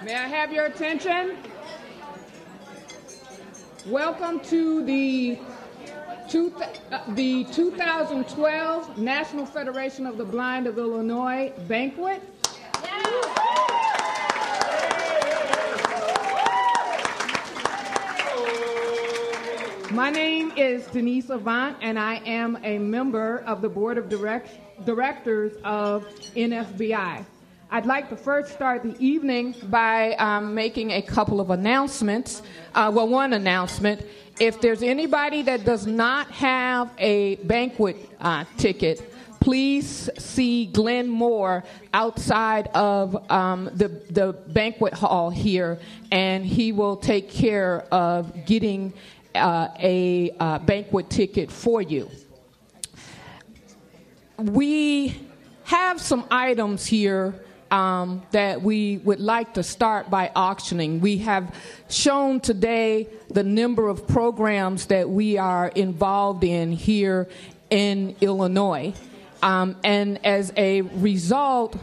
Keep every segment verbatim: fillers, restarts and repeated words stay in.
May I have your attention? Welcome to the, two, uh, the two thousand twelve National Federation of the Blind of Illinois banquet. My name is Denise Avant, and I am a member of the Board of direct, Directors of N F B I. I'd like to first start the evening by um, making a couple of announcements. Uh, well, one announcement. If there's anybody that does not have a banquet uh, ticket, please see Glenn Moore outside of um, the, the banquet hall here, and he will take care of getting uh, a uh, banquet ticket for you. We have some items here Um, that we would like to start by auctioning. We have shown today the number of programs that we are involved in here in Illinois. Um, and as a result,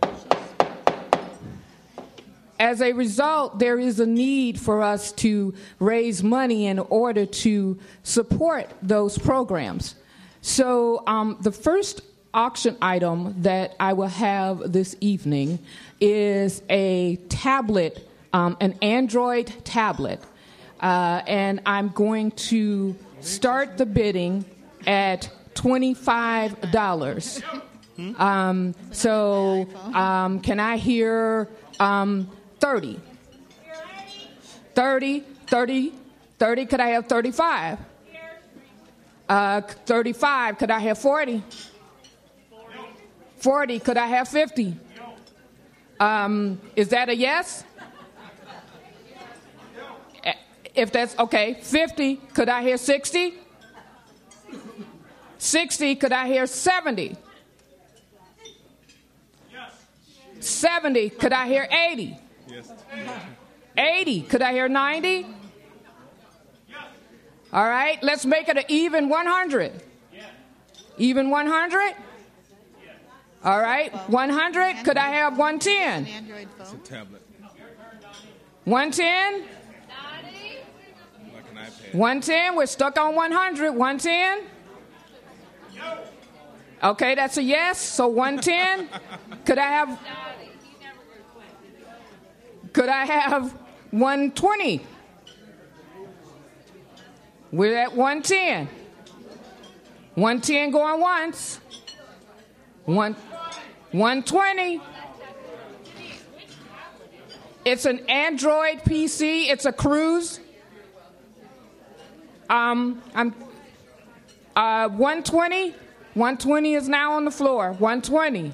as a result, there is a need for us to raise money in order to support those programs. So um, the first auction item that I will have this evening is a tablet, um, an Android tablet. Uh, and I'm going to start the bidding at twenty-five dollars. Um, so um, can I hear um, thirty? thirty, thirty, thirty, could I have thirty-five? Uh, thirty-five, could I have forty? forty, could I have fifty? Um, is that a yes? If that's okay, fifty, could I hear sixty? sixty, could I hear seventy? seventy, could I hear eighty? eighty, could I hear ninety? All right, let's make it an even one hundred. Even one hundred? All right, one hundred. Could I have one ten? It's a tablet. one ten? Like an iPad. one ten. We're stuck on one hundred. one ten? Okay, that's a yes. So one ten. Could I have? Could I have one twenty? We're at one ten. one ten going once. One. one twenty. It's an Android P C. It's a Cruise. Um, I'm uh, one twenty. one twenty is now on the floor. one twenty.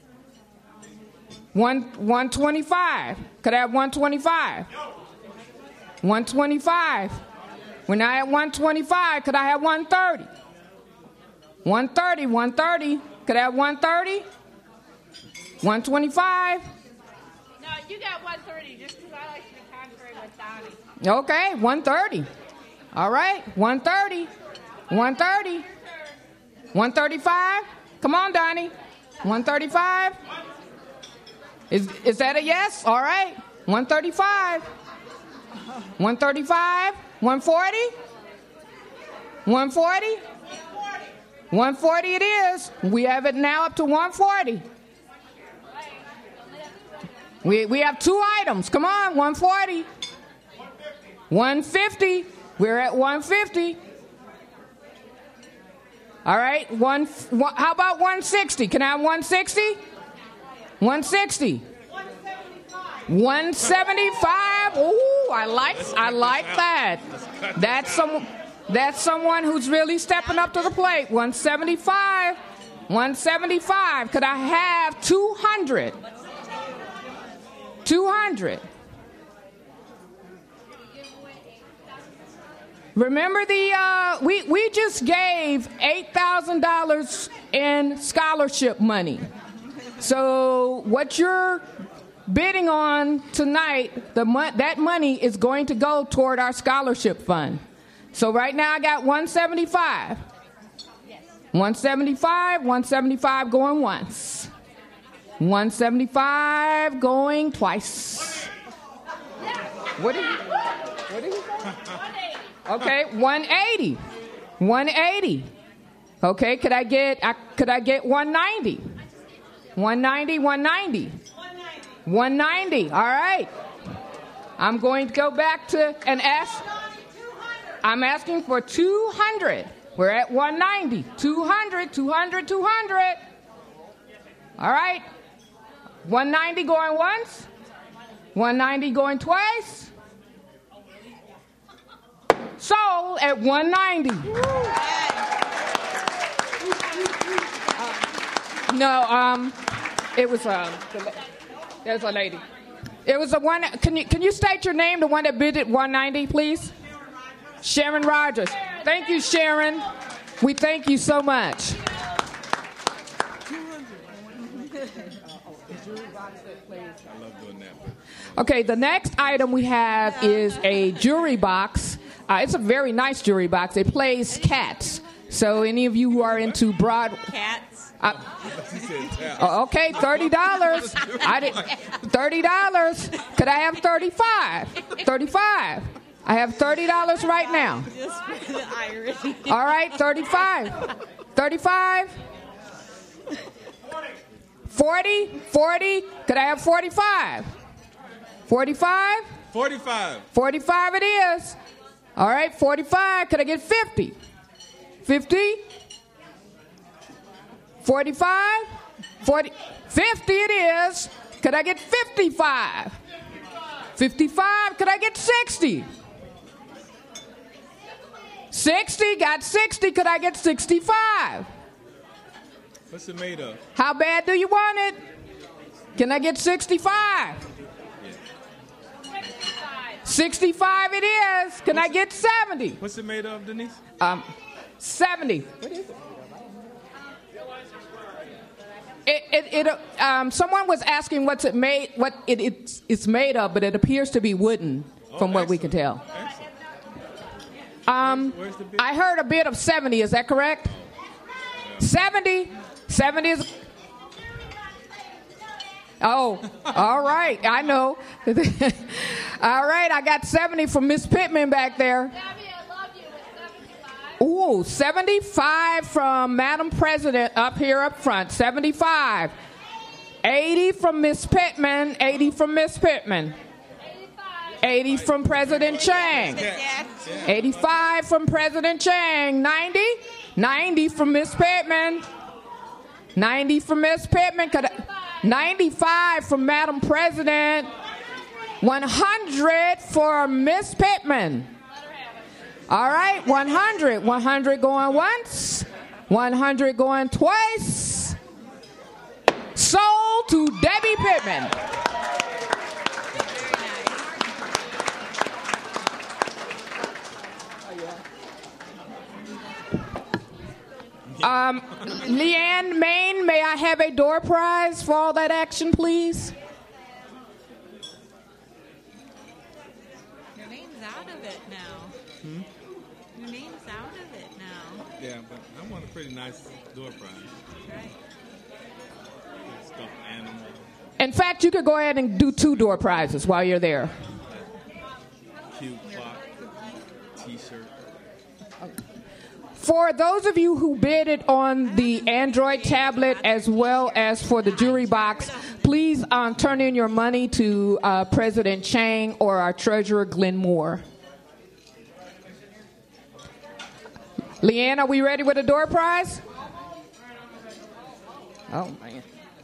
One one twenty-five. Could I have one twenty-five? one twenty-five. We're now at one twenty-five. Could I have one thirty? one thirty. one thirty. Could I have one thirty? one twenty-five. No, you got one thirty just because I like to be contrary with Donnie. Okay, one thirty. All right, one thirty. one thirty. one thirty-five. Come on, Donnie. one thirty-five. Is is that a yes? All right. one thirty-five. one thirty-five. one forty. one forty. one forty it is. We have it now up to one forty. We we have two items. Come on, one forty. one fifty. We're at one fifty. All right. One, one. How about one sixty? Can I have one sixty? one sixty. one seventy-five. Ooh, I like I like that. That's some. That's someone who's really stepping up to the plate. one seventy-five. one seventy-five. Could I have two hundred? two hundred. Remember the, uh, we, we just gave eight thousand dollars in scholarship money. So what you're bidding on tonight, the mo- that money is going to go toward our scholarship fund. So right now I got one seventy-five. one seventy-five, one seventy-five going once. one seventy-five going twice. What did he, what did he say? Okay, one eighty. one eighty. Okay, could I get I, could I get one ninety? one ninety, one ninety. one ninety. All right. I'm going to go back to and ask. I'm asking for two hundred. We're at one ninety. two hundred, two hundred, two hundred. All right. one ninety going once. one ninety going twice. Sold at one ninety. Uh, no, um, it was um, the, there's a lady. It was the one. Can you can you state your name? The one that bid at one ninety, please. Sharon Rogers. Thank you, Sharon. We thank you so much. Okay, the next item we have is a jewelry box. Uh, it's a very nice jewelry box. It plays cats. So any of you who are into broad Cats. Uh, oh, okay, thirty dollars. I did thirty dollars. Could I have thirty-five? Thirty-five. I have thirty dollars right now. Just for the irony. All right, thirty-five. Thirty-five. Forty. Forty. Could I have forty-five? Forty-five. Forty-five. Forty-five. It is. All right, forty-five. Could I get fifty? Fifty. Forty-five. Forty. Fifty. It is. Could I get fifty-five? Fifty-five. Could I get sixty? Sixty. Got sixty. Could I get sixty-five? What's it made of? How bad do you want it? Can I get sixty-five? sixty-five it is. Can I get seventy? What's it made of, Denise? Um, seventy. What is it? It, it, it, uh, um, someone was asking what's it made, what it, it's, it's made of, but it appears to be wooden, from Oh, what we can tell. Excellent. Um, Where's the bid? I heard a bid of seventy. Is that correct? seventy. seventy is. Oh, all right. I know. All right. I got seventy from Miss Pittman back there. Gabby, I love you with seventy-five. Ooh, seventy-five from Madam President up here up front. seventy-five. eighty from Miss Pittman. eighty from Miss Pittman. eighty-five. eighty from President Chang. eighty-five from President Chang. ninety. ninety from Miss Pittman. ninety from Miss Pittman. Could I, ninety-five from Madam President. one hundred for Miss Pittman. All right, one hundred. one hundred going once. one hundred going twice. Sold to Debbie Pittman. Um, Leanne Main, may I have a door prize for all that action, please? Your name's out of it now. Hmm? Your name's out of it now. Yeah, but I want a pretty nice door prize. Right. Stuffed animal. In fact, you could go ahead and do two door prizes while you're there. Cute clock. T-shirt. For those of you who bidded on the Android tablet as well as for the jewelry box, please um, turn in your money to uh, President Chang or our treasurer, Glenn Moore. Leanne, are we ready with a door prize? Oh, man.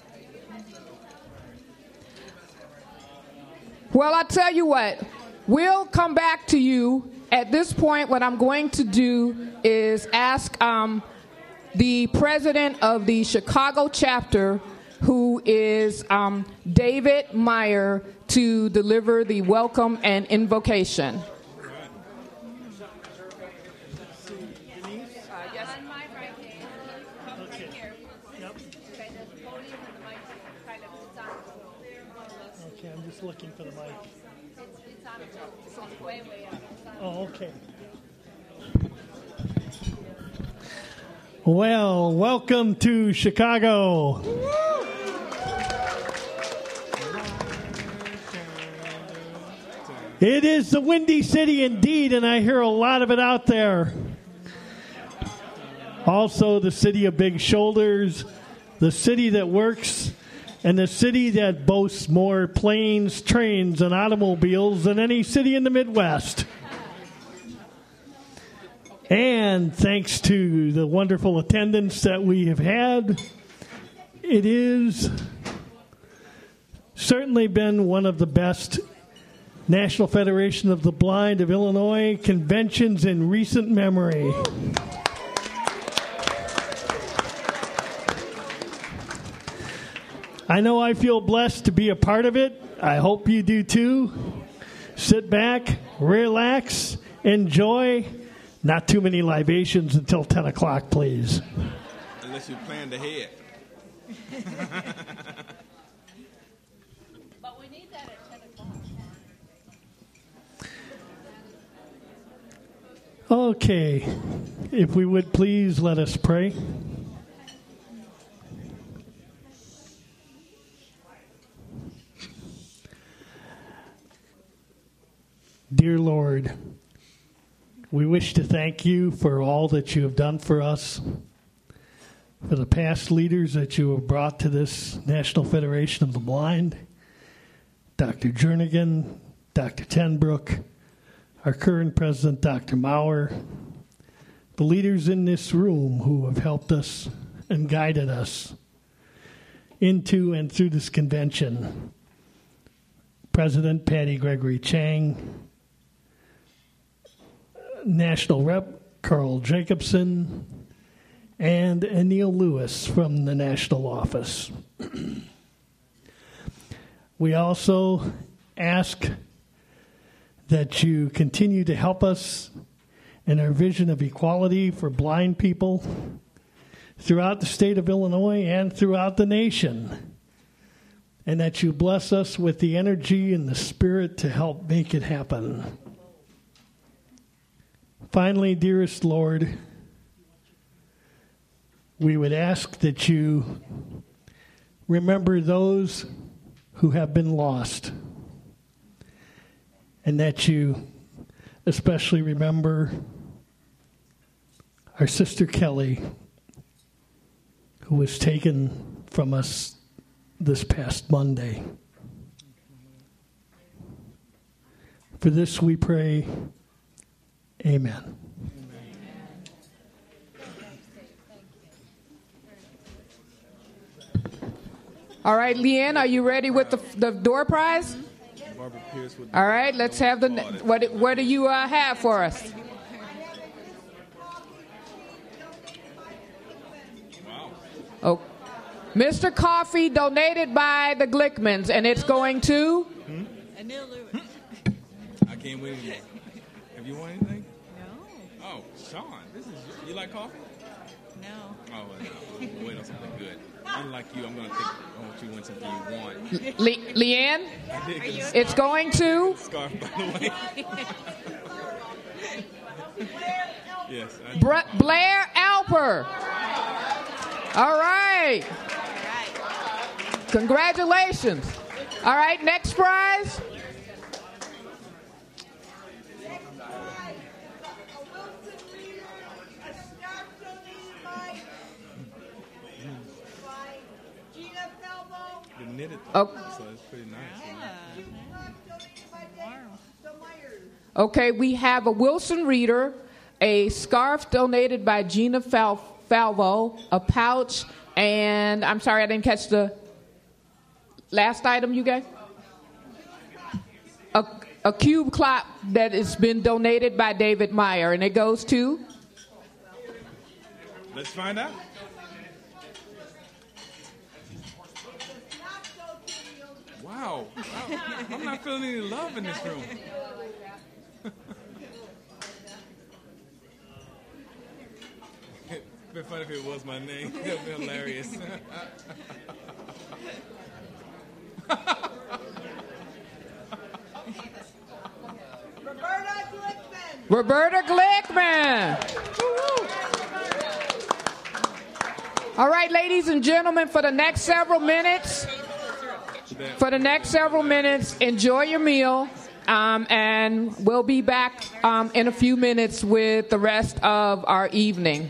Well, I'll tell you what. We'll come back to you. At this point, what I'm going to do is ask um, the president of the Chicago chapter, who is um, David Meyer, to deliver the welcome and invocation. Okay, I'm just looking for the mic. Oh, okay. Well, welcome to Chicago. It is the Windy City indeed, and I hear a lot of it out there. Also, the city of big shoulders, the city that works, and the city that boasts more planes, trains, and automobiles than any city in the Midwest. And thanks to the wonderful attendance that we have had, it is certainly been one of the best National Federation of the Blind of Illinois conventions in recent memory. I know I feel blessed to be a part of it. I hope you do too. Sit back, relax, enjoy. Not too many libations until ten o'clock, please. Unless you planned ahead. But we need that at ten o'clock. Okay, if we would please let us pray. Dear Lord, we wish to thank you for all that you have done for us, for the past leaders that you have brought to this National Federation of the Blind, Doctor Jernigan, Doctor Tenbrook, our current president, Doctor Maurer, the leaders in this room who have helped us and guided us into and through this convention, President Patty Gregory Chang, National Rep Carl Jacobson, and Anil Lewis from the national office. We also ask that you continue to help us in our vision of equality for blind people throughout the state of Illinois and throughout the nation, and that you bless us with the energy and the spirit to help make it happen. Finally, dearest Lord, we would ask that you remember those who have been lost, and that you especially remember our sister Kelly, who was taken from us this past Monday. For this we pray, amen. All right, Leanne, are you ready with the, the door prize? Barbara Pierce with All right, let's have the, what, what do you uh, have for us? Wow. Oh, Mister Coffee donated by the Glickmans, and it's going to? Hmm? Anil Lewis. I can't win anymore. Have you won anything? No. Oh, Sean, this is you like coffee? No. Oh, well, no. We'll wait on something good. Unlike you, I'm going to think I want you to win something you want. Le- Leanne, I did get a it's going to? scarf, by the way. Yes. I Br- Blair Alper. All right. Congratulations. All right, next prize. the knitted Oh. thing, so it's pretty nice. Okay, we have a Wilson Reader, a scarf donated by Gina Fal- Falvo, a pouch, and I'm sorry I didn't catch the last item you gave. A, a cube clock that has been donated by David Meyer, and it goes to? Let's find out. Wow, I, I'm not feeling any love in this room. It'd be funny if it was my name. It'd be hilarious. Roberta Glickman. Roberta Glickman. All right, ladies and gentlemen, for the next several minutes, for the next several minutes, enjoy your meal. Um, and we'll be back um, in a few minutes with the rest of our evening.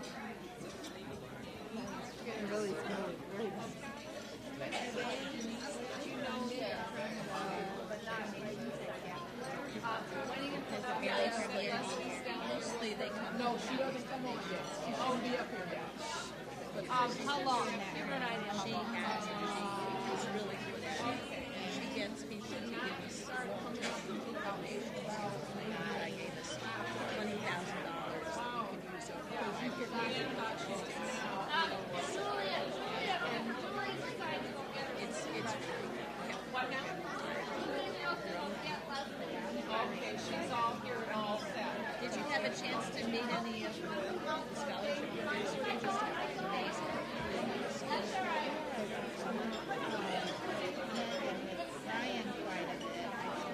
No, she doesn't come over yet. She's going to be up here yet. Um, how long? Give her an idea. She has, she's really good at it. She gets people to give us donations. I gave us twenty thousand dollars that we could use over. It's, it's Okay, she's all here and all set. Did you have a chance to meet any of the scholarship winners who are just amazing? Brian quite a bit.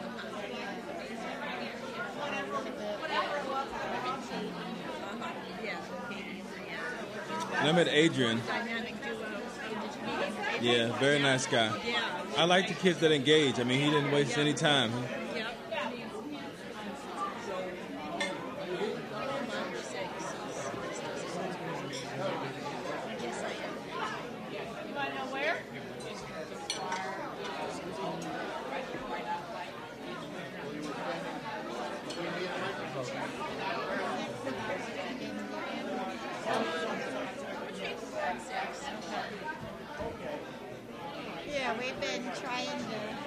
Yeah, Katie and Brianna. And I met Adrian. Dynamic duo. Did you meet him? Yeah, very nice guy. Yeah. I like the kids that engage. I mean, he didn't waste any time. Yep. You want to know where? Yeah, we've been trying to.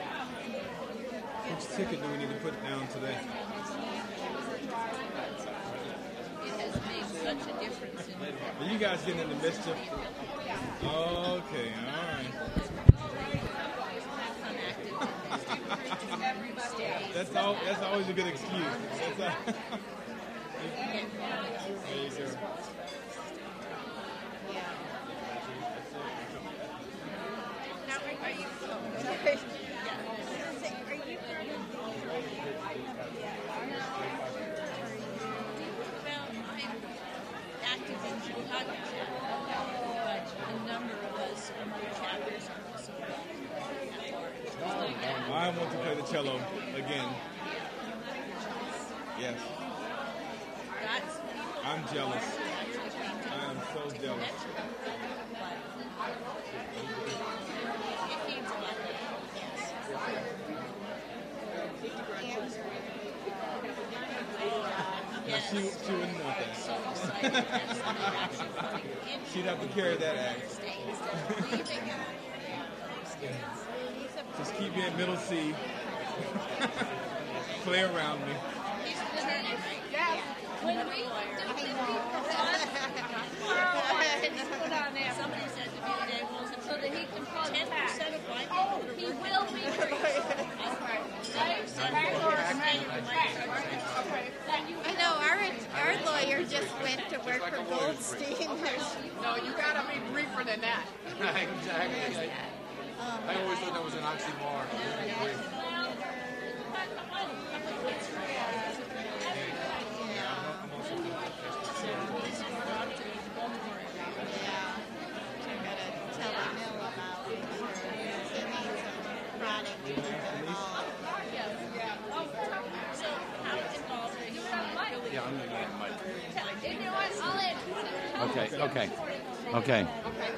Which ticket do we need to put down today? It has made such a difference in Are you guys getting into mischief? Okay, all right. That's all. That's always a good excuse. That's all. There you go. Now, are you? Well, I'm active in Chicago chapter, but a number of us from other chapters are also at large. I want to play the cello again. Yes, That's I'm jealous. I am so jealous. it needs a lot of Now, she, she wouldn't want that. She'd have to carry that axe. Just keep me at middle C. Play around me. Yes. When we did we put on there Somebody said to me today, well, so that he can plug ten back. percent of white people that are He working will be free. I know our our lawyer just went to work for Goldstein. There's, No, you got to be briefer than that. Exactly. I always thought that was an oxymoron. I gotta tell Emil about it. He needs a product to keep involved. So how involved are you? Yeah, I'm gonna get Mike. You know what? I'll let Okay, okay, okay.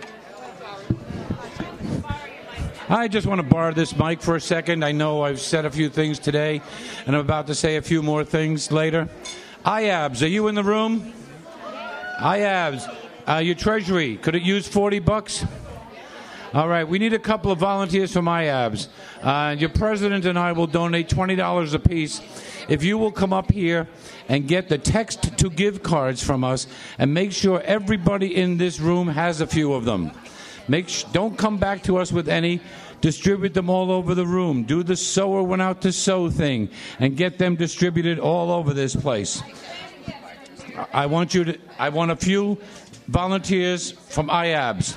I just want to borrow this mic for a second. I know I've said a few things today, and I'm about to say a few more things later. I A B S, are you in the room? I A B S, uh, your treasury, could it use forty bucks? All right, we need a couple of volunteers from I A B S. Uh, your president and I will donate twenty dollars apiece. If you will come up here and get the text to give cards from us and make sure everybody in this room has a few of them. Make sh- don't come back to us with any. Distribute them all over the room. Do the sower went out to sow thing and get them distributed all over this place. I want you to. I want a few volunteers from I A B S.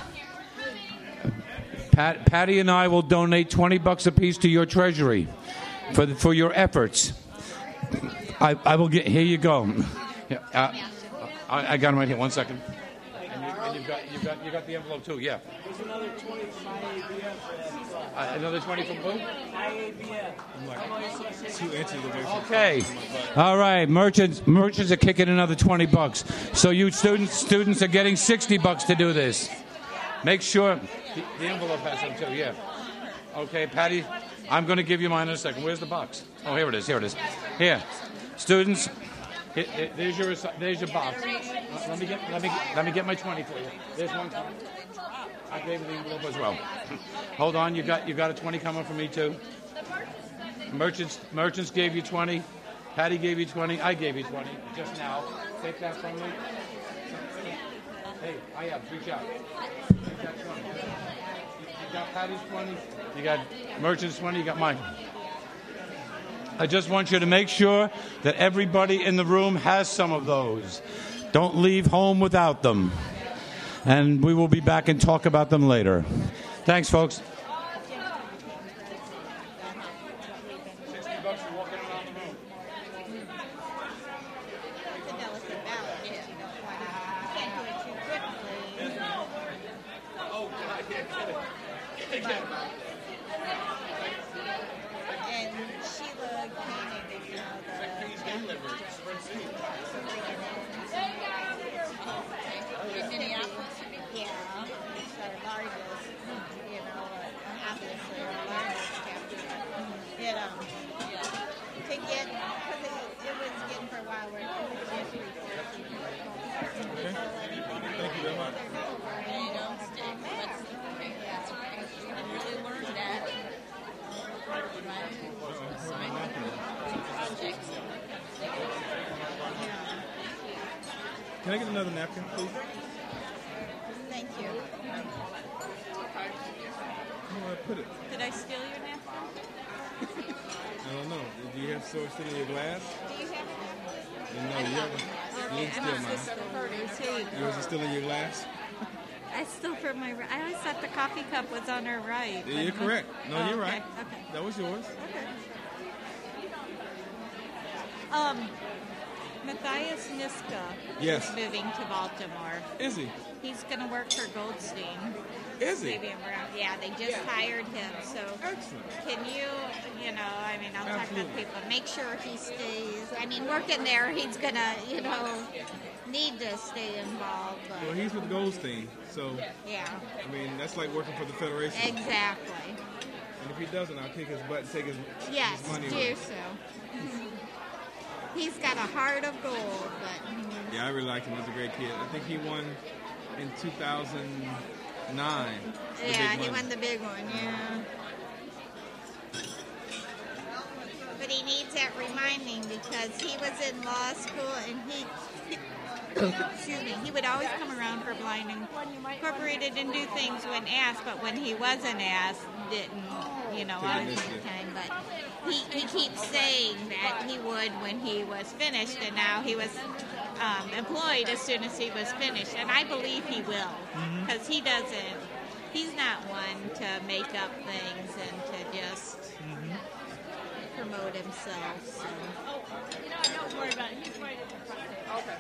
Pat, Patty and I will donate twenty bucks apiece to your treasury for the, for your efforts. I, I will get. Here you go. Uh, I, I got them right here. One second. And, you, and you've got you got you got the envelope too. Yeah. There's another twenty-five A B S for that. Uh, another twenty from who? I'm like two inches away from Okay. All right. Merchants merchants are kicking another twenty bucks. So you students students are getting sixty bucks to do this. Make sure the, the envelope has some too. Yeah. Okay, Patty. I'm going to give you mine in a second. Where's the box? Oh, here it is. Here it is. Here, students. Here, here, there's your there's your box. Uh, let me get let me let me get my twenty for you. There's one. I gave you the envelope as well. Hold on, you got you got a twenty coming from me too. Merchants merchants gave you twenty. Patty gave you twenty. I gave you twenty just now. Take that from me. Hey, I have reach out. Take that twenty. You got Patty's twenty. You got merchants twenty. You got mine. I just want you to make sure that everybody in the room has some of those. Don't leave home without them. And we will be back and talk about them later. Thanks, folks. And Sheila Koenig, you know, the Minneapolis, yeah, it's our largest, you know, uh, obviously our largest chapter. It, um, to get, because it, it was getting for a while where it was just researching people. Thank you very much. You don't stick. That's, that's right. I really learned that. Projects. Can I get another napkin, please? Thank you. Where do I put it? Did I steal your napkin? I don't know. Do you have so still in your glass? Do you have No, you haven't. You didn't steal mine. Yours is still in your glass? I still put my. I always thought the coffee cup was on her right. Yeah, you're correct. No, Oh, you're okay, right. okay. That was yours. Okay. Um, Matthias Niska Yes. is moving to Baltimore. Is he? He's going to work for Goldstein. Is he? Maybe I'm wrong. Yeah, they just hired him. So Excellent. can you, you know, I mean, I'll talk Absolutely. to people. Make sure he stays. I mean, working there, he's going to, you know, need to stay involved. But Well, he's with Goldstein, so yeah, I mean that's like working for the Federation. exactly. And if he doesn't, I'll kick his butt and take his, Yes, his money do away. so. He's got a heart of gold, but Yeah, I really liked him. He was a great kid. I think he won in two thousand nine. the yeah, big he money. won the big one, yeah. But he needs that reminding because he was in law school and he, excuse me, he would always come around for Blind Incorporated and do things when asked, but when he wasn't asked, didn't, you know, Take always initiative. make time. But he, he keeps saying that he would when he was finished, and now he was um, employed as soon as he was finished. And I believe he will because he doesn't, he's not one to make up things and to just promote himself. So. You know, don't worry about it. He's right at the front. Okay.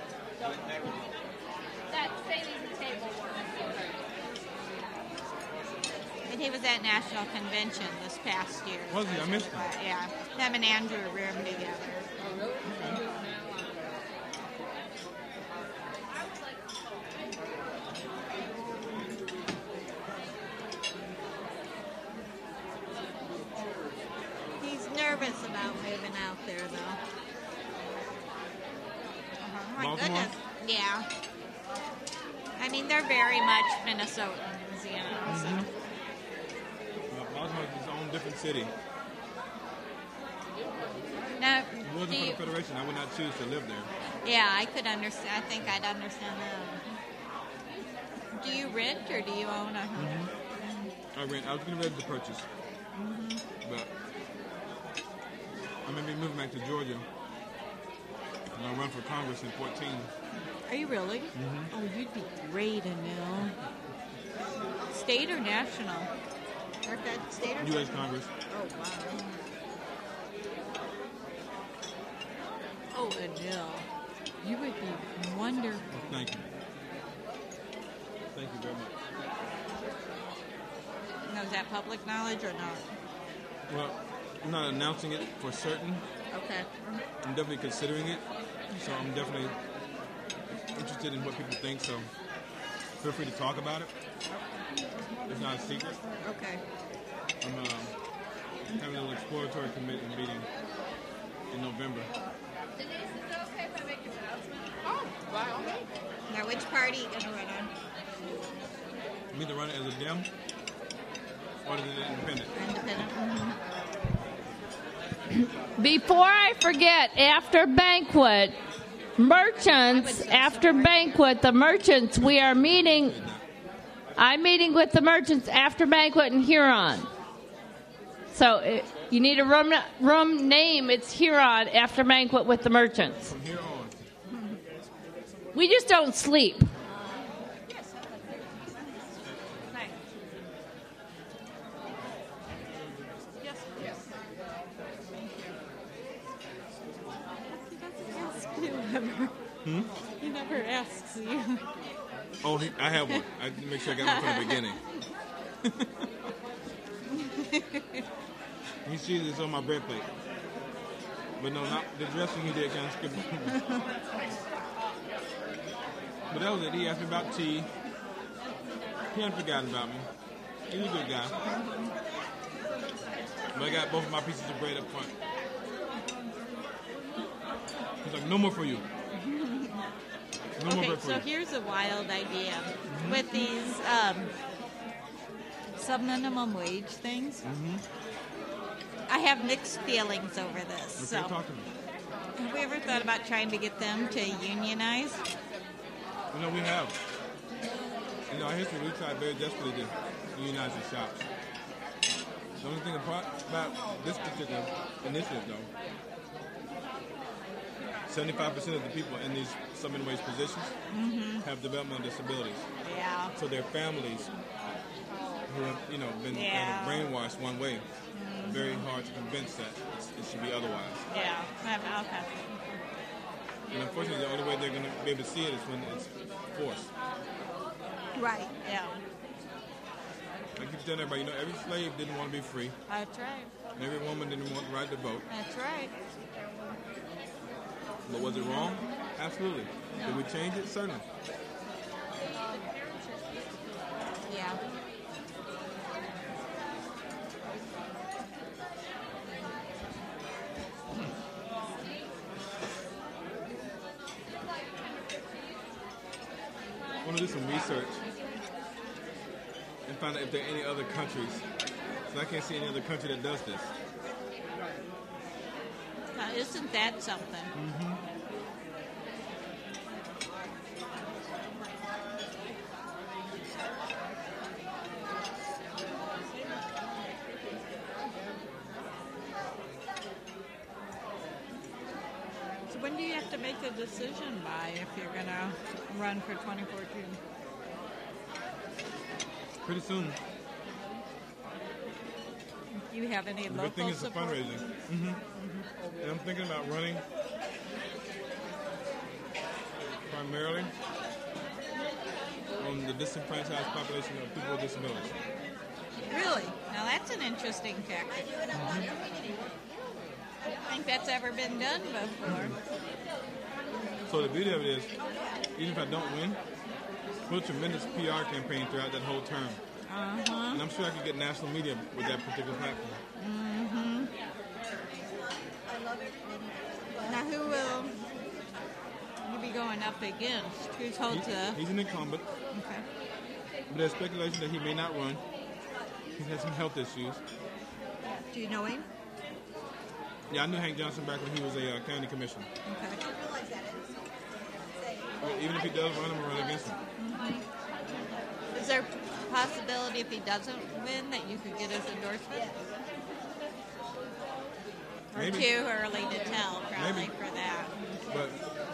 That saving the table works. And he was at National Convention this past year. Was he? I missed him. Yeah, him and Andrew roomed together. He's nervous about moving out there, though. Oh my Baltimore? goodness. Yeah. I mean, they're very much Minnesotans, you know. So. Well, Baltimore is its own different city. Now, If it wasn't do for you, the Federation, I would not choose to live there. yeah, I could understand. I think I'd understand that. Do you rent or do you own a home? I rent. I was getting ready to purchase, but I'm gonna be moving back to Georgia, and I'll run for Congress in fourteen. Are you really? Mm-hmm. Oh, you'd be great, Anil. State or national? Or that state or U S Congress. Oh, wow. Oh, Anil. You would be wonderful. Thank you. Thank you very much. No, Now, is that public knowledge or not? Well, I'm not announcing it for certain. Okay. I'm definitely considering it. So I'm definitely interested in what people think. So feel free to talk about it. It's not a secret. Okay. I'm um, having a little exploratory committee meeting in November. Denise, is it okay if I make an announcement? Oh, by all means. Now, which party are you going to run on? I'm either running as a Dem or as an independent. Independent. Mm-hmm. Before I forget, after banquet, merchants, after banquet, the merchants, we are meeting, I'm meeting with the merchants after banquet in Huron. So it, you need a room, room name, it's Huron after banquet with the merchants. From here on. We just don't sleep. Hmm? He never asks you. Oh, he, I have one. I make sure I got one from the beginning. He sees it's on my bread plate. But no, not the dressing he did kind of skipped. But that was it. He asked me about tea. He hadn't forgotten about me. He's a good guy. But I got both of my pieces of bread up front. He's like, no more for you. No more Okay, bread for so you. here's a wild idea. With these um, sub-minimum wage things, Mm-hmm. I have mixed feelings over this. Okay, So, talk to me. have we ever thought about trying to get them to unionize? You know, we have. You know, our history, we tried very desperately to unionize the shops. The only thing apart about this particular initiative, though, seventy-five percent of the people in these sub-minimum wage positions Mm-hmm. have developmental disabilities. Yeah. So their families who have, you know, been Yeah. kind of brainwashed one way, very hard to convince that it's, it should be otherwise. Yeah. Okay. And unfortunately, the only way they're going to be able to see it is when it's forced. Right. Yeah. I keep telling everybody, you know, every slave didn't want to be free, That's right. and every woman didn't want the right to vote. That's right. But was it wrong? Absolutely. Did we change it? Certainly. Yeah. I want to do some research and find out if there are any other countries. So I can't see any other country that does this. Now, isn't that something? Mm-hmm. So when do you have to make a decision by if you're going to run for twenty fourteen? Pretty soon. Do you have any The local good thing is the support? fundraising. Mm-hmm. And I'm thinking about running primarily on the disenfranchised population of people with disabilities. Really? Now that's an interesting tactic. I don't think that's ever been done before. So the beauty of it is, even if I don't win, put a tremendous P R campaign throughout that whole term. Uh-huh. And I'm sure I could get national media with that particular platform. Mm-hmm. Now who will you be going up against? Who's holds He- the... he's an incumbent, Okay. but there's speculation that he may not run. He's had some health issues. Do you know him? Yeah, I knew Hank Johnson back when he was a uh, county commissioner. Okay. But even if he does run, I'm going to run against him. Is there a possibility if he doesn't win that you could get his endorsement? Or Maybe. too early to tell, probably, Maybe. for that. But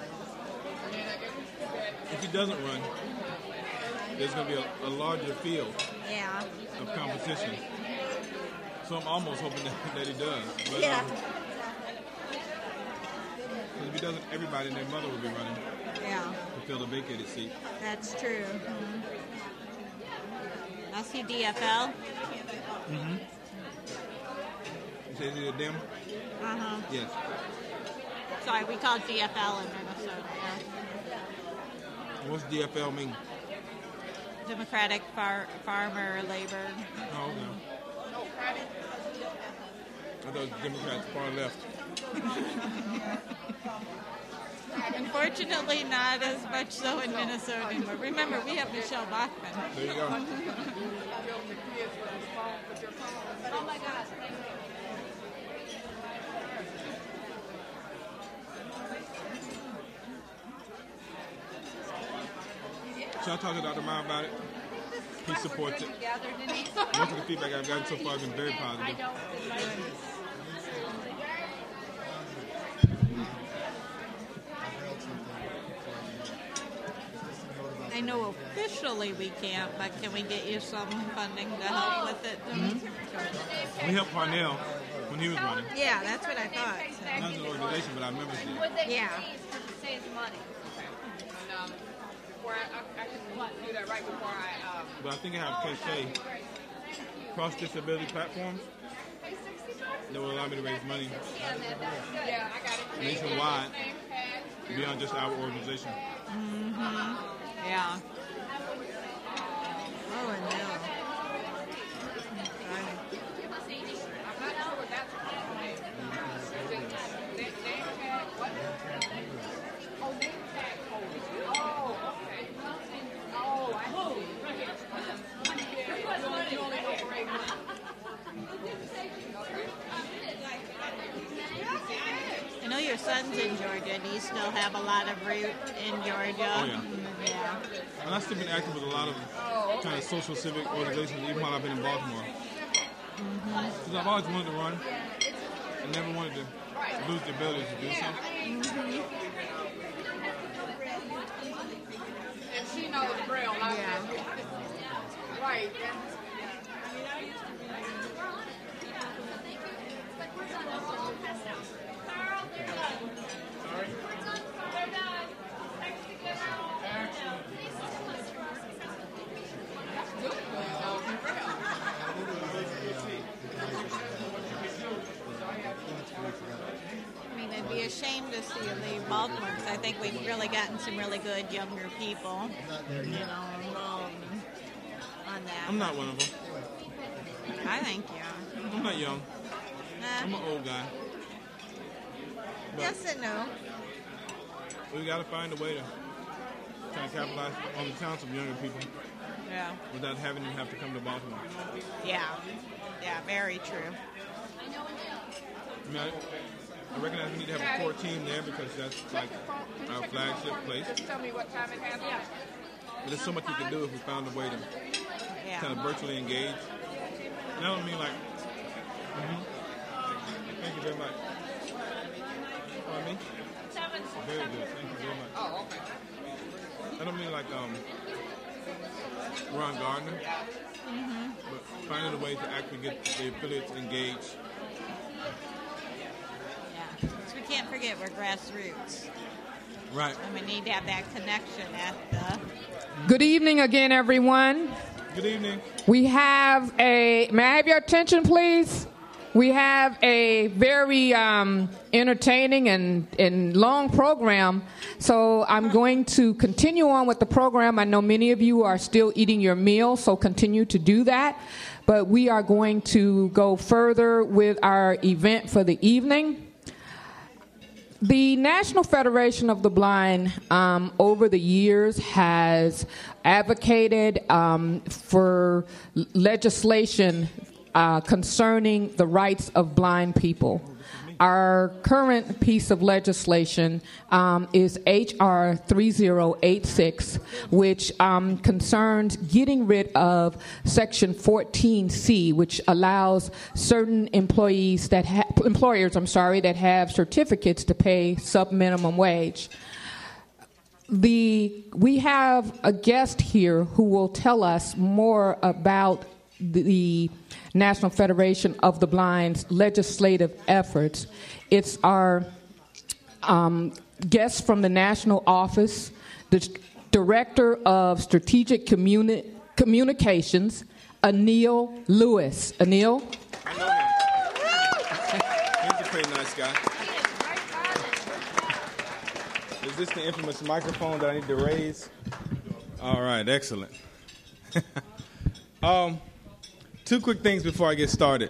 if he doesn't run, there's going to be a, a larger field Yeah. of competition. So I'm almost hoping that, that he does. But, Yeah. um, 'cause if he doesn't, everybody and their mother will be running Yeah. to fill the vacated seat. That's true. Mm-hmm. Now see D F L. Mm-hmm. You say it's either them? Uh-huh. Yes. Sorry, we call G F L in Minnesota. Yeah. What's D F L mean? Democratic Far- Farmer Labor. Oh, okay. I thought Democrats far left. Unfortunately, not as much so in Minnesota anymore. Remember, we have Michelle Bachmann. There you go. Oh my God. Should I talk to Doctor Ma about it? He supports it. Most of the feedback I've gotten so far has been very positive. I know officially we can't, but can we get you some funding to help with it? Mm-hmm. We helped Parnell when he was running. Yeah, that's what I thought. So. Not as an organization, but our members did. Yeah. Saves money. Um, before I, I, I can do that right before I. Um, but I think I have cachet cross disability platforms that will allow me to raise money yeah, I got it. nationwide beyond just our organization. Mm-hmm. Yeah. Oh, and no. I know your son's in Georgia. Do you still have a lot of root in Georgia? Oh, yeah. Yeah. And I've still been active with a lot of kind of social civic organizations, even while I've been in Baltimore. Because mm-hmm. I've always wanted to run and never wanted to lose the ability to do so. Mm-hmm. And she knows Braille. Yeah. Right. I mean, it'd be a shame to see you leave Baltimore because I think we've really gotten some really good younger people, you know, involved on that. I'm not one of them. I think you are. I'm not young. Nah. I'm an old guy. But Yes and no. we got to find a way to try to capitalize on the talents of younger people Yeah. without having them have to come to Baltimore. Yeah. Yeah, very true. I mean, I, I recognize we need to have a core team there because that's like our flagship place. Just tell me what time it has. Yeah. But there's so much we can do if we found a way to Yeah. kind of virtually engage. And I don't mean like, mm-hmm. Thank you very much. Pardon me? Very good. Thank you very much. Oh, okay. I don't mean like um, Ron Gardner, Mm-hmm. but finding a way to actually get the affiliates engaged. Yeah. So we can't forget we're grassroots. Right. And we need to have that connection at the... Good evening again, everyone. Good evening. We have a, may I have your attention, please? We have a very um, entertaining and, and long program, so I'm going to continue on with the program. I know many of you are still eating your meal, so continue to do that. But we are going to go further with our event for the evening. The National Federation of the Blind um, over the years has advocated um, for legislation uh, concerning the rights of blind people. Our current piece of legislation um, is H R thirty eighty-six, which um, concerns getting rid of Section fourteen C, which allows certain employees that ha- employers, I'm sorry, that have certificates to pay sub-minimum wage. The we have a guest here who will tell us more about the National Federation of the Blind's legislative efforts. It's our um, guest from the national office, the Director of Strategic Communi- Communications, Anil Lewis. Anil? I know him. He's a pretty nice guy. Is this the infamous microphone that I need to raise? All right, excellent. um, two quick things before I get started.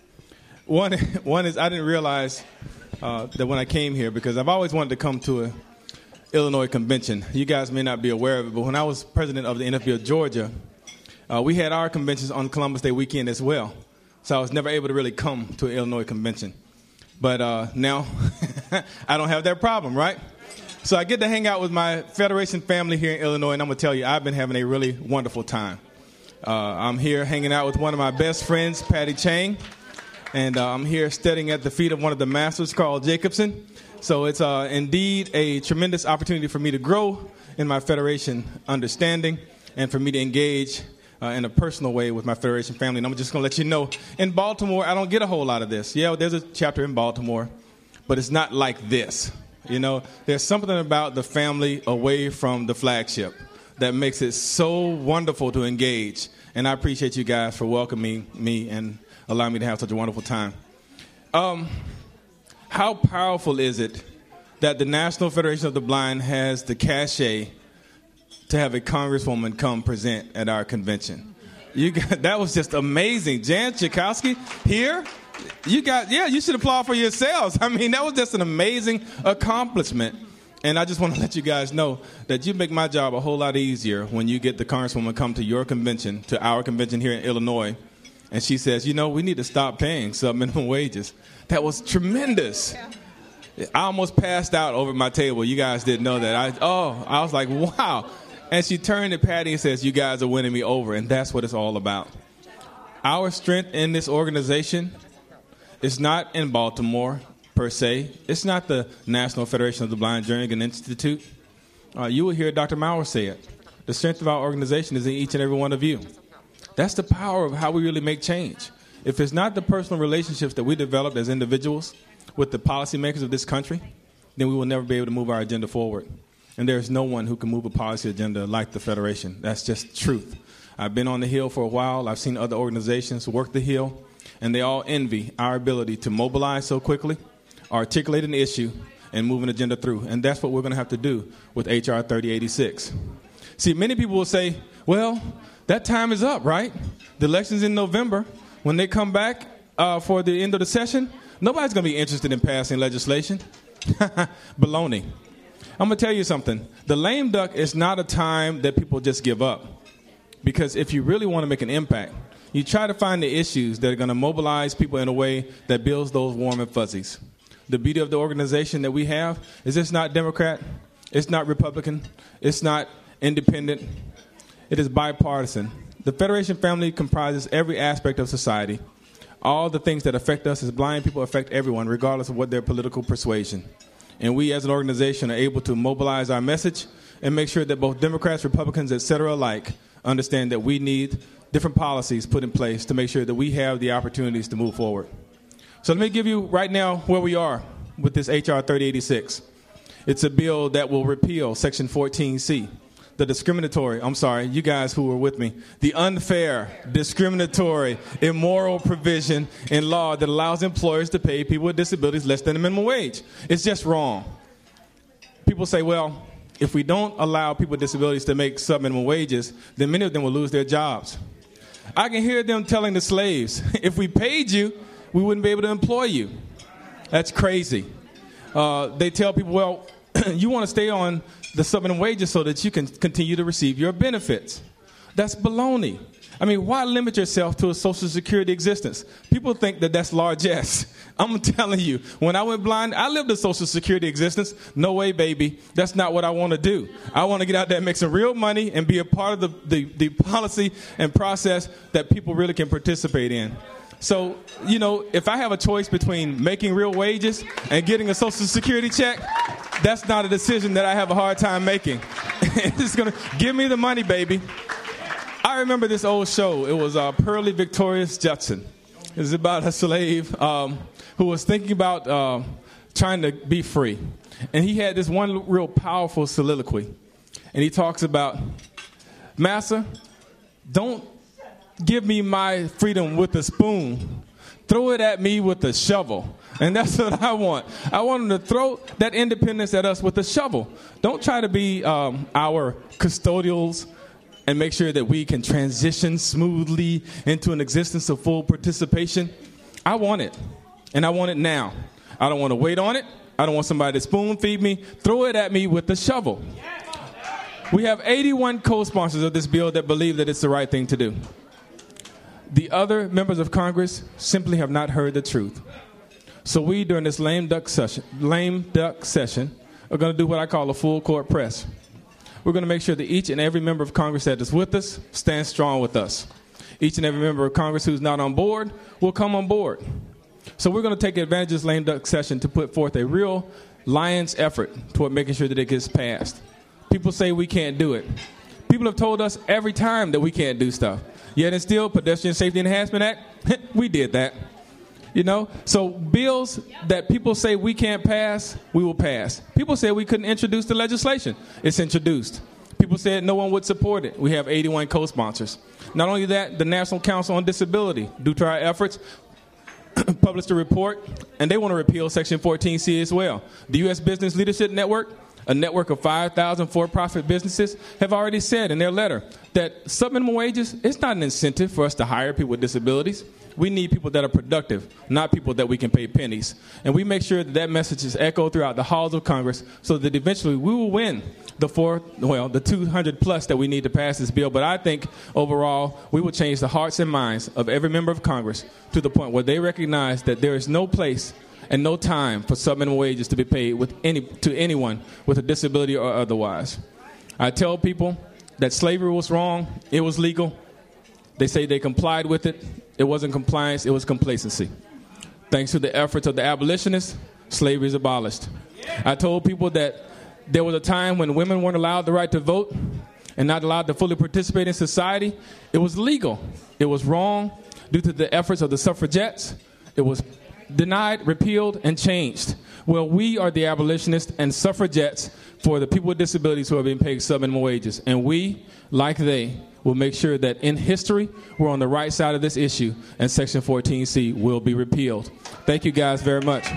One, one is I didn't realize uh, that when I came here, because I've always wanted to come to a Illinois convention. You guys may not be aware of it, but when I was president of the N F B of Georgia, uh, we had our conventions on Columbus Day weekend as well. So I was never able to really come to an Illinois convention. But uh, now I don't have that problem, right? So I get to hang out with my Federation family here in Illinois, and I'm going to tell you, I've been having a really wonderful time. Uh, I'm here hanging out with one of my best friends, Patty Chang, and uh, I'm here studying at the feet of one of the masters, Carl Jacobson. So it's uh, indeed a tremendous opportunity for me to grow in my Federation understanding and for me to engage uh, in a personal way with my Federation family. And I'm just going to let you know, in Baltimore, I don't get a whole lot of this. Yeah, there's a chapter in Baltimore, but it's not like this. You know, there's something about the family away from the flagship that makes it so wonderful to engage. And I appreciate you guys for welcoming me and allowing me to have such a wonderful time. Um, how powerful is it that the National Federation of the Blind has the cachet to have a congresswoman come present at our convention? You got, that was just amazing. Jan Schakowsky here. You got, yeah, you should applaud for yourselves. I mean, that was just an amazing accomplishment. And I just want to let you guys know that you make my job a whole lot easier when you get the congresswoman come to your convention, to our convention here in Illinois, and she says, you know, we need to stop paying sub-minimum wages. That was tremendous. I almost passed out over my table. You guys didn't know that. I, oh, I was like, wow. And she turned to Patty and says, you guys are winning me over, and that's what it's all about. Our strength in this organization is not in Baltimore, per se. It's not the National Federation of the Blind Jernigan Institute. Uh, you will hear Doctor Maurer say it. The strength of our organization is in each and every one of you. That's the power of how we really make change. If it's not the personal relationships that we developed as individuals with the policymakers of this country, then we will never be able to move our agenda forward. And there's no one who can move a policy agenda like the Federation. That's just truth. I've been on the Hill for a while. I've seen other organizations work the Hill, and they all envy our ability to mobilize so quickly, articulate an issue, and move an agenda through. And that's what we're going to have to do with H R thirty eighty-six. See, many people will say, well, that time is up, right? The election's in November. When they come back uh, for the end of the session, nobody's going to be interested in passing legislation. Baloney. I'm going to tell you something. The lame duck is not a time that people just give up. Because if you really want to make an impact, you try to find the issues that are going to mobilize people in a way that builds those warm and fuzzies. The beauty of the organization that we have is it's not Democrat, it's not Republican, it's not independent, it is bipartisan. The Federation family comprises every aspect of society. All the things that affect us as blind people affect everyone, regardless of what their political persuasion. And we as an organization are able to mobilize our message and make sure that both Democrats, Republicans, et cetera alike understand that we need different policies put in place to make sure that we have the opportunities to move forward. So let me give you right now where we are with this H R thirty eighty-six. It's a bill that will repeal Section fourteen C, the discriminatory, I'm sorry, you guys who were with me, the unfair, discriminatory, immoral provision in law that allows employers to pay people with disabilities less than the minimum wage. It's just wrong. People say, well, if we don't allow people with disabilities to make sub-minimum wages, then many of them will lose their jobs. I can hear them telling the slaves, if we paid you, we wouldn't be able to employ you. That's crazy. Uh, they tell people, well, you want to stay on the sub-minimum wages so that you can continue to receive your benefits. That's baloney. I mean, why limit yourself to a Social Security existence? People think that that's largesse. I'm telling you, when I went blind, I lived a Social Security existence. No way, baby. That's not what I want to do. I want to get out there and make some real money and be a part of the, the, the policy and process that people really can participate in. So, you know, if I have a choice between making real wages and getting a Social Security check, that's not a decision that I have a hard time making. It's going to give me the money, baby. I remember this old show. It was uh, Pearly Victorious Judson. It was about a slave um, who was thinking about uh, trying to be free. And he had this one real powerful soliloquy. And he talks about, Master, don't give me my freedom with a spoon. Throw it at me with a shovel. And that's what I want. I want them to throw that independence at us with a shovel. Don't try to be um, our custodials and make sure that we can transition smoothly into an existence of full participation. I want it, and I want it now. I don't want to wait on it. I don't want somebody to spoon feed me. Throw it at me with a shovel. We have eighty-one co-sponsors of this bill that believe that it's the right thing to do. The other members of Congress simply have not heard the truth. So we, during this lame duck session, lame duck session, are going to do what I call a full court press. We're going to make sure that each and every member of Congress that is with us stands strong with us. Each and every member of Congress who's not on board will come on board. So we're going to take advantage of this lame duck session to put forth a real lion's effort toward making sure that it gets passed. People say we can't do it. People have told us every time that we can't do stuff. Yet and still, Pedestrian Safety Enhancement Act, we did that. You know, so bills that people say we can't pass, we will pass. People said we couldn't introduce the legislation. It's introduced. People said no one would support it. We have eighty-one co-sponsors. Not only that, the National Council on Disability, due to our efforts, published a report, and they want to repeal Section fourteen C as well. The U S Business Leadership Network, a network of five thousand for-profit businesses, have already said in their letter that sub-minimum wages is not an incentive for us to hire people with disabilities. We need people that are productive, not people that we can pay pennies. And we make sure that that message is echoed throughout the halls of Congress so that eventually we will win the four, well, the two hundred plus that we need to pass this bill. But I think overall we will change the hearts and minds of every member of Congress to the point where they recognize that there is no place and no time for sub-minimum wages to be paid with any, to anyone with a disability or otherwise. I tell people that slavery was wrong, it was legal. They say they complied with it. It wasn't compliance, it was complacency. Thanks to the efforts of the abolitionists, slavery is abolished. I told people that there was a time when women weren't allowed the right to vote and not allowed to fully participate in society. It was legal. It was wrong due to the efforts of the suffragettes. It was denied, repealed, and changed. Well, we are the abolitionists and suffragettes for the people with disabilities who are being paid sub-minimum wages. And we, like they, will make sure that in history we're on the right side of this issue and Section fourteen C will be repealed. Thank you guys very much.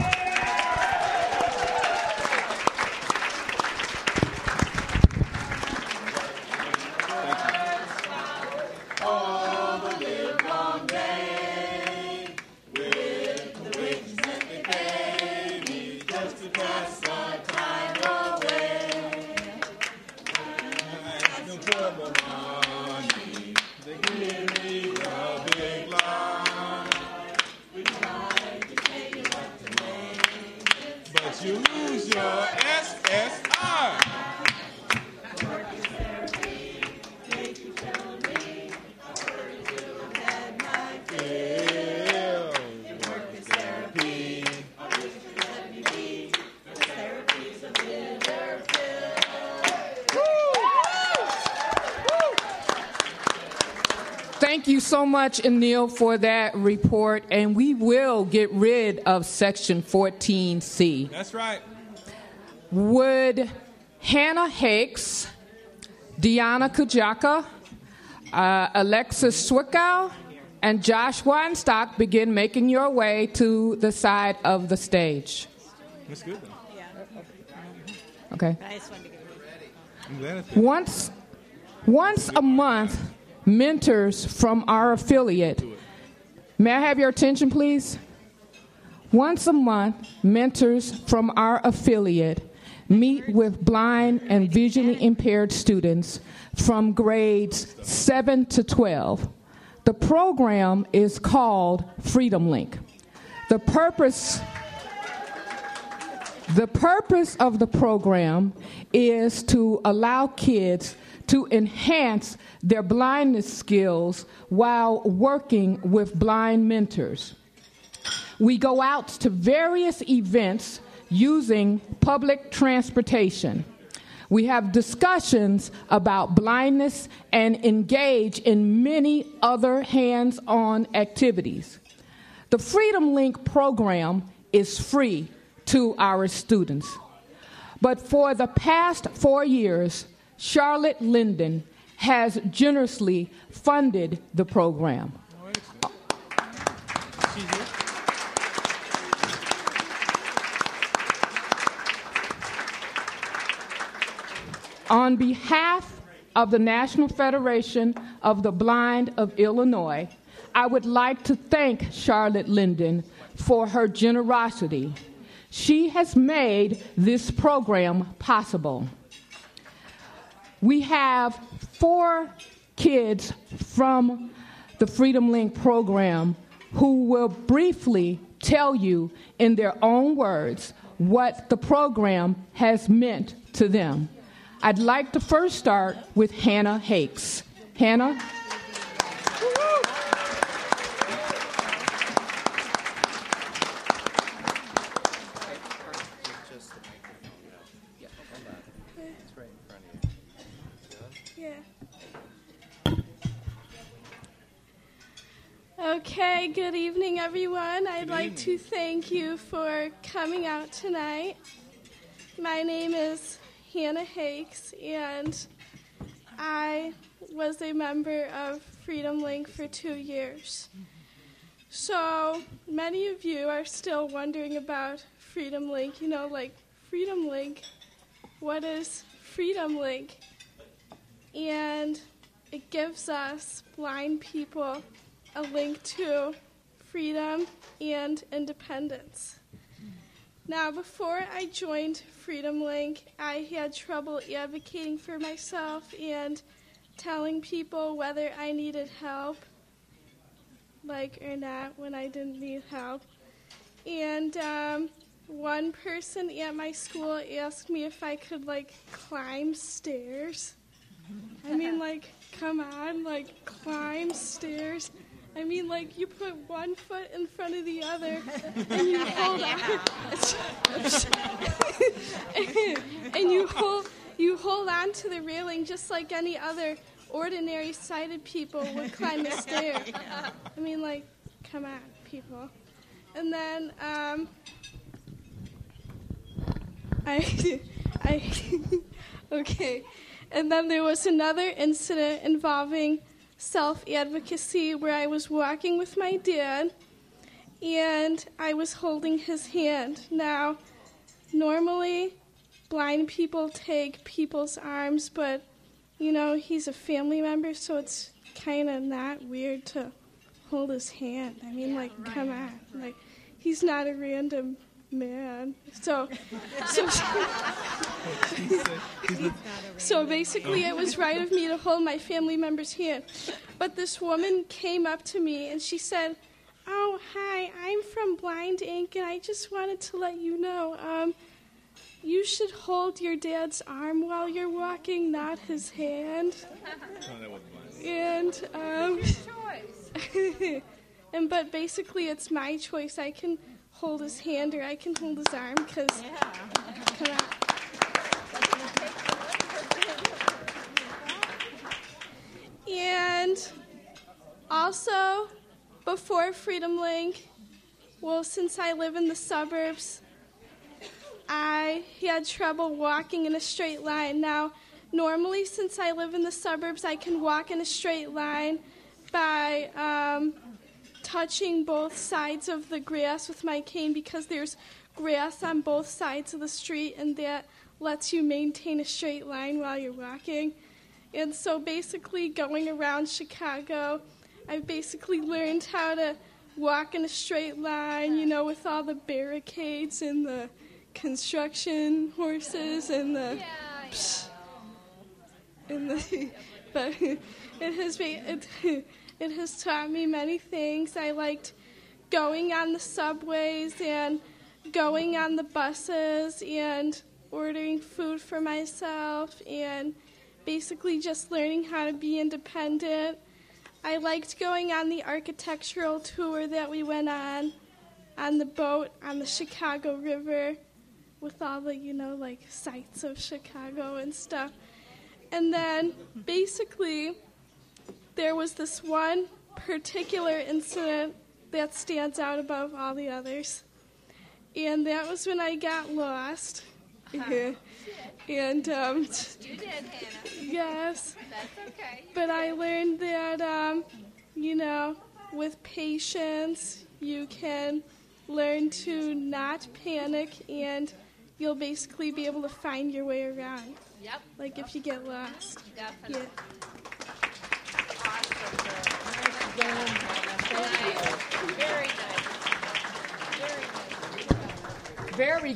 Thank you so much, Anil, for that report, and we will get rid of Section fourteen C. That's right. Would Hannah Hicks, Deanna Kujaka, uh, Alexis Swickow, and Josh Weinstock begin making your way to the side of the stage? That's good, though. Okay. I just wanted to get I'm glad it's Once, once a month, mentors from our affiliate. May I have your attention, please? Once a month, mentors from our affiliate meet with blind and visually impaired students from grades seven to twelve. The program is called Freedom Link. The purpose, the purpose of the program is to allow kids to enhance their blindness skills while working with blind mentors. We go out to various events using public transportation. We have discussions about blindness and engage in many other hands-on activities. The Freedom Link program is free to our students. But for the past four years, Charlotte Linden has generously funded the program. On behalf of the National Federation of the Blind of Illinois, I would like to thank Charlotte Linden for her generosity. She has made this program possible. We have four kids from the Freedom Link program who will briefly tell you in their own words what the program has meant to them. I'd like to first start with Hannah Hakes. Hannah? Okay, good evening, everyone. I'd like to thank you for coming out tonight. My name is Hannah Hakes, and I was a member of Freedom Link for two years. So many of you are still wondering about Freedom Link. You know, like, Freedom Link, what is Freedom Link? And it gives us blind people a link to freedom and independence. Now, before I joined Freedom Link, I had trouble advocating for myself and telling people whether I needed help, like or not, when I didn't need help. And um, one person at my school asked me if I could, like, climb stairs. I mean, like, come on, like, climb stairs. I mean, like, you put one foot in front of the other, and you hold on, and you hold you hold on to the railing just like any other ordinary sighted people would climb a stair. I mean, like, come on, people. And then um, I, I, okay, and then there was another incident involving self-advocacy where I was walking with my dad and I was holding his hand. Now, normally blind people take people's arms, but, you know, he's a family member, so it's kind of not weird to hold his hand. I mean, like, come on. Like, he's not a random man. So, so, so basically it was right of me to hold my family member's hand. But this woman came up to me and she said, "Oh, hi, I'm from Blind Incorporated, and I just wanted to let you know, um, you should hold your dad's arm while you're walking, not his hand." And, um, and but basically it's my choice. I can hold his hand or I can hold his arm, because, yeah. Come on. And also, before Freedom Link, well, since I live in the suburbs, I had trouble walking in a straight line. Now, normally, since I live in the suburbs, I can walk in a straight line by um, touching both sides of the grass with my cane, because there's grass on both sides of the street, and that lets you maintain a straight line while you're walking. And so basically going around Chicago, I've basically learned how to walk in a straight line, you know, with all the barricades and the construction horses and the yeah, psh, and the but it has been it, it has taught me many things. I liked going on the subways and going on the buses and ordering food for myself and basically just learning how to be independent. I liked going on the architectural tour that we went on, on the boat on the Chicago River with all the, you know, like sights of Chicago and stuff. And then basically there was this one particular incident that stands out above all the others. And that was when I got lost. And, um, You did, Hannah. yes. That's okay. But I learned that, um, you know, with patience, you can learn to not panic, and you'll basically be able to find your way around. Yep. Like if you get lost. Definitely. Very Very,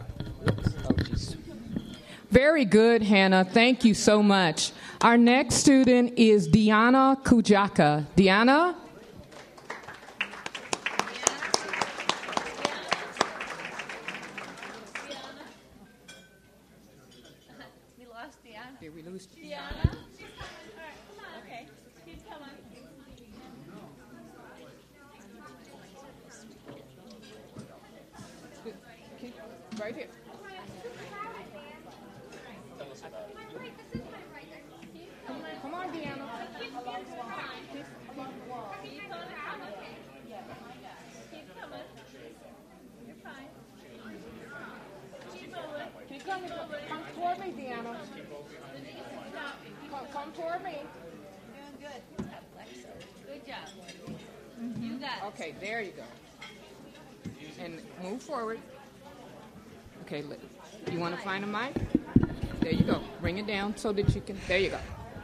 very good, Hannah. Thank you so much. Our next student is Diana Kujaka. Diana? We lost Diana. Did we lose Diana? All right, come on. Okay. Keep coming. Right here. Come on, Deanna. Keep coming. Keep coming. You're fine. Keep moving. Keep coming. Come toward me, Deanna. Come, come toward me. Doing good. Good job. You got it. Okay, there you go. And move forward. Okay, look. You want to find a mic? There you go. Bring it down so that you can. There you go.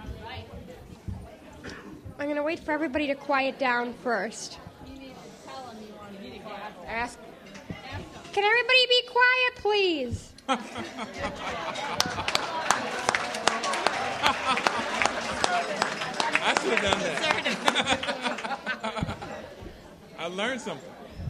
I'm going to wait for everybody to quiet down first. You need to tell them you want to be quiet. Ask. Can everybody be quiet, please? I should have done that. I learned something.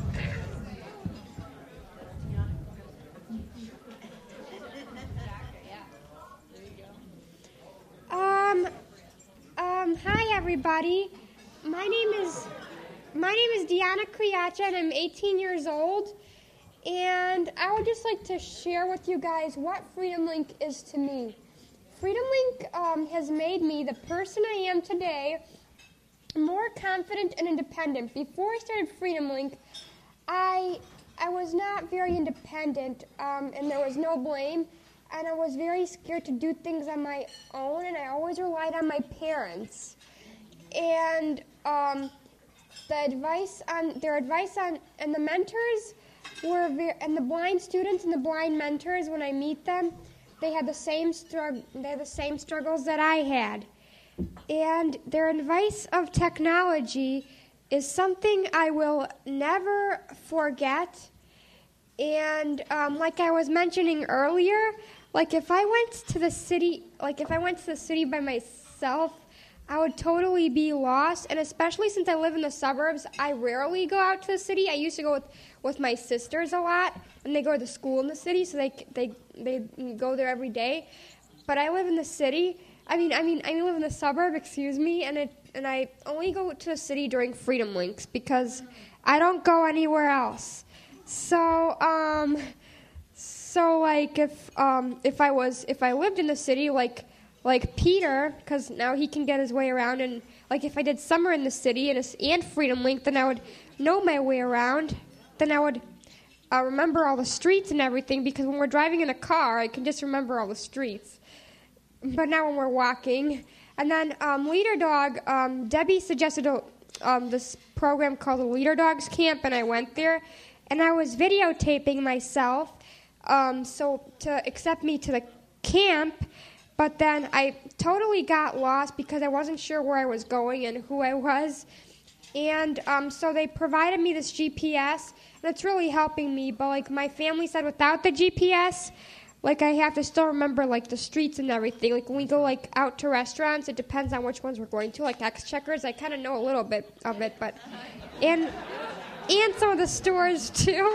Um, um, hi everybody. My name is my name is Diana Kuyacha, and I'm eighteen years old. And I would just like to share with you guys what Freedom Link is to me. Freedom Link um, has made me the person I am today, more confident and independent. Before I started Freedom Link, I I was not very independent, um, and there was no blame. And I was very scared to do things on my own, and I always relied on my parents. And um, the advice on their advice on and the mentors were very, and the blind students and the blind mentors, when I meet them, they had the same strugg they had the same struggles that I had. And their advice of technology is something I will never forget. And um, like I was mentioning earlier, like if I went to the city, like if I went to the city by myself, I would totally be lost. And especially since I live in the suburbs, I rarely go out to the city. I used to go with, with my sisters a lot, and they go to school in the city, so they they they go there every day. But I live in the city. I mean, I mean, I live in the suburb. Excuse me, and it and I only go to the city during Freedom Links because I don't go anywhere else. So um. So like if um, if I was if I lived in the city like like Peter, because now he can get his way around, and like if I did summer in the city and and Freedom Link, then I would know my way around. Then I would uh, remember all the streets and everything, because when we're driving in a car, I can just remember all the streets. But now when we're walking, and then um, Leader Dog, um, Debbie suggested a, um, this program called the Leader Dogs Camp, and I went there, and I was videotaping myself. Um, so to accept me to the camp, but then I totally got lost because I wasn't sure where I was going and who I was. And um, so they provided me this G P S, and it's really helping me. But like my family said, without the G P S, like I have to still remember like the streets and everything. Like when we go like out to restaurants, it depends on which ones we're going to. Like X-Checkers, I kind of know a little bit of it, but and and some of the stores too.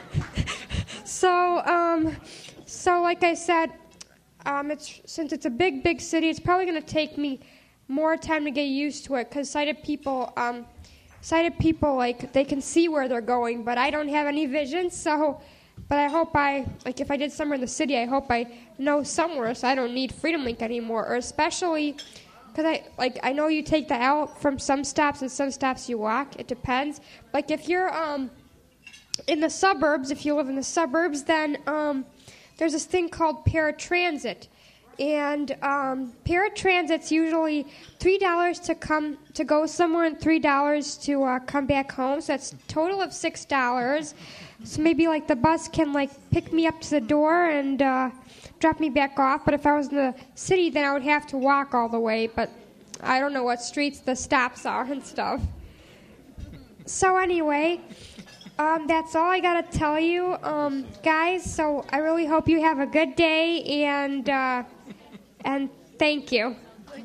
So, um, so like I said, um, it's since it's a big, big city, it's probably going to take me more time to get used to it. Because sighted people, um, sighted people, like they can see where they're going, but I don't have any vision. So, but I hope I, like, if I did somewhere in the city, I hope I know somewhere, so I don't need Freedom Link anymore. Or especially because I, like, I know you take the L from some stops and some stops you walk. It depends. Like if you're, um. in the suburbs, if you live in the suburbs, then um, there's this thing called paratransit. And um, paratransit's usually three dollars to come to go somewhere and three dollars to uh, come back home. So that's a total of six dollars. So maybe like the bus can like pick me up to the door and uh, drop me back off. But if I was in the city, then I would have to walk all the way. But I don't know what streets the stops are and stuff. So anyway, um, that's all I got to tell you, um, guys. So I really hope you have a good day, and uh, and thank you.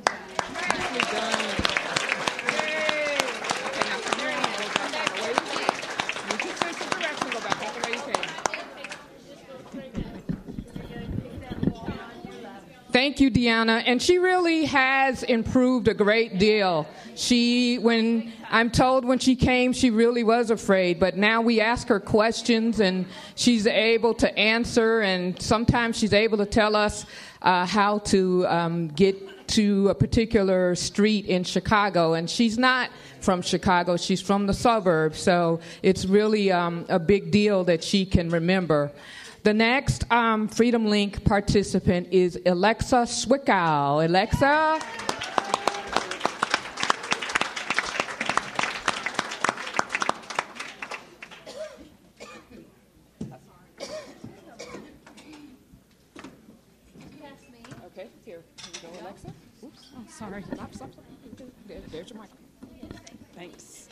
Thank you, Deanna. And she really has improved a great deal. She, when I'm told when she came, she really was afraid. But now we ask her questions, and she's able to answer. And sometimes she's able to tell us uh, how to um, get to a particular street in Chicago. And she's not from Chicago. She's from the suburbs. So it's really um, a big deal that she can remember. The next um, Freedom Link participant is Alexa Swickow. Alexa. Okay, here, here you go, Alexa. Oops, oh, sorry. Stop, stop, stop. There, there's your microphone. Thanks.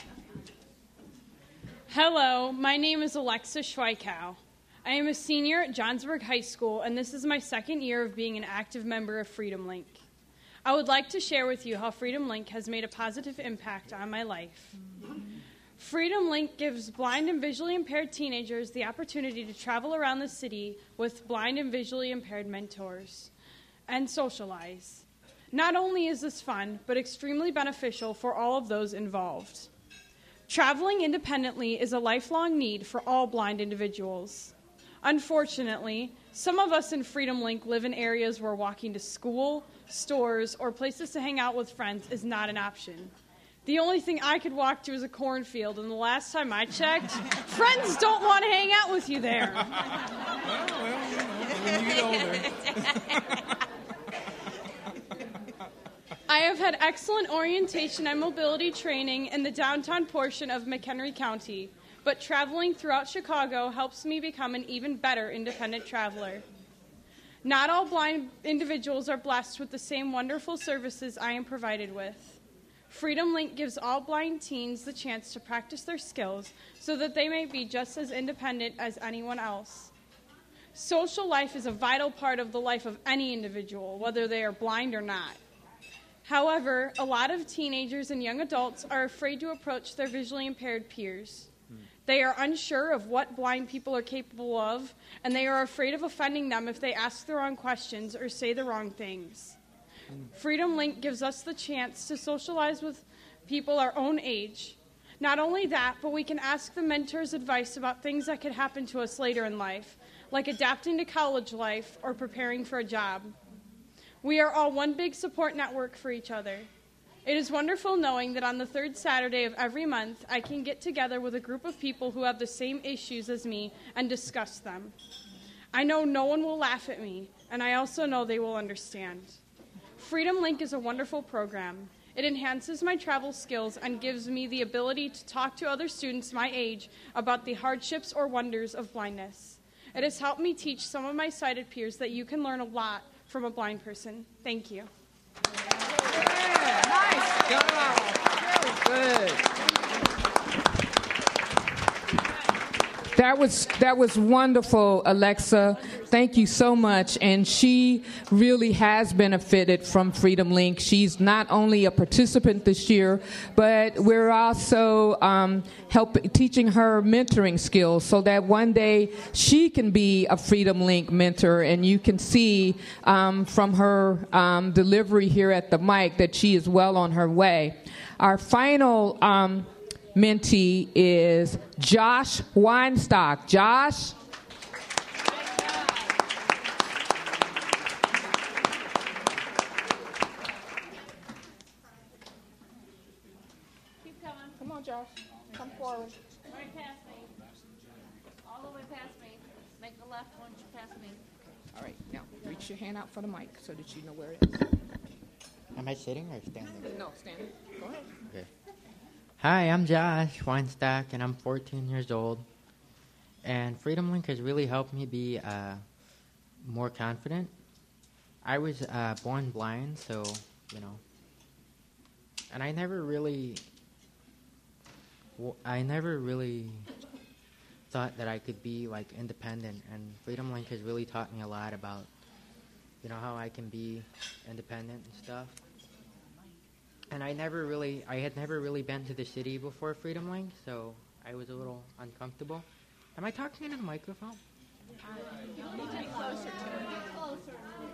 Hello, my name is Alexa Schweikow. I am a senior at Johnsburg High School, and this is my second year of being an active member of Freedom Link. I would like to share with you how Freedom Link has made a positive impact on my life. Freedom Link gives blind and visually impaired teenagers the opportunity to travel around the city with blind and visually impaired mentors and socialize. Not only is this fun, but extremely beneficial for all of those involved. Traveling independently is a lifelong need for all blind individuals. Unfortunately, some of us in Freedom Link live in areas where walking to school, stores, or places to hang out with friends is not an option. The only thing I could walk to is a cornfield, and the last time I checked, friends don't want to hang out with you there. Well, well, you know, when you get older. I have had excellent orientation and mobility training in the downtown portion of McHenry County, but traveling throughout Chicago helps me become an even better independent traveler. Not all blind individuals are blessed with the same wonderful services I am provided with. Freedom Link gives all blind teens the chance to practice their skills so that they may be just as independent as anyone else. Social life is a vital part of the life of any individual, whether they are blind or not. However, a lot of teenagers and young adults are afraid to approach their visually impaired peers. They are unsure of what blind people are capable of, and they are afraid of offending them if they ask the wrong questions or say the wrong things. Freedom Link gives us the chance to socialize with people our own age. Not only that, but we can ask the mentors advice about things that could happen to us later in life, like adapting to college life or preparing for a job. We are all one big support network for each other. It is wonderful knowing that on the third Saturday of every month, I can get together with a group of people who have the same issues as me and discuss them. I know no one will laugh at me, and I also know they will understand. Freedom Link is a wonderful program. It enhances my travel skills and gives me the ability to talk to other students my age about the hardships or wonders of blindness. It has helped me teach some of my sighted peers that you can learn a lot from a blind person. Thank you. Nice job. Very good. That was that was wonderful, Alexa. Thank you so much. And she really has benefited from Freedom Link. She's not only a participant this year, but we're also um, help, teaching her mentoring skills so that one day she can be a Freedom Link mentor. And you can see um, from her um, delivery here at the mic that she is well on her way. Our final um, mentee is Josh Weinstock. Josh? Keep coming. Come on, Josh. Come forward. Right past me. All the way past me. Make the left once you pass me. All right, now reach your hand out for the mic so that you know where it is. Am I sitting or standing? No, standing. Go ahead. Okay. Hi, I'm Josh Weinstock, and I'm fourteen years old. And Freedom Link has really helped me be uh, more confident. I was uh, born blind, so, you know, and I never really, I never really thought that I could be, like, independent. And Freedom Link has really taught me a lot about, you know, how I can be independent and stuff. And I never really, I had never really been to the city before Freedom Link, so I was a little uncomfortable. Am I talking into the microphone? You need to be closer to it. Closer.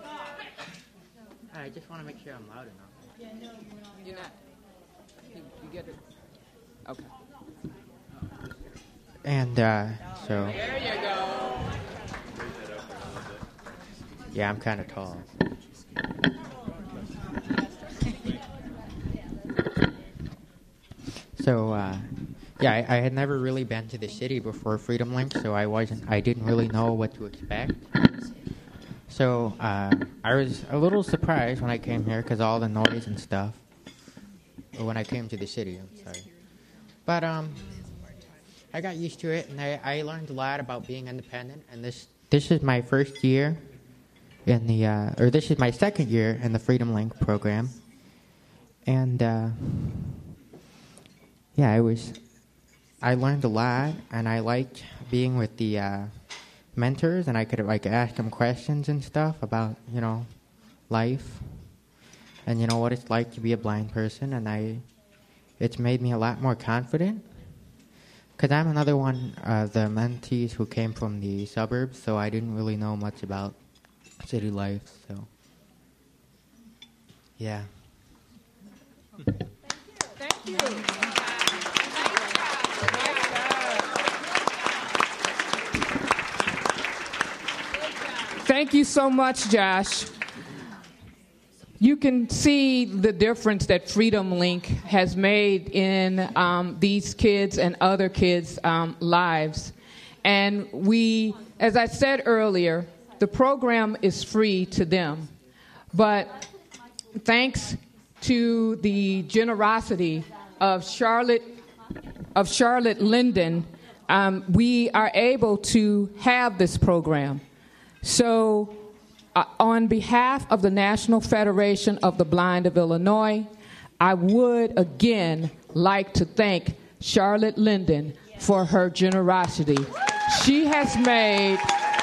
I just want to make sure I'm loud enough. Yeah, no, you're not. You, you get it? Okay. And, uh, so... There you go. Yeah, I'm kind of tall. So, uh, yeah, I, I had never really been to the city before Freedom Link, so I wasn't, I didn't really know what to expect. So, uh, I was a little surprised when I came here because all the noise and stuff. Or when I came to the city, I'm sorry. But, um, I got used to it, and I, I learned a lot about being independent, and this, this is my first year in the, uh, or this is my second year in the Freedom Link program. And, uh, yeah, I was, I learned a lot, and I liked being with the uh, mentors, and I could, like, ask them questions and stuff about, you know, life, and, you know, what it's like to be a blind person, and I, it's made me a lot more confident, because I'm another one of the mentees who came from the suburbs, so I didn't really know much about city life, so, yeah. Thank you. Thank you so much, Josh. You can see the difference that Freedom Link has made in um, these kids and other kids' um, lives. And we, as I said earlier, the program is free to them. But thanks to the generosity of Charlotte, of Charlotte Linden, um, we are able to have this program. So, uh, on behalf of the National Federation of the Blind of Illinois, I would again like to thank Charlotte Linden for her generosity. She has made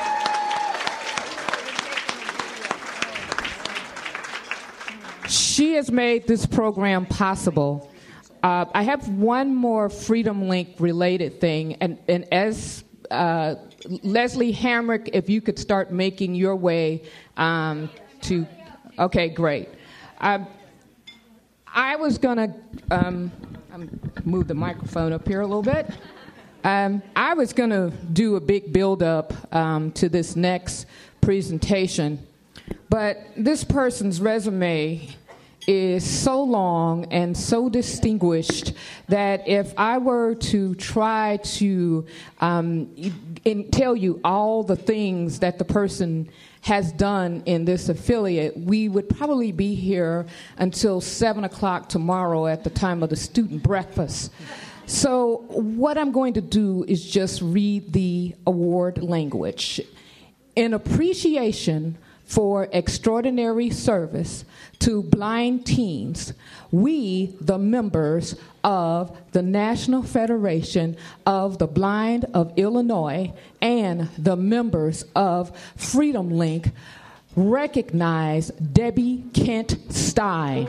she has made this program possible. Uh, I have one more Freedom Link related thing, and, and as uh, Leslie Hamrick, if you could start making your way um, to, okay, great. I, I was going to um, move the microphone up here a little bit. Um, I was going to do a big build-up um, to this next presentation, but this person's resume is so long and so distinguished that if I were to try to um, in, tell you all the things that the person has done in this affiliate, we would probably be here until seven o'clock tomorrow at the time of the student breakfast. So what I'm going to do is just read the award language. In appreciation for extraordinary service to blind teens, we, the members of the National Federation of the Blind of Illinois and the members of Freedom Link, recognize Debbie Kent Stein.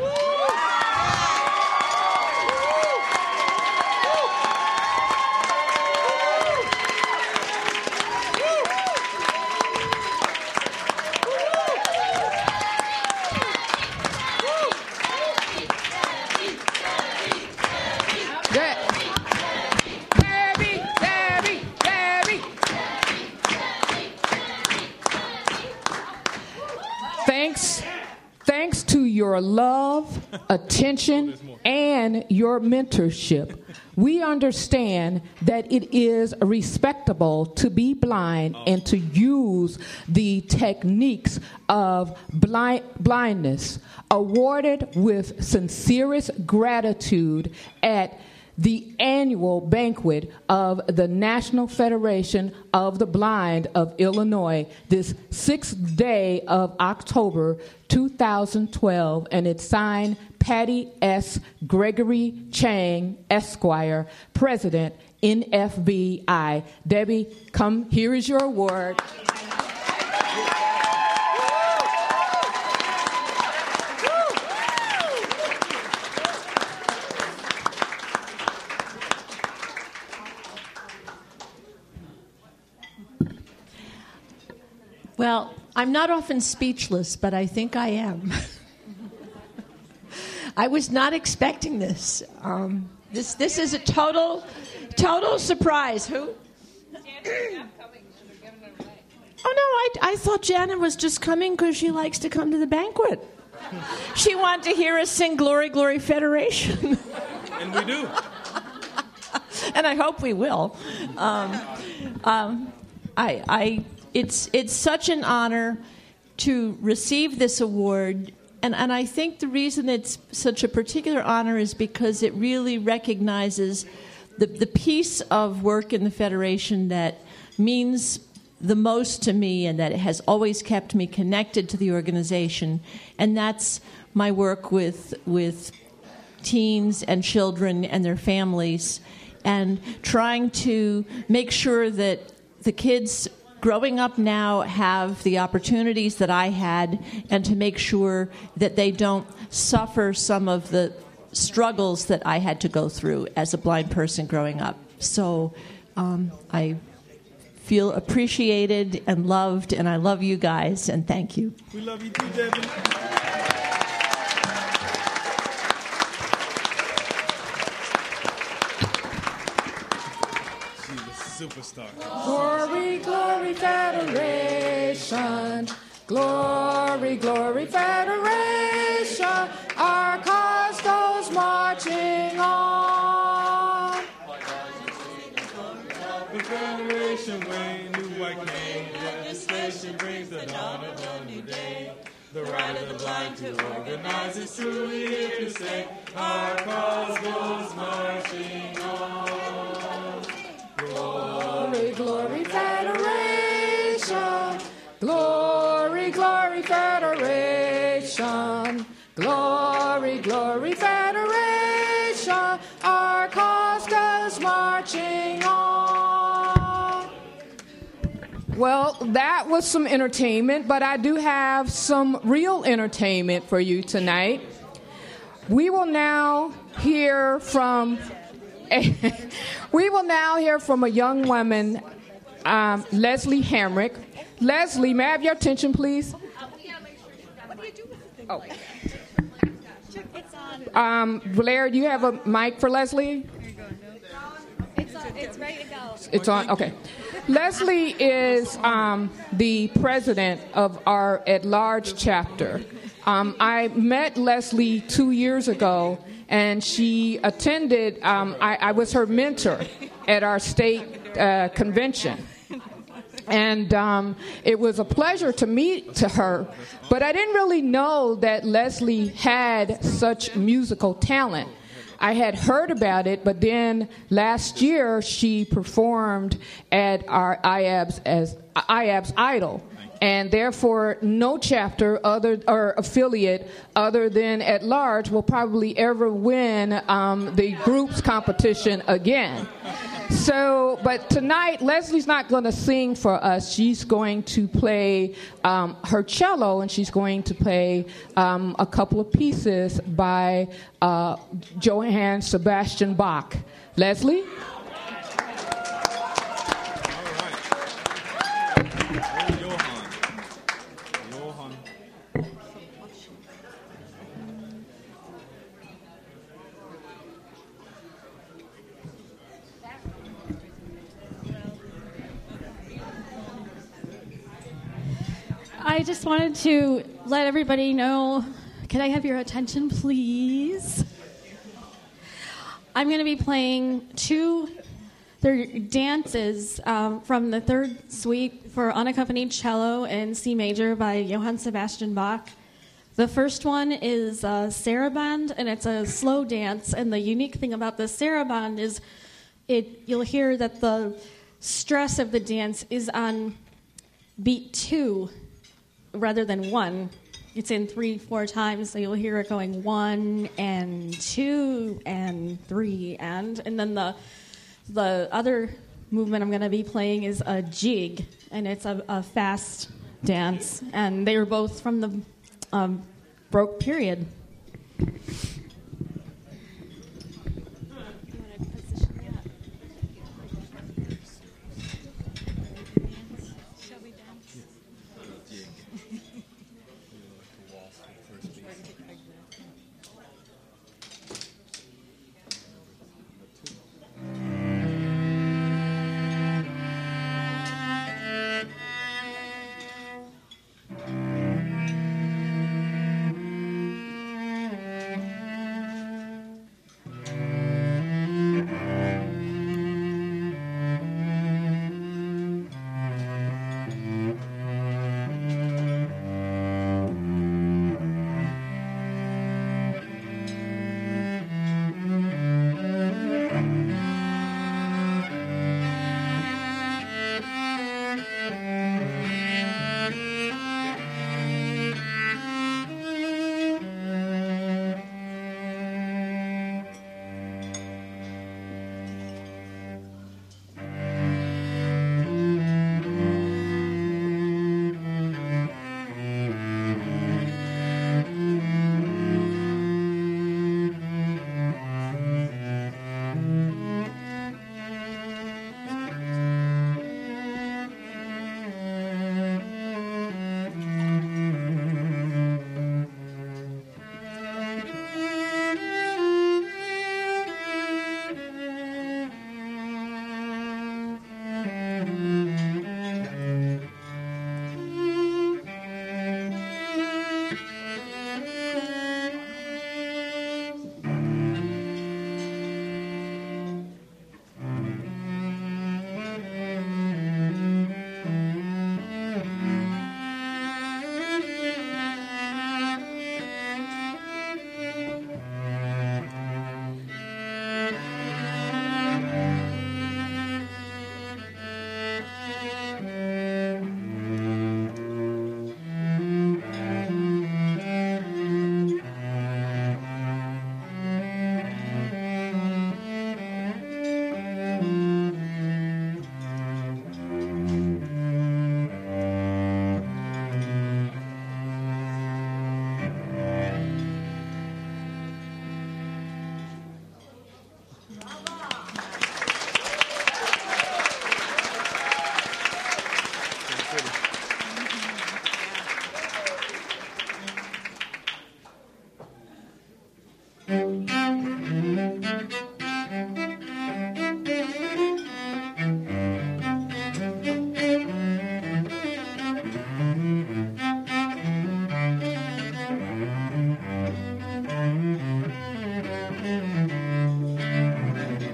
Thanks to your love, attention, and your mentorship, we understand that it is respectable to be blind and to use the techniques of blind, blindness, awarded with sincerest gratitude at the annual banquet of the National Federation of the Blind of Illinois, this sixth day of October two thousand twelve, and it's signed Patty S. Gregory Chang, Esquire, President, N F B I. Debbie, come, here is your award. Well, I'm not often speechless, but I think I am. I was not expecting this. Um, this this is a total, total surprise. Who? Oh, no, I, I thought Janet was just coming because she likes to come to the banquet. She wanted to hear us sing Glory, Glory, Federation. And we do. And I hope we will. Um, um, I, I, it's, it's such an honor to receive this award. And, and I think the reason it's such a particular honor is because it really recognizes the, the piece of work in the Federation that means the most to me and that has always kept me connected to the organization. And that's my work with, with teens and children and their families, and trying to make sure that the kids growing up now have the opportunities that I had, and to make sure that they don't suffer some of the struggles that I had to go through as a blind person growing up. So um, I feel appreciated and loved, and I love you guys, and thank you. We love you too, Debbie. Superstar. Glory, glory, Federation. Glory, glory, Federation. Our cause goes marching on. The Federation way, new white name. Legislation brings the dawn of a new day. The right of the blind to organize is truly here to say, our cause goes marching on. Glory, glory, Federation. Glory, glory, Federation. Glory, glory, Federation. Our cause goes marching on. Well, that was some entertainment, but I do have some real entertainment for you tonight. We will now hear from... we will now hear from a young woman, um, Leslie Hamrick. Leslie, may I have your attention, please? Oh. Um, Blair, do you have a mic for Leslie? It's, on, it's ready to go. It's on, okay. Leslie is um, the president of our at-large chapter. Um, I met Leslie two years ago, and she attended, um, I, I was her mentor at our state uh, convention. And um, it was a pleasure to meet to her, but I didn't really know that Leslie had such musical talent. I had heard about it, but then last year she performed at our I A B S as I A B S Idol. And therefore, no chapter other or affiliate other than at large will probably ever win um, the groups competition again. So, but tonight, Leslie's not going to sing for us. She's going to play um, her cello, and she's going to play um, a couple of pieces by uh, Johann Sebastian Bach. Leslie? I just wanted to let everybody know, can I have your attention, please? I'm going to be playing two they're dances um, from the third suite for unaccompanied cello in C major by Johann Sebastian Bach. The first one is a saraband, and it's a slow dance. And the unique thing about the saraband is it you'll hear that the stress of the dance is on beat two rather than one. It's in three, four times, so you'll hear it going one and two and three and, and then the the other movement I'm going to be playing is a jig, and it's a, a fast dance, and they were both from the um, Baroque period.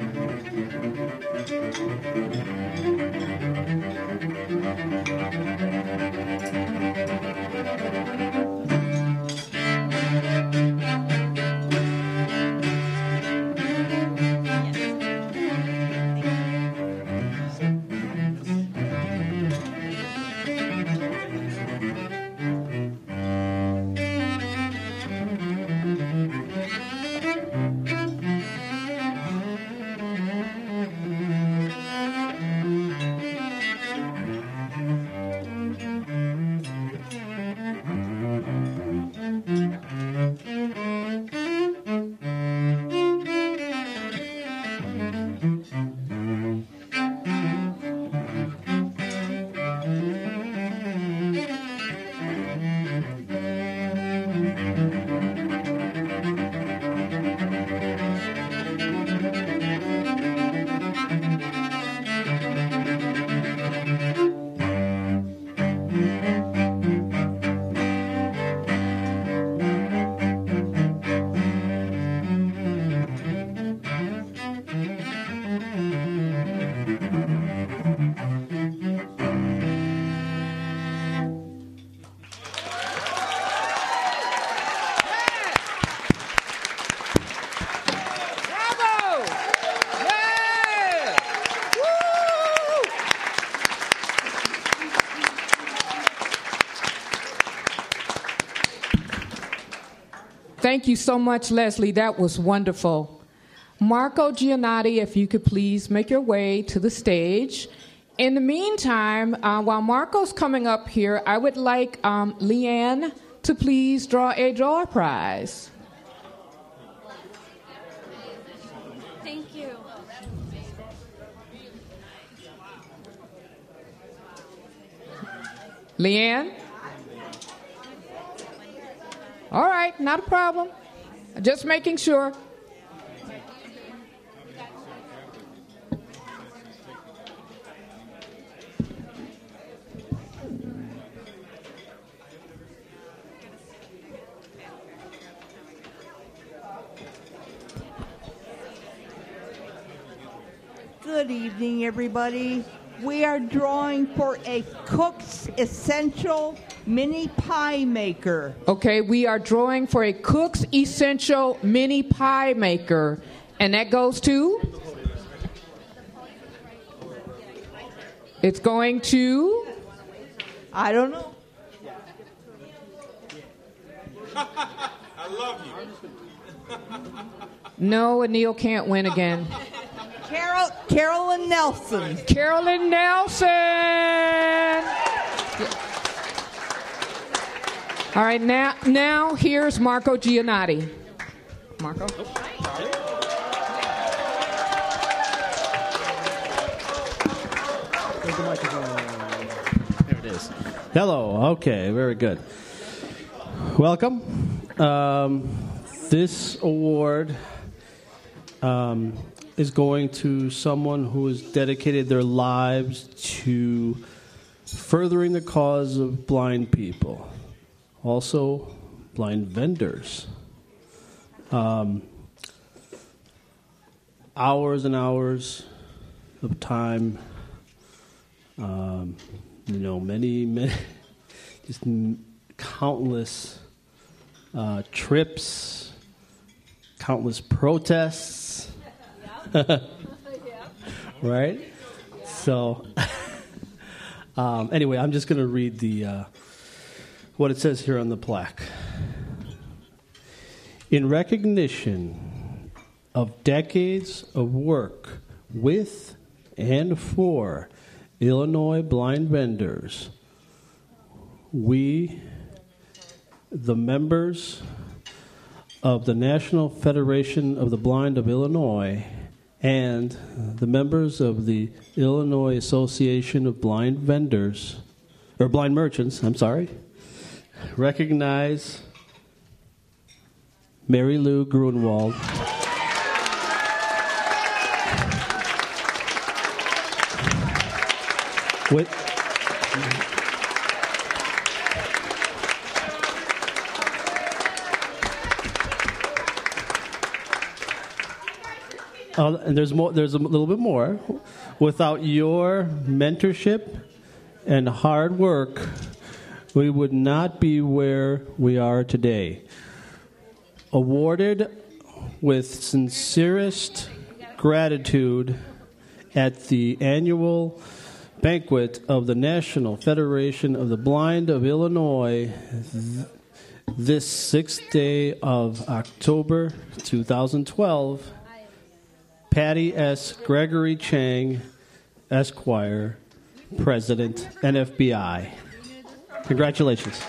Thank you. Thank you so much, Leslie. That was wonderful. Marco Giannotti, if you could please make your way to the stage. In the meantime, uh, while Marco's coming up here, I would like um, Leanne to please draw a door prize. Thank you. Leanne? All right, not a problem. Just making sure. Good evening, everybody. We are drawing for a Cook's Essential Mini Pie Maker. Okay, we are drawing for a Cook's Essential Mini Pie Maker. And that goes to? It's going to? I don't know. I love you. No, Anil can't win again. Carol, Carolyn Nelson. Carolyn Nelson! All right, now, now here's Marco Giannotti. Marco? Where's the microphone? There it is. Hello. Okay, very good. Welcome. Um, this award um, is going to someone who has dedicated their lives to furthering the cause of blind people, also blind vendors. Um, hours and hours of time, um, you know, many, many, just countless uh, trips, countless protests. Right? So, um, anyway, I'm just going to read the uh, what it says here on the plaque. In recognition of decades of work with and for Illinois blind vendors, we, the members of the National Federation of the Blind of Illinois, and the members of the Illinois Association of Blind Vendors, or Blind Merchants, I'm sorry, recognize Mary Lou Grunwald with Uh, and there's more. There's a little bit more. Without your mentorship and hard work, we would not be where we are today. Awarded with sincerest gratitude at the annual banquet of the National Federation of the Blind of Illinois, th- this sixth day of October two thousand twelve. Patty S. Gregory Chang, Esquire, President, N F B I. Congratulations.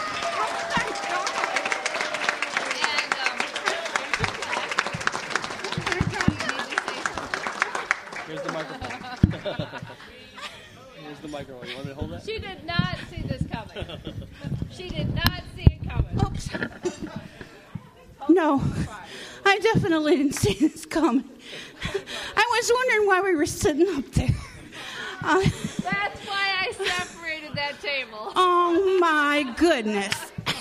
Here's the microphone. Here's the microphone. You want me to hold that? She did not see this coming. She did not see it coming. Oops. No, I definitely didn't see this coming. I was wondering why we were sitting up there. Uh, That's why I separated that table. oh my goodness.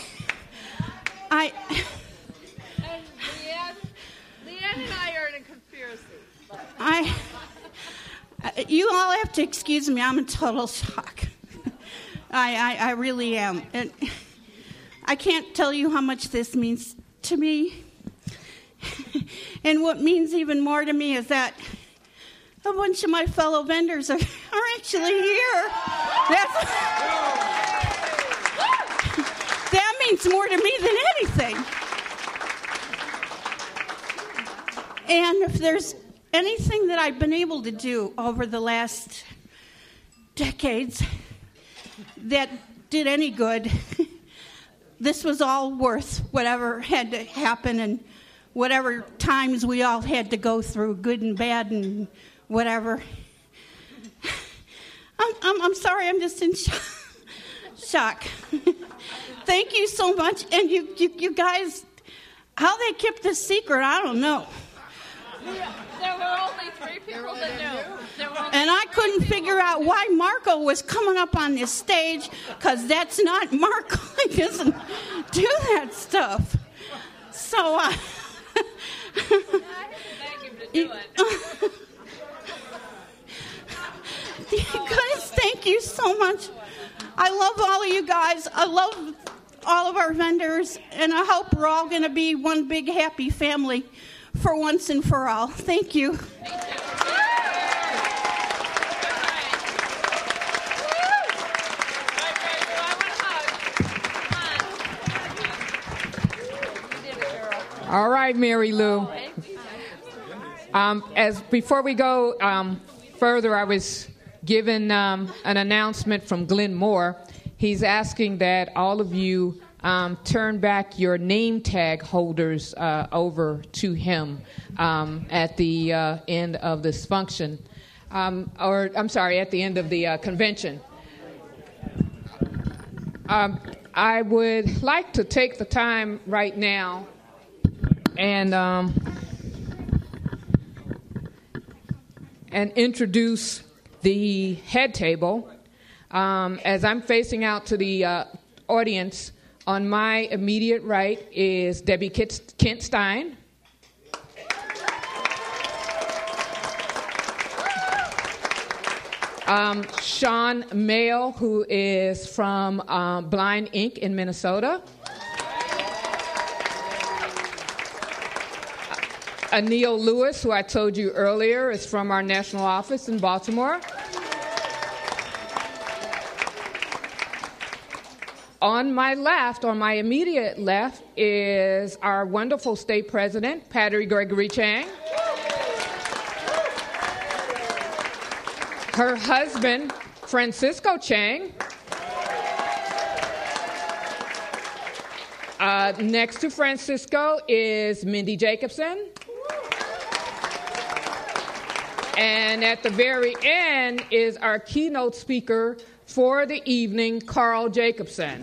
I. And Leanne, Leanne and I are in a conspiracy. I. You all have to excuse me. I'm in total shock. I, I, I really am. And I can't tell you how much this means to me. And what means even more to me is that a bunch of my fellow vendors are, are actually here. That's, that means more to me than anything. And if there's anything that I've been able to do over the last decades that did any good, this was all worth whatever had to happen and whatever times we all had to go through, good and bad and whatever. I'm, I'm, I'm sorry, I'm just in shock. shock. Thank you so much. And you, you, you guys, how they kept this secret, I don't know. There were only three people that knew. There were only And I couldn't figure out why Marco was coming up on this stage, because that's not Marco. He doesn't do that stuff. So, uh, you guys, thank you so much. I love all of you guys. I love all of our vendors, and I hope we're all going to be one big happy family for once and for all. Thank you. All right, Mary Lou. Um, as before we go um, further, I was given um, an announcement from Glenn Moore. He's asking that all of you um, turn back your name tag holders uh, over to him um, at the uh, end of this function, um, or I'm sorry, at the end of the uh, convention. Um, I would like to take the time right now and um, and introduce the head table. Um, as I'm facing out to the uh, audience, on my immediate right is Debbie Kent Stein. Um, Sean Mail, who is from um, Blind Incorporated in Minnesota. Anil Lewis, who I told you earlier, is from our national office in Baltimore. On my left, on my immediate left, is our wonderful state president, Patty Gregory Chang. Her husband, Francisco Chang. Uh, next to Francisco is Mindy Jacobson. And at the very end is our keynote speaker for the evening, Carl Jacobson.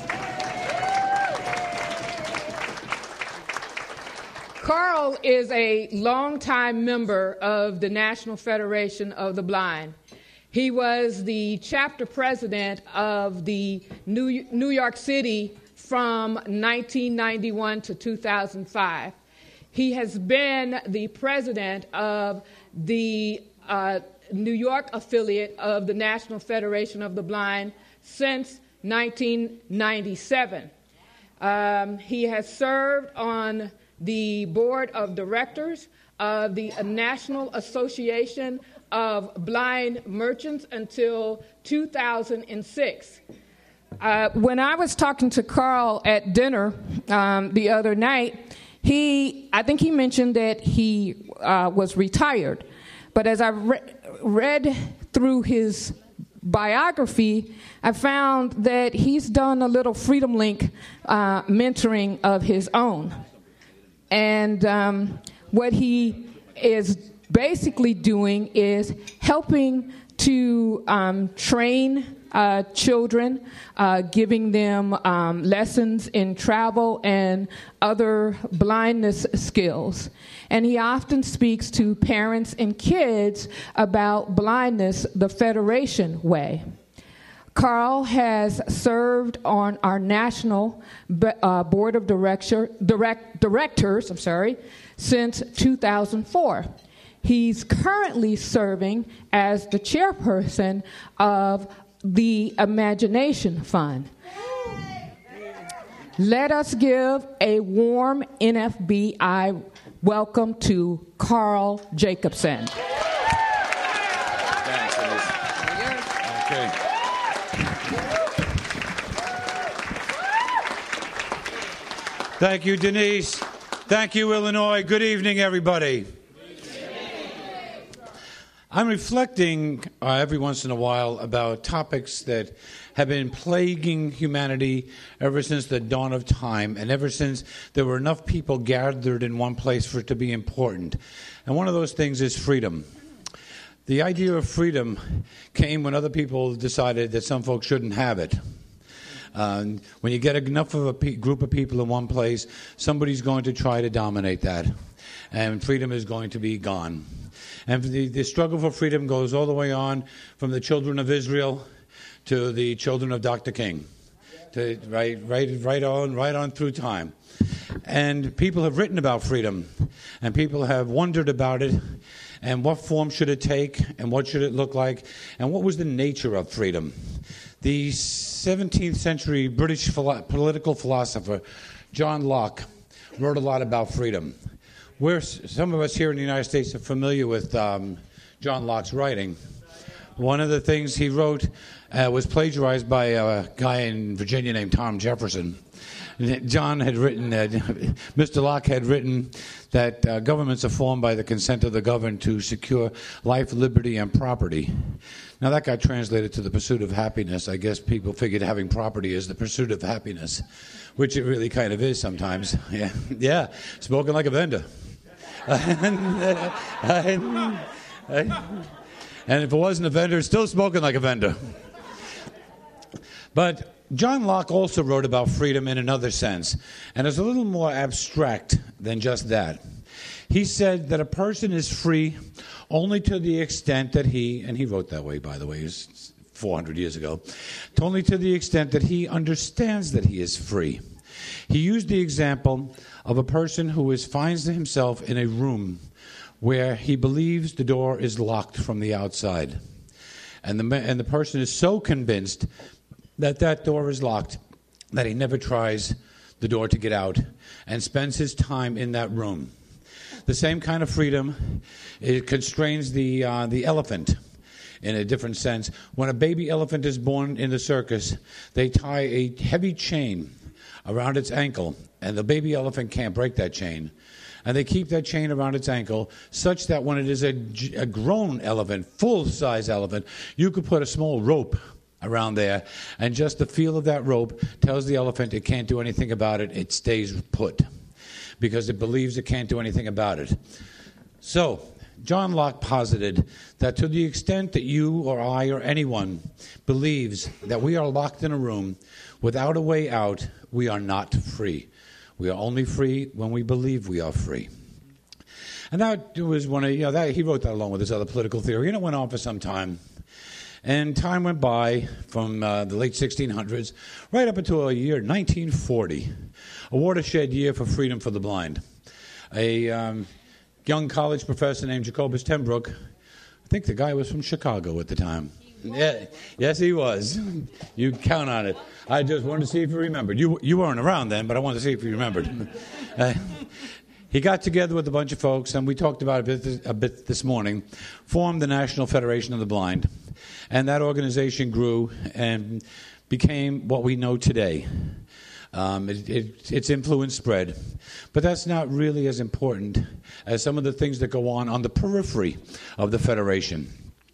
Carl is a longtime member of the National Federation of the Blind. He was the chapter president of the New, New York City from nineteen ninety-one to two thousand five. He has been the president of the uh, New York affiliate of the National Federation of the Blind since nineteen ninety-seven. Um, he has served on the board of directors of the National Association of Blind Merchants until two thousand six. Uh, when I was talking to Carl at dinner um, the other night, he, I think he mentioned that he uh, was retired. But as I re- read through his biography, I found that he's done a little Freedom Link uh, mentoring of his own. And um, what he is basically doing is helping to um, train uh, children, uh, giving them um, lessons in travel and other blindness skills. And he often speaks to parents and kids about blindness the Federation way. Carl has served on our national uh, board of director, direct, directors, I'm sorry, since two thousand four. He's currently serving as the chairperson of the Imagination Fund. Let us give a warm N F B I welcome to Carl Jacobson. Thanks, Denise. Okay. Thank you, Denise. Thank you, Illinois. Good evening, everybody. I'm reflecting uh, every once in a while about topics that have been plaguing humanity ever since the dawn of time, and ever since there were enough people gathered in one place for it to be important. And one of those things is freedom. The idea of freedom came when other people decided that some folks shouldn't have it. Uh, when you get enough of a pe- group of people in one place, somebody's going to try to dominate that, and freedom is going to be gone. And the, the struggle for freedom goes all the way on from the children of Israel to the children of Doctor King, to right, right, right on, right on through time. And people have written about freedom, and people have wondered about it, and what form should it take, and what should it look like, and what was the nature of freedom. The seventeenth century British philo- political philosopher John Locke wrote a lot about freedom. We're, some of us here in the United States are familiar with um, John Locke's writing. One of the things he wrote uh, was plagiarized by a guy in Virginia named Tom Jefferson. John had written, uh, Mister Locke had written that uh, governments are formed by the consent of the governed to secure life, liberty, and property. Now that got translated to the pursuit of happiness. I guess people figured having property is the pursuit of happiness, which it really kind of is sometimes. Yeah, yeah. Spoken like a vendor. and, and, and if it wasn't a vendor, it's still spoken like a vendor. But John Locke also wrote about freedom in another sense, and it's a little more abstract than just that. He said that a person is free only to the extent that he, and he wrote that way, by the way, it was four hundred years ago, only to the extent that he understands that he is free. He used the example of a person who is, finds himself in a room where he believes the door is locked from the outside. And the, and the person is so convinced that that door is locked that he never tries the door to get out and spends his time in that room. The same kind of freedom, it constrains the uh, the elephant in a different sense. When a baby elephant is born in the circus, they tie a heavy chain around its ankle, and the baby elephant can't break that chain. And they keep that chain around its ankle such that when it is a, a grown elephant, full-size elephant, you could put a small rope around there, and just the feel of that rope tells the elephant it can't do anything about it. It stays put because it believes it can't do anything about it. So John Locke posited that to the extent that you or I or anyone believes that we are locked in a room without a way out, we are not free. We are only free when we believe we are free. And that was one of, you know, that, he wrote that along with his other political theory, and it went on for some time. And time went by from uh, the late sixteen hundreds right up until a year nineteen forty, a watershed year for freedom for the blind. A um, young college professor named Jacobus ten Broek, I think the guy was from Chicago at the time. Yeah, yes, he was. You count on it. I just wanted to see if you remembered. You you weren't around then, but I wanted to see if you remembered. uh, He got together with a bunch of folks, and we talked about it a bit, a bit this morning, formed the National Federation of the Blind. And that organization grew and became what we know today. Um, it, it, its influence spread. But that's not really as important as some of the things that go on on the periphery of the Federation.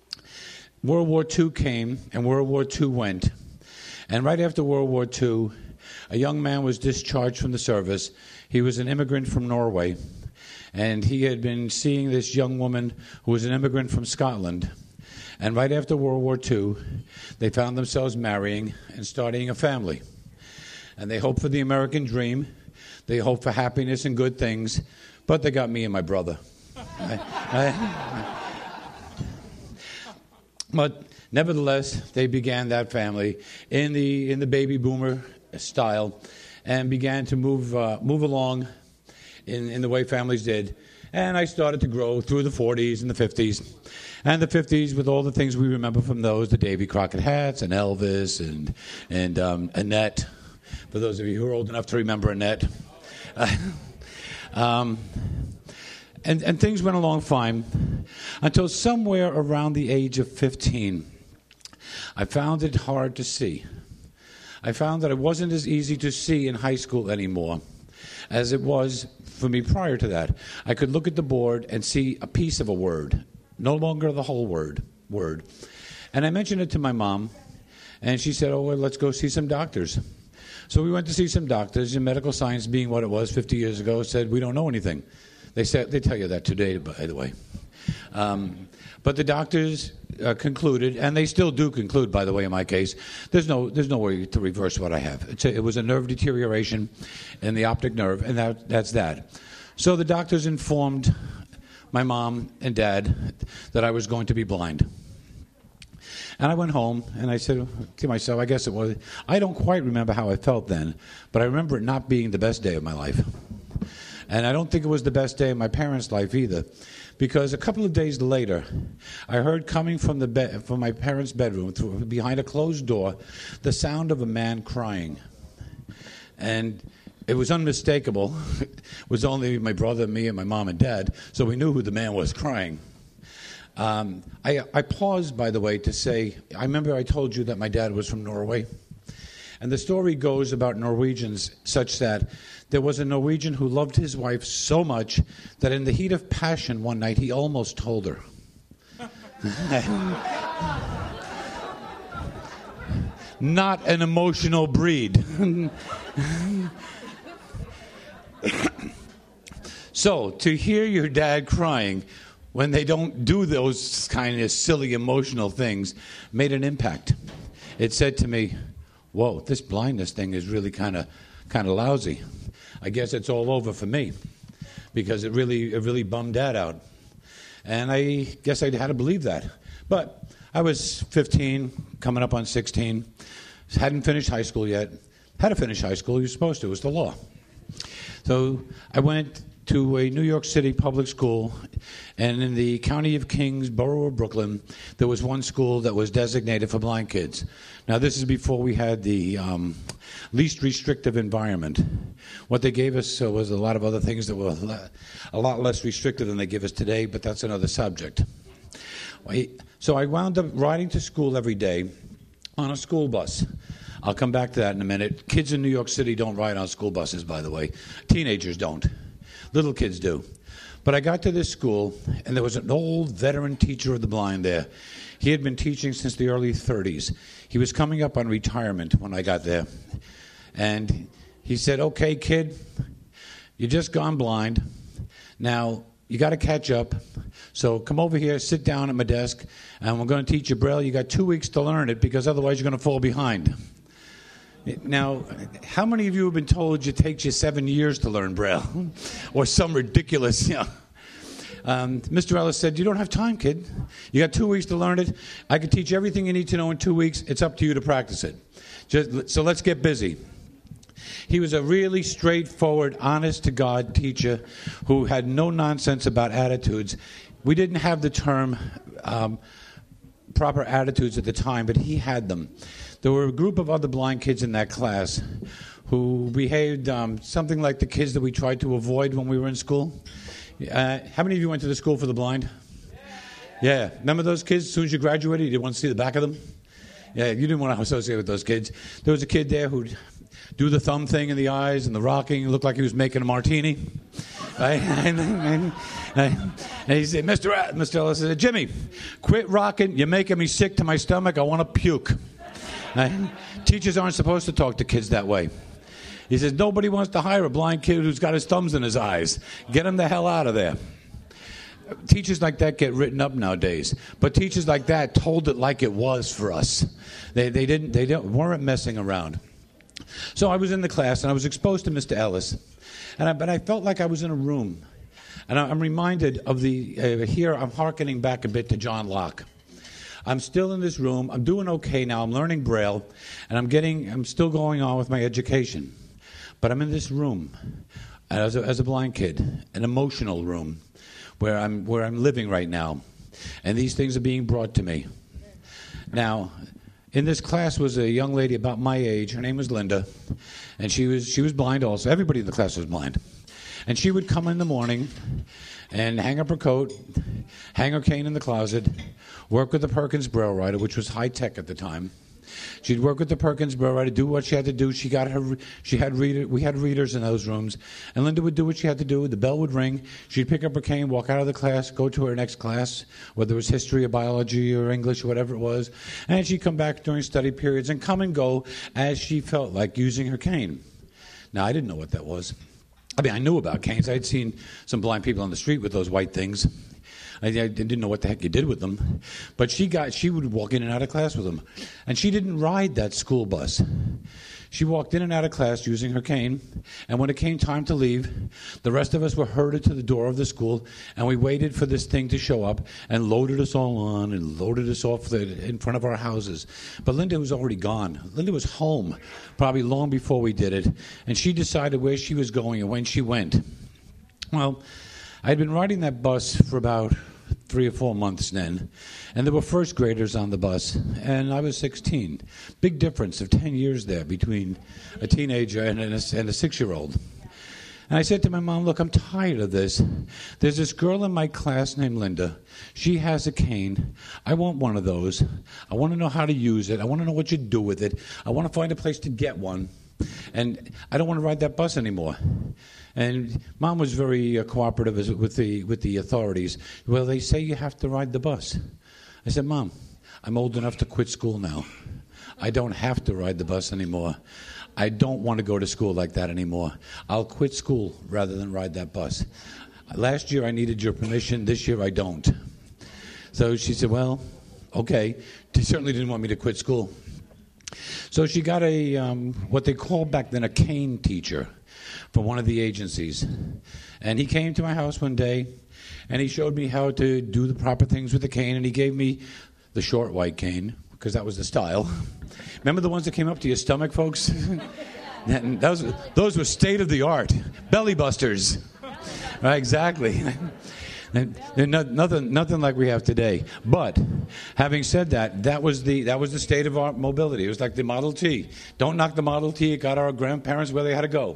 World War Two came, and World War Two went. And right after World War Two, a young man was discharged from the service. He was an immigrant from Norway, and he had been seeing this young woman who was an immigrant from Scotland. And right after World War Two, they found themselves marrying and starting a family. And they hoped for the American dream. They hoped for happiness and good things, but they got me and my brother. I, I, but nevertheless, they began that family in the in the baby boomer style, and began to move uh, move along in, in the way families did. And I started to grow through the forties and the fifties. And the fifties with all the things we remember from those, the Davy Crockett hats and Elvis and, and um, Annette, for those of you who are old enough to remember Annette. Uh, um, and, and things went along fine until somewhere around the age of fifteen, I found it hard to see. I found that it wasn't as easy to see in high school anymore as it was for me prior to that. I could look at the board and see a piece of a word, no longer the whole word. Word. And I mentioned it to my mom, and she said, oh, well, let's go see some doctors. So we went to see some doctors, and medical science being what it was fifty years ago, said we don't know anything. They said they tell you that today, by the way. Um, but the doctors uh, concluded, and they still do conclude, by the way, in my case, there's no there's no way to reverse what I have. It's a, it was a nerve deterioration in the optic nerve, and that, that's that. So the doctors informed my mom and dad that I was going to be blind. And I went home, and I said to myself, I guess it was, I don't quite remember how I felt then, but I remember it not being the best day of my life. And I don't think it was the best day of my parents' life either, because a couple of days later, I heard coming from the bed, from my parents' bedroom, through, behind a closed door, the sound of a man crying. And it was unmistakable. It was only my brother, me, and my mom and dad, so we knew who the man was crying. Um, I, I paused, by the way, to say, I remember I told you that my dad was from Norway. And the story goes about Norwegians such that there was a Norwegian who loved his wife so much that in the heat of passion one night he almost told her. Not an emotional breed. So, to hear your dad crying when they don't do those kind of silly emotional things made an impact. It said to me, whoa, this blindness thing is really kind of kind of lousy. I guess it's all over for me, because it really it really bummed Dad out. And I guess I had to believe that. But I was fifteen, coming up on sixteen, hadn't finished high school yet. Had to finish high school, you're supposed to, it was the law. So I went to a New York City public school, and in the County of Kings, borough of Brooklyn, there was one school that was designated for blind kids. Now, this is before we had the um, least restrictive environment. What they gave us uh, was a lot of other things that were a lot less restrictive than they give us today, but that's another subject. So I wound up riding to school every day on a school bus. I'll come back to that in a minute. Kids in New York City don't ride on school buses, by the way. Teenagers don't. Little kids do. But I got to this school, and there was an old veteran teacher of the blind there. He had been teaching since the early thirties. He was coming up on retirement when I got there. And he said, okay, kid, you just gone blind. Now, you got to catch up. So come over here, sit down at my desk, and we're going to teach you Braille. You got two weeks to learn it, because otherwise you're going to fall behind. Now, how many of you have been told it takes you seven years to learn Braille? Or some ridiculous, you know. Um, Mister Ellis said, you don't have time, kid. You got two weeks to learn it. I can teach you everything you need to know in two weeks. It's up to you to practice it. Just, so let's get busy. He was a really straightforward, honest-to-God teacher who had no nonsense about attitudes. We didn't have the term um, proper attitudes at the time, but he had them. There were a group of other blind kids in that class who behaved um, something like the kids that we tried to avoid when we were in school. Uh, how many of you went to the school for the blind? Yeah. Remember those kids? As soon as you graduated, you didn't want to see the back of them? Yeah, you didn't want to associate with those kids. There was a kid there who'd do the thumb thing in the eyes and the rocking. It looked like he was making a martini. Right? and, and, and he said, Mister A- Mister Ellis said, Jimmy, quit rocking. You're making me sick to my stomach. I want to puke. Right? Teachers aren't supposed to talk to kids that way. He says, nobody wants to hire a blind kid who's got his thumbs in his eyes. Get him the hell out of there. Teachers like that get written up nowadays. But teachers like that told it like it was for us. They, they, didn't, they didn't, weren't messing around. So I was in the class, and I was exposed to Mister Ellis. And I, but I felt like I was in a room. And I, I'm reminded of the, uh, here I'm hearkening back a bit to John Locke. I'm still in this room. I'm doing okay now. I'm learning Braille, and I'm getting. I'm still going on with my education. But I'm in this room as a, as a blind kid, an emotional room, where I'm where I'm living right now, and these things are being brought to me. Now, in this class was a young lady about my age. Her name was Linda, and she was she was blind also. Everybody in the class was blind, and she would come in the morning and hang up her coat, hang her cane in the closet, work with the Perkins Braille writer, which was high tech at the time, She'd work with the Perkins Borough to do what she had to do. She got her. She had reader. We had readers in those rooms, and Linda would do what she had to do. The bell would ring. She'd pick up her cane, walk out of the class, go to her next class, whether it was history or biology or English or whatever it was, and she'd come back during study periods and come and go as she felt like using her cane. Now, I didn't know what that was. I mean, I knew about canes. I'd seen some blind people on the street with those white things. I, I didn't know what the heck you did with them. But she got, she would walk in and out of class with them. And she didn't ride that school bus. She walked in and out of class using her cane. And when it came time to leave, the rest of us were herded to the door of the school, and we waited for this thing to show up and loaded us all on and loaded us off the, in front of our houses. But Linda was already gone. Linda was home probably long before we did it, and she decided where she was going and when she went. Well, I'd been riding that bus for about three or four months then, and there were first graders on the bus, and I was sixteen. Big difference of ten years there between a teenager and a, and a six-year-old. And I said to my mom, look, I'm tired of this. There's this girl in my class named Linda. She has a cane. I want one of those. I want to know how to use it. I want to know what you do with it. I want to find a place to get one. And I don't want to ride that bus anymore. And Mom was very uh, cooperative as, with the with the authorities. Well, they say you have to ride the bus. I said, Mom, I'm old enough to quit school now. I don't have to ride the bus anymore. I don't want to go to school like that anymore. I'll quit school rather than ride that bus. Last year I needed your permission. This year I don't. So she said, well, okay. She certainly didn't want me to quit school. So she got a um, what they called back then a cane teacher from one of the agencies. And he came to my house one day, and he showed me how to do the proper things with the cane, and he gave me the short white cane, because that was the style. Remember the ones that came up to your stomach, folks? those, those were state-of-the-art. Belly busters. Right, exactly. They're not, nothing, nothing like we have today. But having said that, that was the that was the state of our mobility. It was like the Model T. Don't knock the Model T. It got our grandparents where they had to go.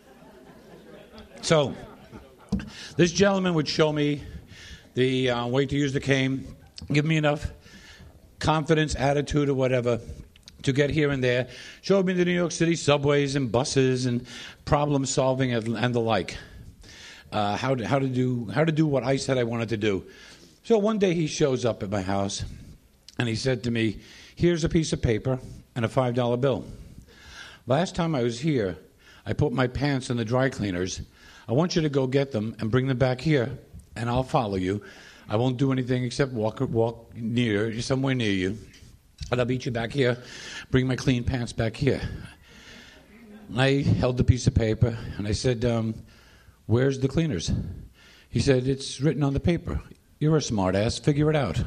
So this gentleman would show me the uh, way to use the cane, give me enough confidence, attitude, or whatever to get here and there. Showed me the New York City subways and buses and problem solving and, and the like. Uh, how to how to do how to do what I said I wanted to do. So one day he shows up at my house, and he said to me, "Here's a piece of paper and a five dollar bill. Last time I was here, I put my pants in the dry cleaners. I want you to go get them and bring them back here, and I'll follow you. I won't do anything except walk walk near somewhere near you, and I'll meet you back here. Bring my clean pants back here." I held the piece of paper and I said, um, "Where's the cleaners?" He said, "It's written on the paper. You're a smart ass. Figure it out."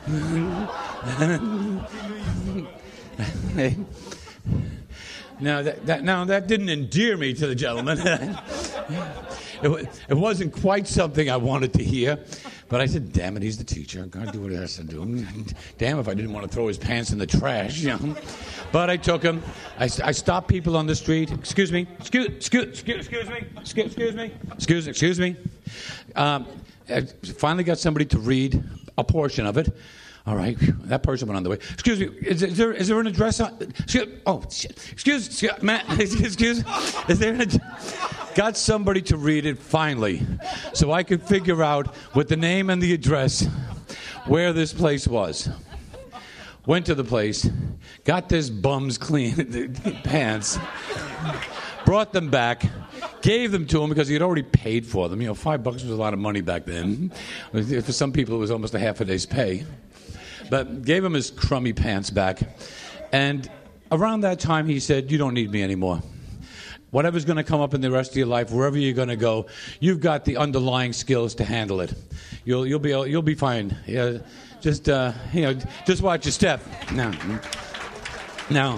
Now that, that now that didn't endear me to the gentleman. it, it wasn't quite something I wanted to hear, but I said, "Damn it, he's the teacher. I'm going to do what he has to do. Damn if I didn't want to throw his pants in the trash, you know." But I took him. I, I stopped people on the street. Excuse me. Excuse, excuse, excuse, excuse me. Excuse, excuse me. Excuse, excuse me. Um, I finally got somebody to read a portion of it. All right, that person went on the way. Excuse me, is, is there is there an address on? Excuse, oh, shit. excuse, excuse, Matt, excuse, is there an address? Got somebody to read it finally, so I could figure out with the name and the address where this place was. Went to the place, got this bum's clean pants, brought them back, gave them to him because he had already paid for them. You know, five bucks was a lot of money back then. For some people, it was almost a half a day's pay. But gave him his crummy pants back. And around that time, he said, "You don't need me anymore. Whatever's going to come up in the rest of your life, wherever you're going to go, you've got the underlying skills to handle it. You'll you'll be you'll be fine. Yeah, just uh, you know, just watch your step." No, no.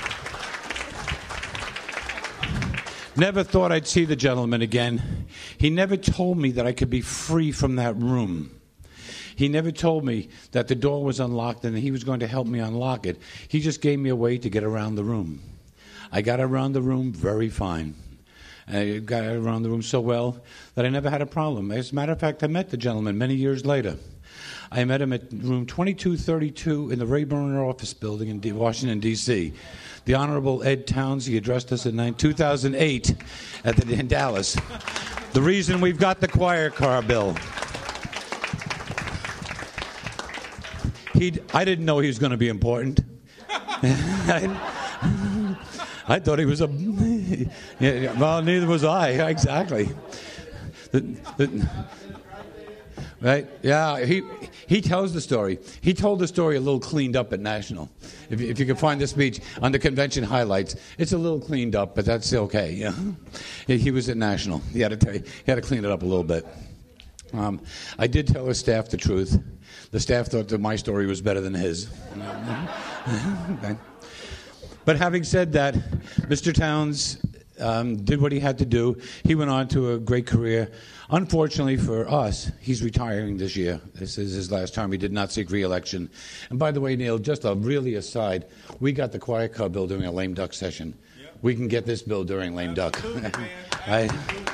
Never thought I'd see the gentleman again. He never told me that I could be free from that room. He never told me that the door was unlocked and he was going to help me unlock it. He just gave me a way to get around the room. I got around the room very fine. I got around the room so well that I never had a problem. As a matter of fact, I met the gentleman many years later. I met him at room twenty-two thirty-two in the Ray Burner office building in D- Washington, D C The Honorable Ed Towns, he addressed us in two thousand eight at the, in Dallas. The reason we've got the choir car bill. He'd, I didn't know he was going to be important. I, I thought he was a... Yeah, well, neither was I, exactly. The, the, right? Yeah, he he tells the story. He told the story a little cleaned up at National. If, if you can find the speech on the convention highlights, it's a little cleaned up, but that's okay. Yeah, he was at National. He had to tell you, he had to clean it up a little bit. Um, I did tell his staff the truth. The staff thought that my story was better than his. But having said that, Mister Towns um, did what he had to do. He went on to a great career. Unfortunately for us, he's retiring this year. This is his last term. He did not seek re-election. And by the way, Neil, just a really aside, we got the quiet car bill during a lame duck session. Yep. We can get this bill during lame duck. I,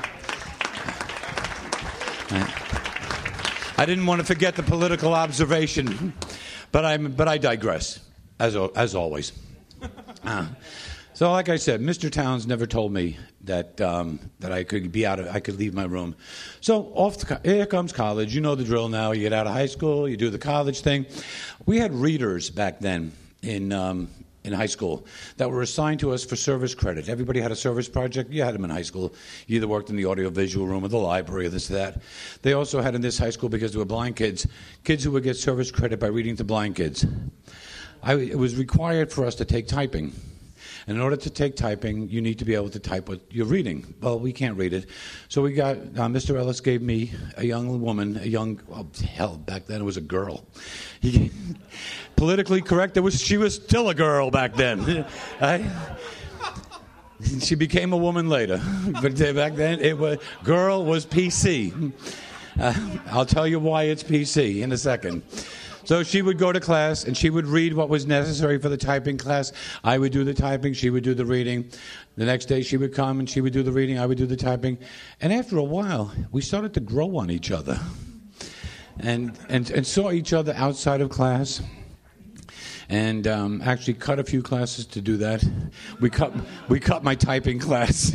I didn't want to forget the political observation, but I'm but I digress, as as always. Uh, So, like I said, Mister Towns never told me that um, that I could be out of, I could leave my room. So, off to, here comes college. You know the drill now. You get out of high school, you do the college thing. We had readers back then in um, in high school that were assigned to us for service credit. Everybody had a service project. You had them in high school. You either worked in the audiovisual room or the library or this or that. They also had in this high school, because there were blind kids, kids who would get service credit by reading to blind kids. I, it was required for us to take typing. And in order to take typing, you need to be able to type what you're reading. Well, we can't read it. So we got, uh, Mister Ellis gave me a young woman, a young, oh, hell, back then it was a girl. He, politically correct, it was, she was still a girl back then. I, she became a woman later. But back then, it was, girl was P C. Uh, I'll tell you why it's P C in a second. So she would go to class, and she would read what was necessary for the typing class. I would do the typing. She would do the reading. The next day she would come, and she would do the reading. I would do the typing. And after a while, we started to grow on each other and and, and saw each other outside of class, and um, actually cut a few classes to do that. We cut, we cut my typing class.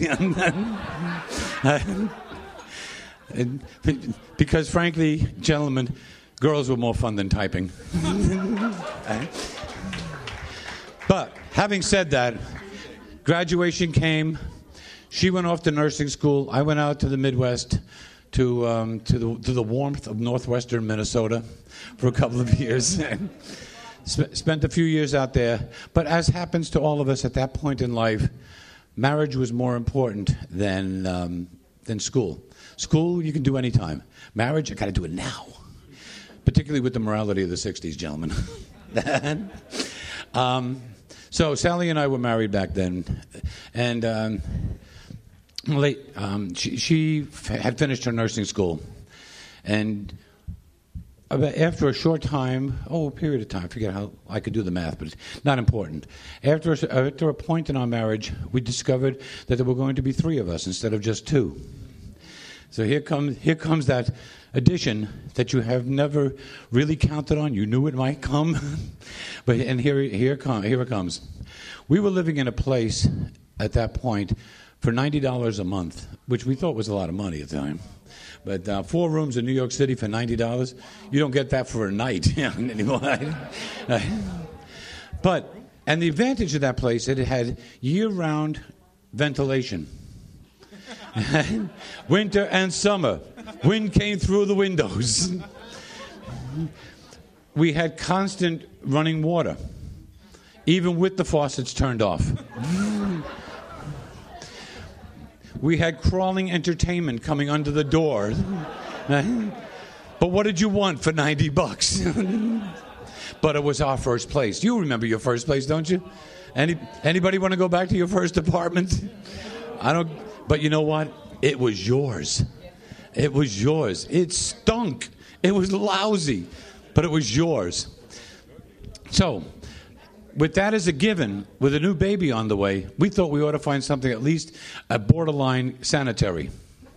and, because, frankly, gentlemen, girls were more fun than typing. But having said that, graduation came. She went off to nursing school. I went out to the Midwest, to um, to the to the warmth of northwestern Minnesota for a couple of years. Sp- spent a few years out there. But as happens to all of us at that point in life, marriage was more important than um, than school. School you can do anytime. Marriage, I got to do it now. Particularly with the morality of the sixties, gentlemen. um, so Sally and I were married back then, and um, late, um, she, she f- had finished her nursing school, and about after a short time, oh, a period of time, I forget how I could do the math, but it's not important. After a, after a point in our marriage, we discovered that there were going to be three of us instead of just two. So here comes here comes that addition that you have never really counted on. You knew it might come, but and here here come here it comes. We were living in a place at that point for ninety dollars a month, which we thought was a lot of money at the time. But uh, four rooms in New York City for ninety dollars, you don't get that for a night anymore. But and the advantage of that place, it had year-round ventilation. Winter and summer, wind came through the windows. We had constant running water, even with the faucets turned off. We had crawling entertainment coming under the door. But what did you want for ninety bucks? But it was our first place. You remember your first place, don't you? Any anybody want to go back to your first apartment? I don't. But you know what? It was yours. It was yours. It stunk. It was lousy, but it was yours. So, with that as a given, with a new baby on the way, we thought we ought to find something at least a borderline sanitary.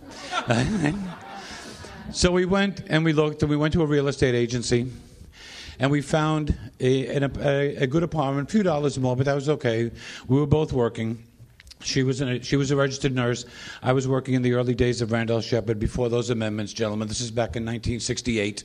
So we went and we looked, and we went to a real estate agency, and we found a, an, a, a good apartment, a few dollars more, but that was okay. We were both working. She was, in a, she was a registered nurse. I was working in the early days of Randall Shepard before those amendments, gentlemen. This is back in nineteen sixty-eight.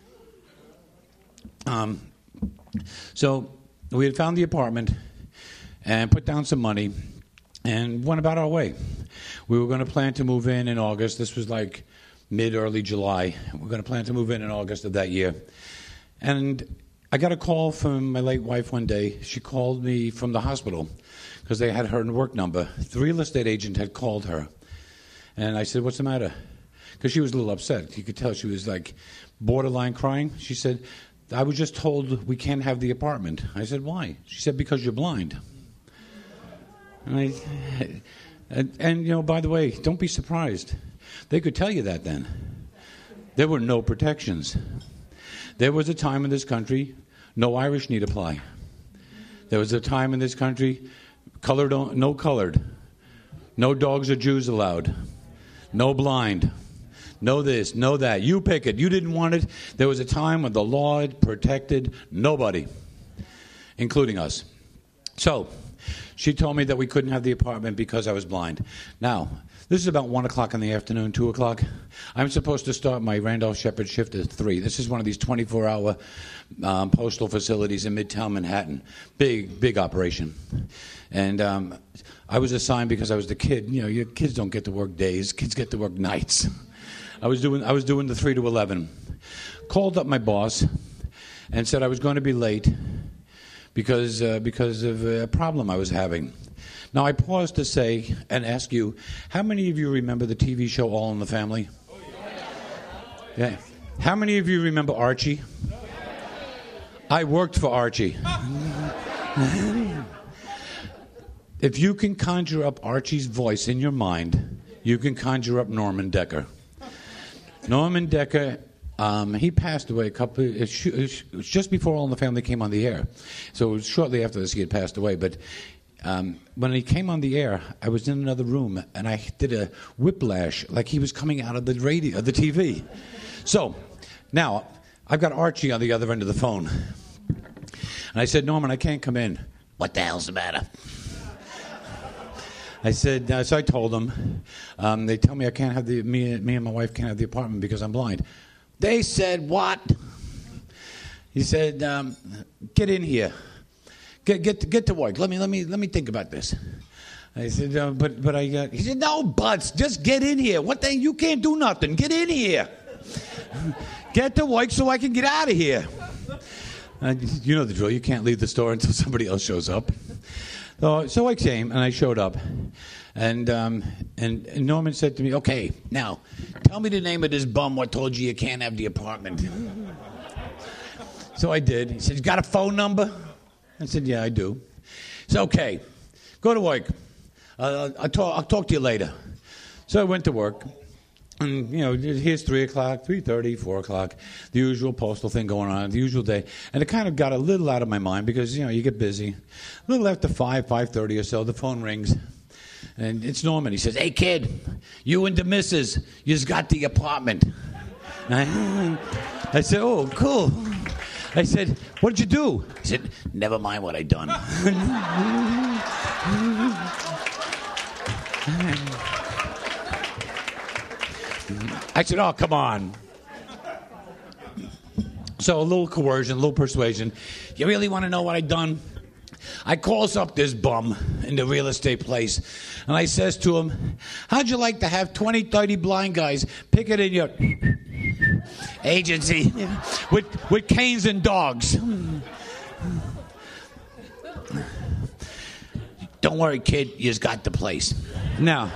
Um, so we had found the apartment and put down some money and went about our way. We were going to plan to move in in August. This was like mid, early July. We we're going to plan to move in in August of that year. And I got a call from my late wife one day. She called me from the hospital because they had her work number. The real estate agent had called her. And I said, what's the matter? Because she was a little upset. You could tell she was like borderline crying. She said, I was just told we can't have the apartment. I said, why? She said, because you're blind. And, I, and, and, you know, by the way, don't be surprised. They could tell you that then. There were no protections. There was a time in this country, no Irish need apply. There was a time in this country, colored, no colored. No dogs or Jews allowed. No blind. No this, no that. You pick it. You didn't want it. There was a time when the law had protected nobody, including us. So she told me that we couldn't have the apartment because I was blind. Now, this is about one o'clock in the afternoon, two o'clock. I'm supposed to start my Randolph Shepard shift at three. This is one of these twenty-four hour um, postal facilities in Midtown Manhattan. Big, big operation. And um, I was assigned because I was the kid. You know, your kids don't get to work days. Kids get to work nights. I was doing I was doing the three to eleven. Called up my boss and said I was going to be late because uh, because of a problem I was having. Now, I pause to say and ask you, how many of you remember the T V show All in the Family? Yeah. How many of you remember Archie? I worked for Archie. If you can conjure up Archie's voice in your mind, you can conjure up Norman Decker. Norman Decker, um, he passed away a couple. It was just before All in the Family came on the air, so it was shortly after this he had passed away. But um, when he came on the air, I was in another room and I did a whiplash, like he was coming out of the radio, the T V. So now I've got Archie on the other end of the phone, and I said, "Norman, I can't come in." "What the hell's the matter?" I said, uh, so I told them, um, they tell me I can't have the, me, me and my wife can't have the apartment because I'm blind. They said, what? He said, um, get in here. Get get get to work. Let me let me let me think about this. I said, uh, but but I got. He said, no buts. Just get in here. What the? You can't do nothing. Get in here. Get to work so I can get out of here. Uh, you know the drill. You can't leave the store until somebody else shows up. So, so I came and I showed up, and, um, and and Norman said to me, "Okay, now tell me the name of this bum what told you you can't have the apartment." So I did. He said, "You got a phone number?" I said, "Yeah, I do." He said, "Okay, go to work. Uh, I'll talk. I'll talk to you later." So I went to work. And, you know, here's three o'clock, three thirty, four o'clock, the usual postal thing going on, the usual day. And it kind of got a little out of my mind because, you know, you get busy. A little after five, five thirty or so, the phone rings. And it's Norman. He says, "Hey, kid, you and the missus, you just got the apartment." I, I said, "Oh, cool." I said, "What did you do?" He said, "Never mind what I done." I said, "Oh, come on." So a little coercion, a little persuasion. "You really want to know what I done?" I calls up this bum in the real estate place, and I says to him, "How'd you like to have twenty, thirty blind guys pick it in your agency with, with canes and dogs?" "Don't worry, kid, you just got the place." Now...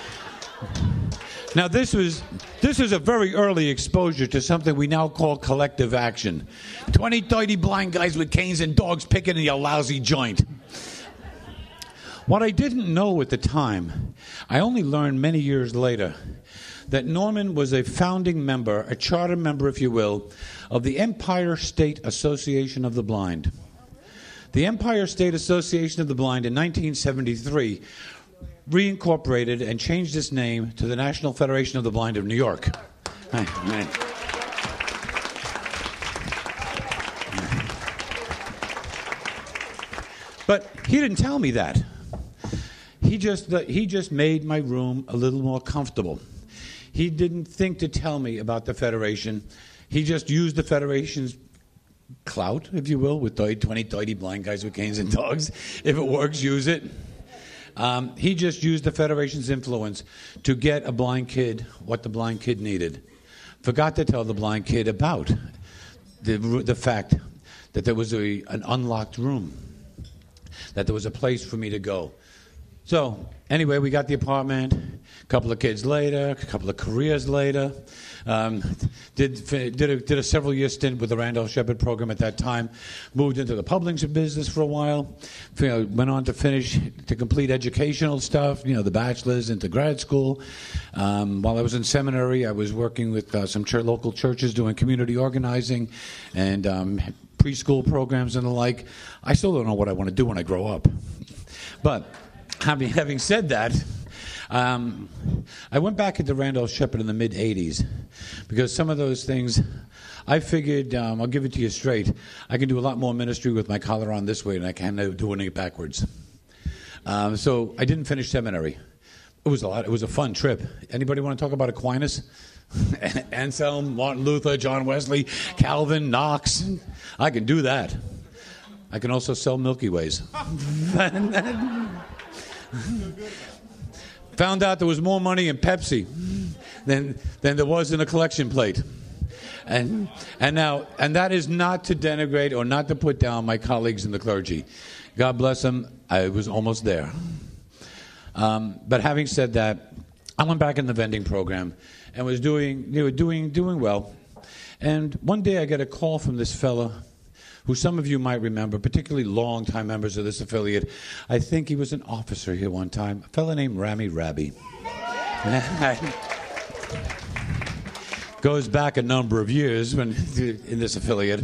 Now, this was this was a very early exposure to something we now call collective action. twenty, thirty blind guys with canes and dogs picking in your lousy joint. What I didn't know at the time, I only learned many years later, that Norman was a founding member, a charter member, if you will, of the Empire State Association of the Blind. The Empire State Association of the Blind in nineteen seventy-three reincorporated and changed its name to the National Federation of the Blind of New York. Amen. But he didn't tell me that. He just, he just made my room a little more comfortable. He didn't think to tell me about the Federation. He just used the Federation's clout, if you will, with twenty, thirty blind guys with canes and dogs. If it works, use it. Um, he just used the Federation's influence to get a blind kid what the blind kid needed. Forgot to tell the blind kid about the, the fact that there was a, an unlocked room, that there was a place for me to go. So, anyway, we got the apartment. A couple of kids later, a couple of careers later. Um, did did a, did a several year stint with the Randolph Shepherd program at that time. Moved into the publishing business for a while. You know, went on to finish, to complete educational stuff, you know, the bachelor's into grad school. Um, while I was in seminary, I was working with uh, some ch- local churches doing community organizing and um, preschool programs and the like. I still don't know what I want to do when I grow up. But having, having said that, Um, I went back into Randolph Shepherd in the mid-eighties because some of those things, I figured, um, I'll give it to you straight, I can do a lot more ministry with my collar on this way than I can doing it backwards. Um, so I didn't finish seminary. It was a lot. It was a fun trip. Anybody want to talk about Aquinas? Anselm, Martin Luther, John Wesley, Calvin, Knox. I can do that. I can also sell Milky Ways. Found out there was more money in Pepsi than than there was in a collection plate. And and now and that is not to denigrate or not to put down my colleagues in the clergy. God bless them. I was almost there. Um, but having said that, I went back in the vending program and was doing you know, doing doing well. And one day I get a call from this fella who some of you might remember, particularly long-time members of this affiliate. I think he was an officer here one time, a fellow named Rami Rabi. Goes back a number of years when in this affiliate.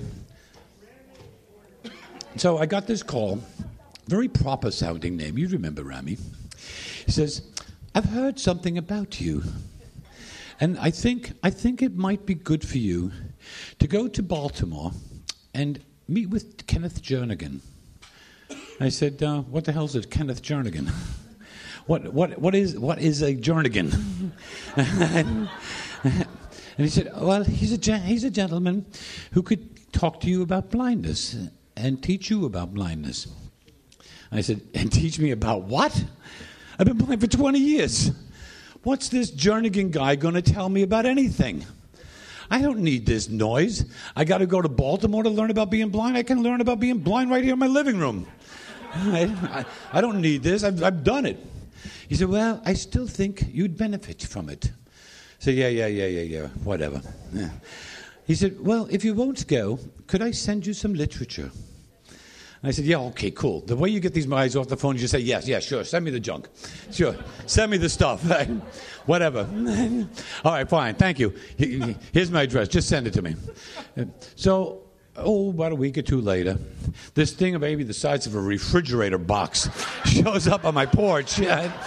So I got this call, very proper-sounding name. You remember Rami. He says, I've heard something about you, and I think I think it might be good for you to go to Baltimore and meet with Kenneth Jernigan. I said, uh, what the hell is it, Kenneth Jernigan? What what what is what is a Jernigan? and, and he said, well, he's a gen- he's a gentleman who could talk to you about blindness and teach you about blindness. I said, and teach me about what? I've been blind for twenty years. What's this Jernigan guy going to tell me about anything? I don't need this noise. I got to go to Baltimore to learn about being blind. I can learn about being blind right here in my living room. I, I, I don't need this. I've, I've done it. He said, well, I still think you'd benefit from it. I said, yeah, yeah, yeah, yeah, yeah, whatever. Yeah. He said, well, if you won't go, could I send you some literature? I said, yeah, okay, cool. The way you get these guys off the phone, you just say, yes, yes, sure, send me the junk. Sure, send me the stuff. Whatever. All right, fine, thank you. Here's my address. Just send it to me. So, oh, about a week or two later, this thing maybe the size of a refrigerator box shows up on my porch.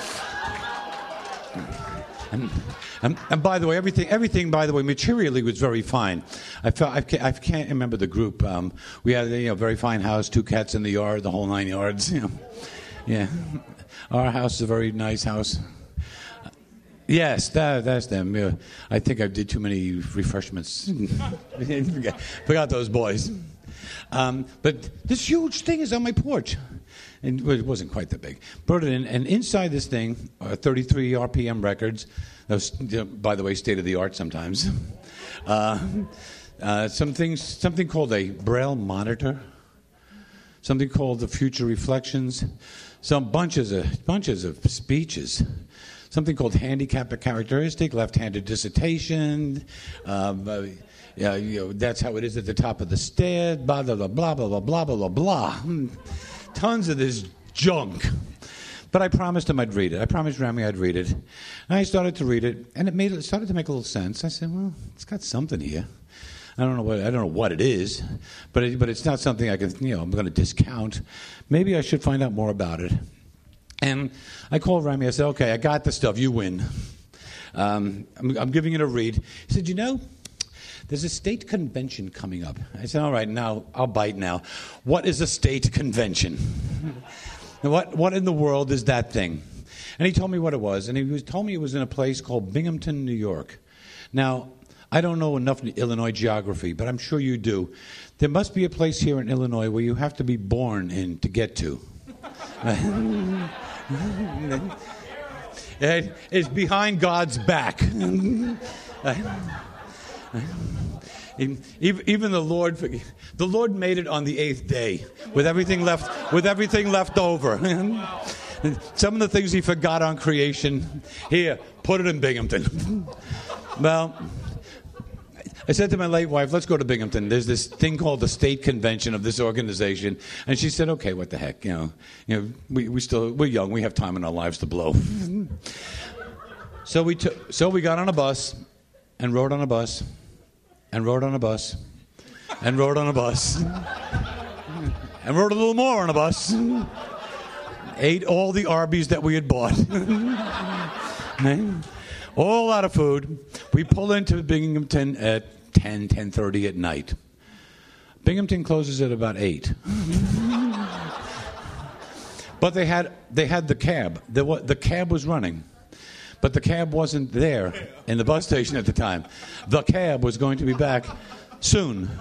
And, and, and by the way, everything, everything, by the way, materially was very fine. I, felt, I, can't, I can't remember the group. Um, we had a you know, very fine house, two cats in the yard, the whole nine yards. You know. Yeah, our house is a very nice house. Yes, that, that's them. Yeah. I think I did too many refreshments. forgot, forgot those boys. Um, but this huge thing is on my porch. And it wasn't quite that big. Brought it in, and inside this thing are thirty-three R P M records. Those, by the way, state of the art sometimes. Uh, uh, some things, something called a Braille monitor. Something called the Future Reflections. Some bunches of bunches of speeches. Something called Handicap Characteristic, Left-Handed Dissertation. Um, uh, yeah, you know, that's how it is at the top of the stairs. Blah blah blah blah blah blah blah blah blah. Tons of this junk. But I promised him I'd read it. I promised Rami I'd read it. And I started to read it, and it made it started to make a little sense. I said, well, it's got something here. I don't know what I don't know what it is, but it, but it's not something I can, you know, I'm going to discount. Maybe I should find out more about it. And I called Rami. I said, okay, I got the stuff. You win. Um, I'm, I'm giving it a read. He said, you know, there's a state convention coming up. I said, all right, now I'll bite now. What is a state convention? what what in the world is that thing? And he told me what it was. And he was, told me it was in a place called Binghamton, New York. Now, I don't know enough Illinois geography, but I'm sure you do. There must be a place here in Illinois where you have to be born in to get to. It's behind God's back. Even the Lord, the Lord made it on the eighth day with everything left, with everything left over. Some of the things He forgot on creation, here, put it in Binghamton. Well, I said to my late wife, let's go to Binghamton. There's this thing called the state convention of this organization. And she said, okay, what the heck, you know, you know, we, we still, we're young, we have time in our lives to blow. so we took, so we got on a bus and rode on a bus and rode on a bus and rode on a bus and rode a little more on a bus. Ate all the Arby's that we had bought. All out of food. We pull into Binghamton at ten, ten thirty at night. Binghamton closes at about eight. But they had they had the cab. The, the cab was running. But the cab wasn't there in the bus station at the time. The cab was going to be back soon.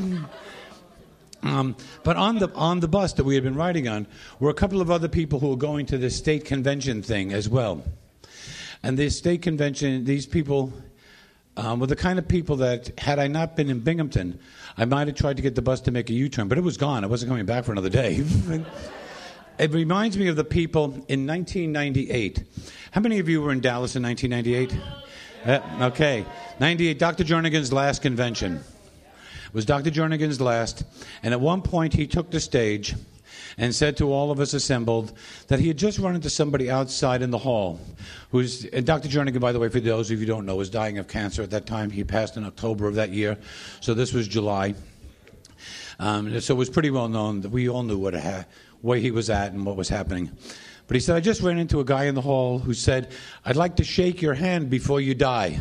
Um, but on the on the bus that we had been riding on were a couple of other people who were going to the state convention thing as well. And this state convention, these people um, were the kind of people that, had I not been in Binghamton, I might have tried to get the bus to make a U-turn, but it was gone. It wasn't coming back for another day. It reminds me of the people in nineteen ninety-eight. How many of you were in Dallas in nineteen ninety-eight? Uh, okay. ninety-eight, Doctor Jernigan's last convention. It was Doctor Jernigan's last, and at one point he took the stage and said to all of us assembled that he had just run into somebody outside in the hall. Who's and Doctor Jernigan, by the way, for those of you who don't know, was dying of cancer at that time. He passed in October of that year, so this was July. Um, so it was pretty well known that we all knew what ha- where he was at and what was happening. But he said, I just ran into a guy in the hall who said, I'd like to shake your hand before you die.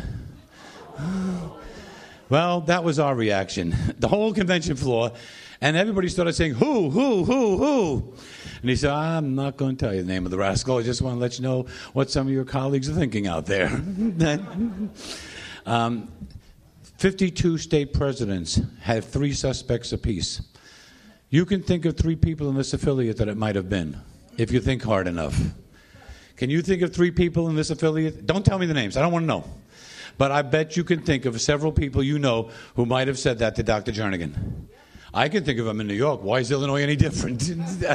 Well, that was our reaction. The whole convention floor. And everybody started saying, who, who, who, who? And he said, I'm not going to tell you the name of the rascal. I just want to let you know what some of your colleagues are thinking out there. um, fifty-two state presidents had three suspects apiece. You can think of three people in this affiliate that it might have been, if you think hard enough. Can you think of three people in this affiliate? Don't tell me the names. I don't want to know. But I bet you can think of several people you know who might have said that to Doctor Jernigan. I can think of them in New York. Why is Illinois any different?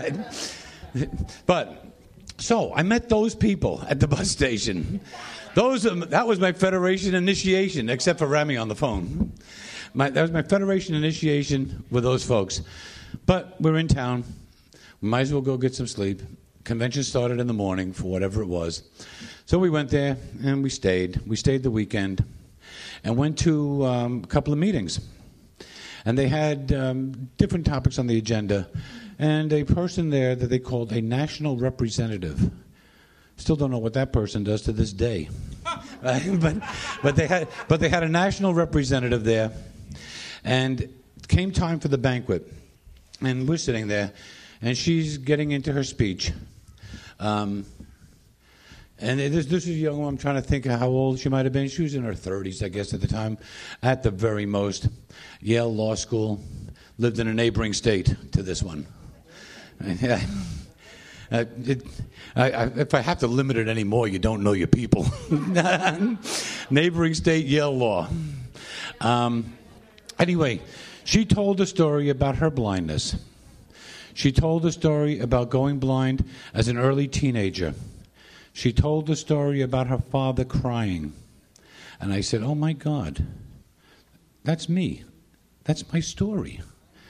But, so, I met those people at the bus station. Those That was my Federation initiation, except for Rami on the phone. My, that was my Federation initiation with those folks. But we're in town. We might as well go get some sleep. Convention started in the morning for whatever it was. So we went there, and we stayed. We stayed the weekend and went to um, a couple of meetings. And they had um, different topics on the agenda, and a person there that they called a national representative. Still don't know what that person does to this day. but but they had but they had a national representative there, and it came time for the banquet, and we're sitting there, and she's getting into her speech. Um, And this, this is a young woman. I'm trying to think of how old she might have been. She was in her thirties, I guess, at the time, at the very most. Yale Law School, lived in a neighboring state to this one. uh, it, I, I, if I have to limit it anymore, you don't know your people. Neighboring state, Yale Law. Um, anyway, she told a story about her blindness. She told a story about going blind as an early teenager. She told the story about her father crying. And I said, oh, my God, that's me. That's my story.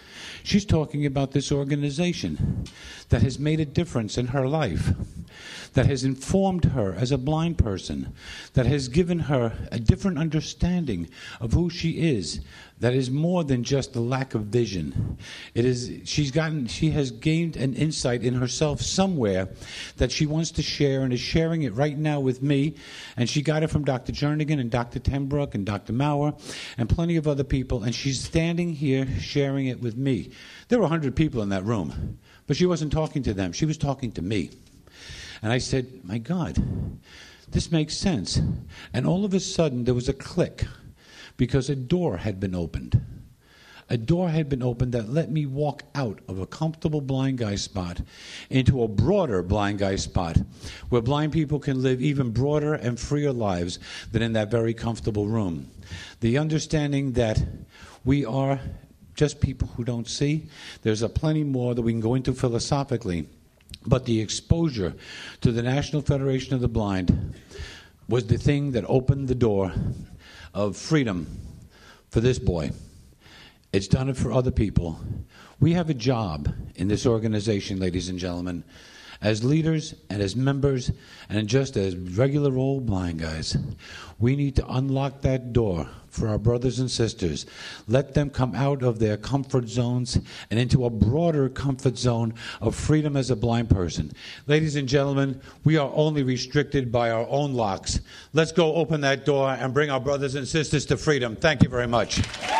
She's talking about this organization that has made a difference in her life, that has informed her as a blind person, that has given her a different understanding of who she is, that is more than just the lack of vision. It is she's gotten she has gained an insight in herself somewhere that she wants to share and is sharing it right now with me. And she got it from Doctor Jernigan and Doctor Tenbrook and Doctor Maurer and plenty of other people. And she's standing here sharing it with me. There were one hundred people in that room, but she wasn't talking to them. She was talking to me. And I said, my God, this makes sense. And all of a sudden there was a click, because a door had been opened. A door had been opened that let me walk out of a comfortable blind guy spot into a broader blind guy spot where blind people can live even broader and freer lives than in that very comfortable room. The understanding that we are just people who don't see. There's a plenty more that we can go into philosophically. But the exposure to the National Federation of the Blind was the thing that opened the door of freedom for this boy. It's done it for other people. We have a job in this organization, ladies and gentlemen, as leaders and as members and just as regular old blind guys. We need to unlock that door for our brothers and sisters. Let them come out of their comfort zones and into a broader comfort zone of freedom as a blind person. Ladies and gentlemen, we are only restricted by our own locks. Let's go open that door and bring our brothers and sisters to freedom. Thank you very much.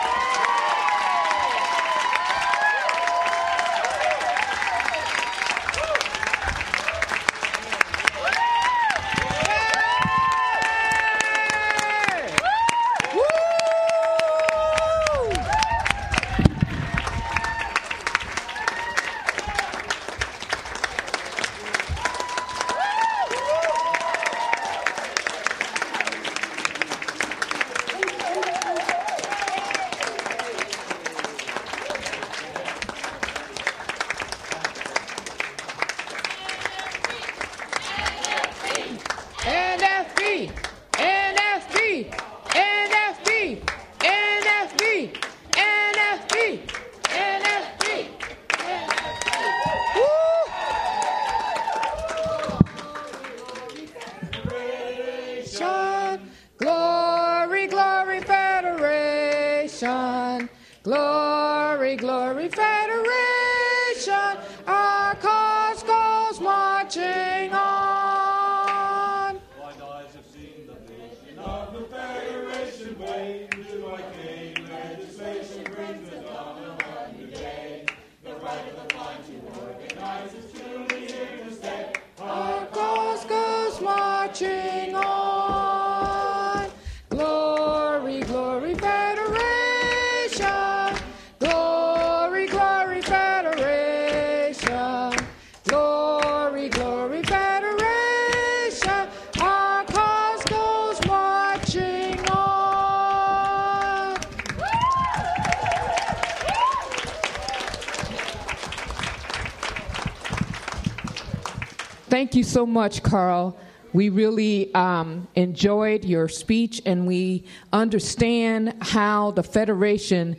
Thank you so much, Carl. We really um, enjoyed your speech, and we understand how the Federation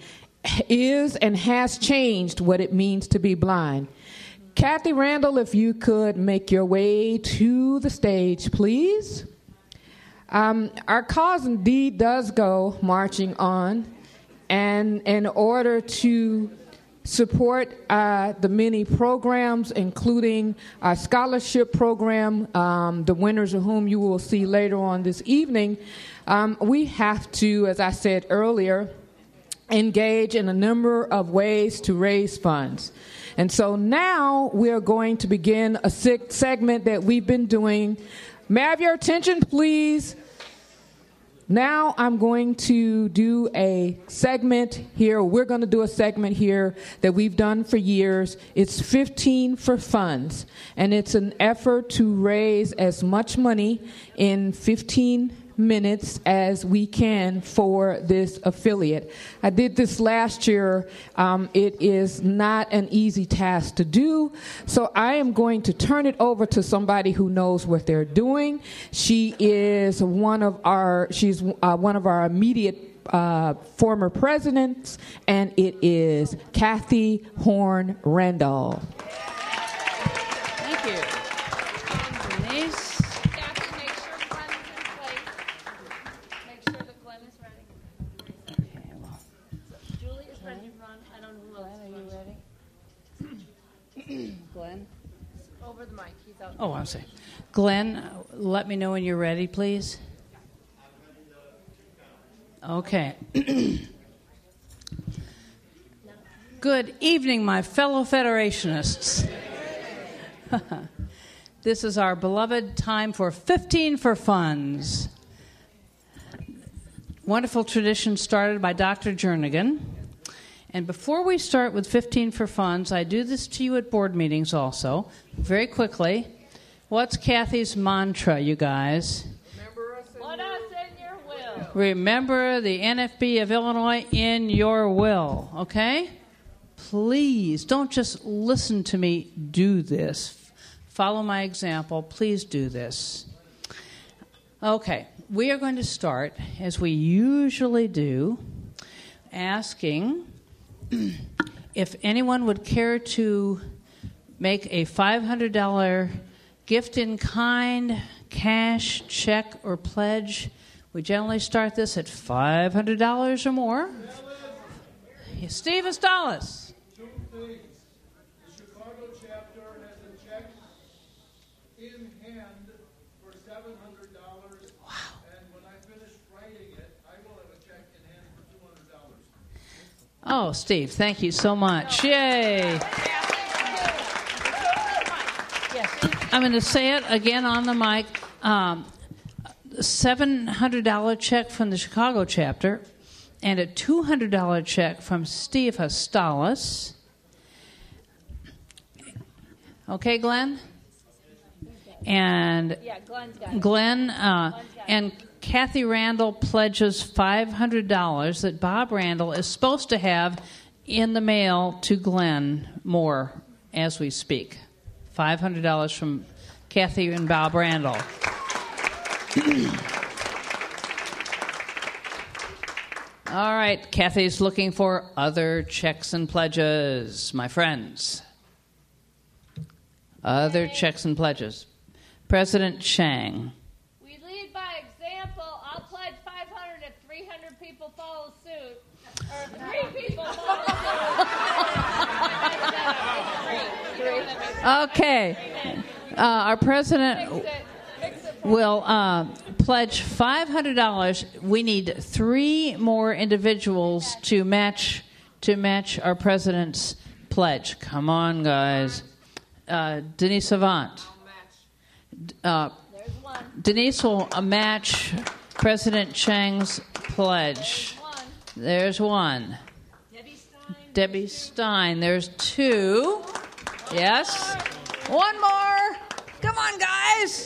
is and has changed what it means to be blind. Kathy Randall, if you could make your way to the stage, please. Um, our cause indeed does go marching on, and in order to support uh, the many programs, including our scholarship program, um, the winners of whom you will see later on this evening, um, we have to, as I said earlier, engage in a number of ways to raise funds. And so now we're going to begin a segment that we've been doing. May I have your attention, please? Now I'm going to do a segment here. We're going to do a segment here that we've done for years. It's fifteen for Funds, and it's an effort to raise as much money in fifteen minutes as we can for this affiliate. I did this last year. Um, it is not an easy task to do, so I am going to turn it over to somebody who knows what they're doing. She is one of our, she's uh, one of our immediate uh, former presidents, and it is Kathy Horn Randall. Thank you. Denise. Oh, I'm sorry. Glenn, let me know when you're ready, please. Okay. Good evening, my fellow Federationists. This is our beloved time for fifteen for Funds. Wonderful tradition started by Doctor Jernigan. And before we start with fifteen for Funds, I do this to you at board meetings also, very quickly. What's Kathy's mantra, you guys? Put us in your will. Remember the N F B of Illinois in your will, okay? Please don't just listen to me, do this. Follow my example. Please do this. Okay, we are going to start, as we usually do, asking if anyone would care to make a five hundred dollars gift in kind, cash, check, or pledge. We generally start this at five hundred dollars or more. Steve Astalis. Two things. The Chicago chapter has a check in hand for seven hundred dollars. Wow. And when I finish writing it, I will have a check in hand for two hundred dollars. Oh, Steve, thank you so much. Yay. I'm going to say it again on the mic. Um, seven hundred dollars check from the Chicago chapter and a two hundred dollars check from Steve Hastalis. Okay, Glenn? And Yeah, Glenn's got it. Glenn uh, and Kathy Randall pledges five hundred dollars that Bob Randall is supposed to have in the mail to Glenn Moore as we speak. five hundred dollars from Kathy and Bob Randall. All right, Kathy's looking for other checks and pledges, my friends. Other checks and pledges. President Chang. We lead by example. I'll pledge five hundred if three hundred people follow suit. Or if three people follow suit. Okay. Uh, our president will uh, pledge five hundred dollars. We need three more individuals to match to match our president's pledge. Come on, guys. Uh, Denise Savant. Uh, Denise will uh, match President Chang's pledge. There's one. Debbie Stein. Debbie Stein. There's two. Yes. One more. Come on, guys.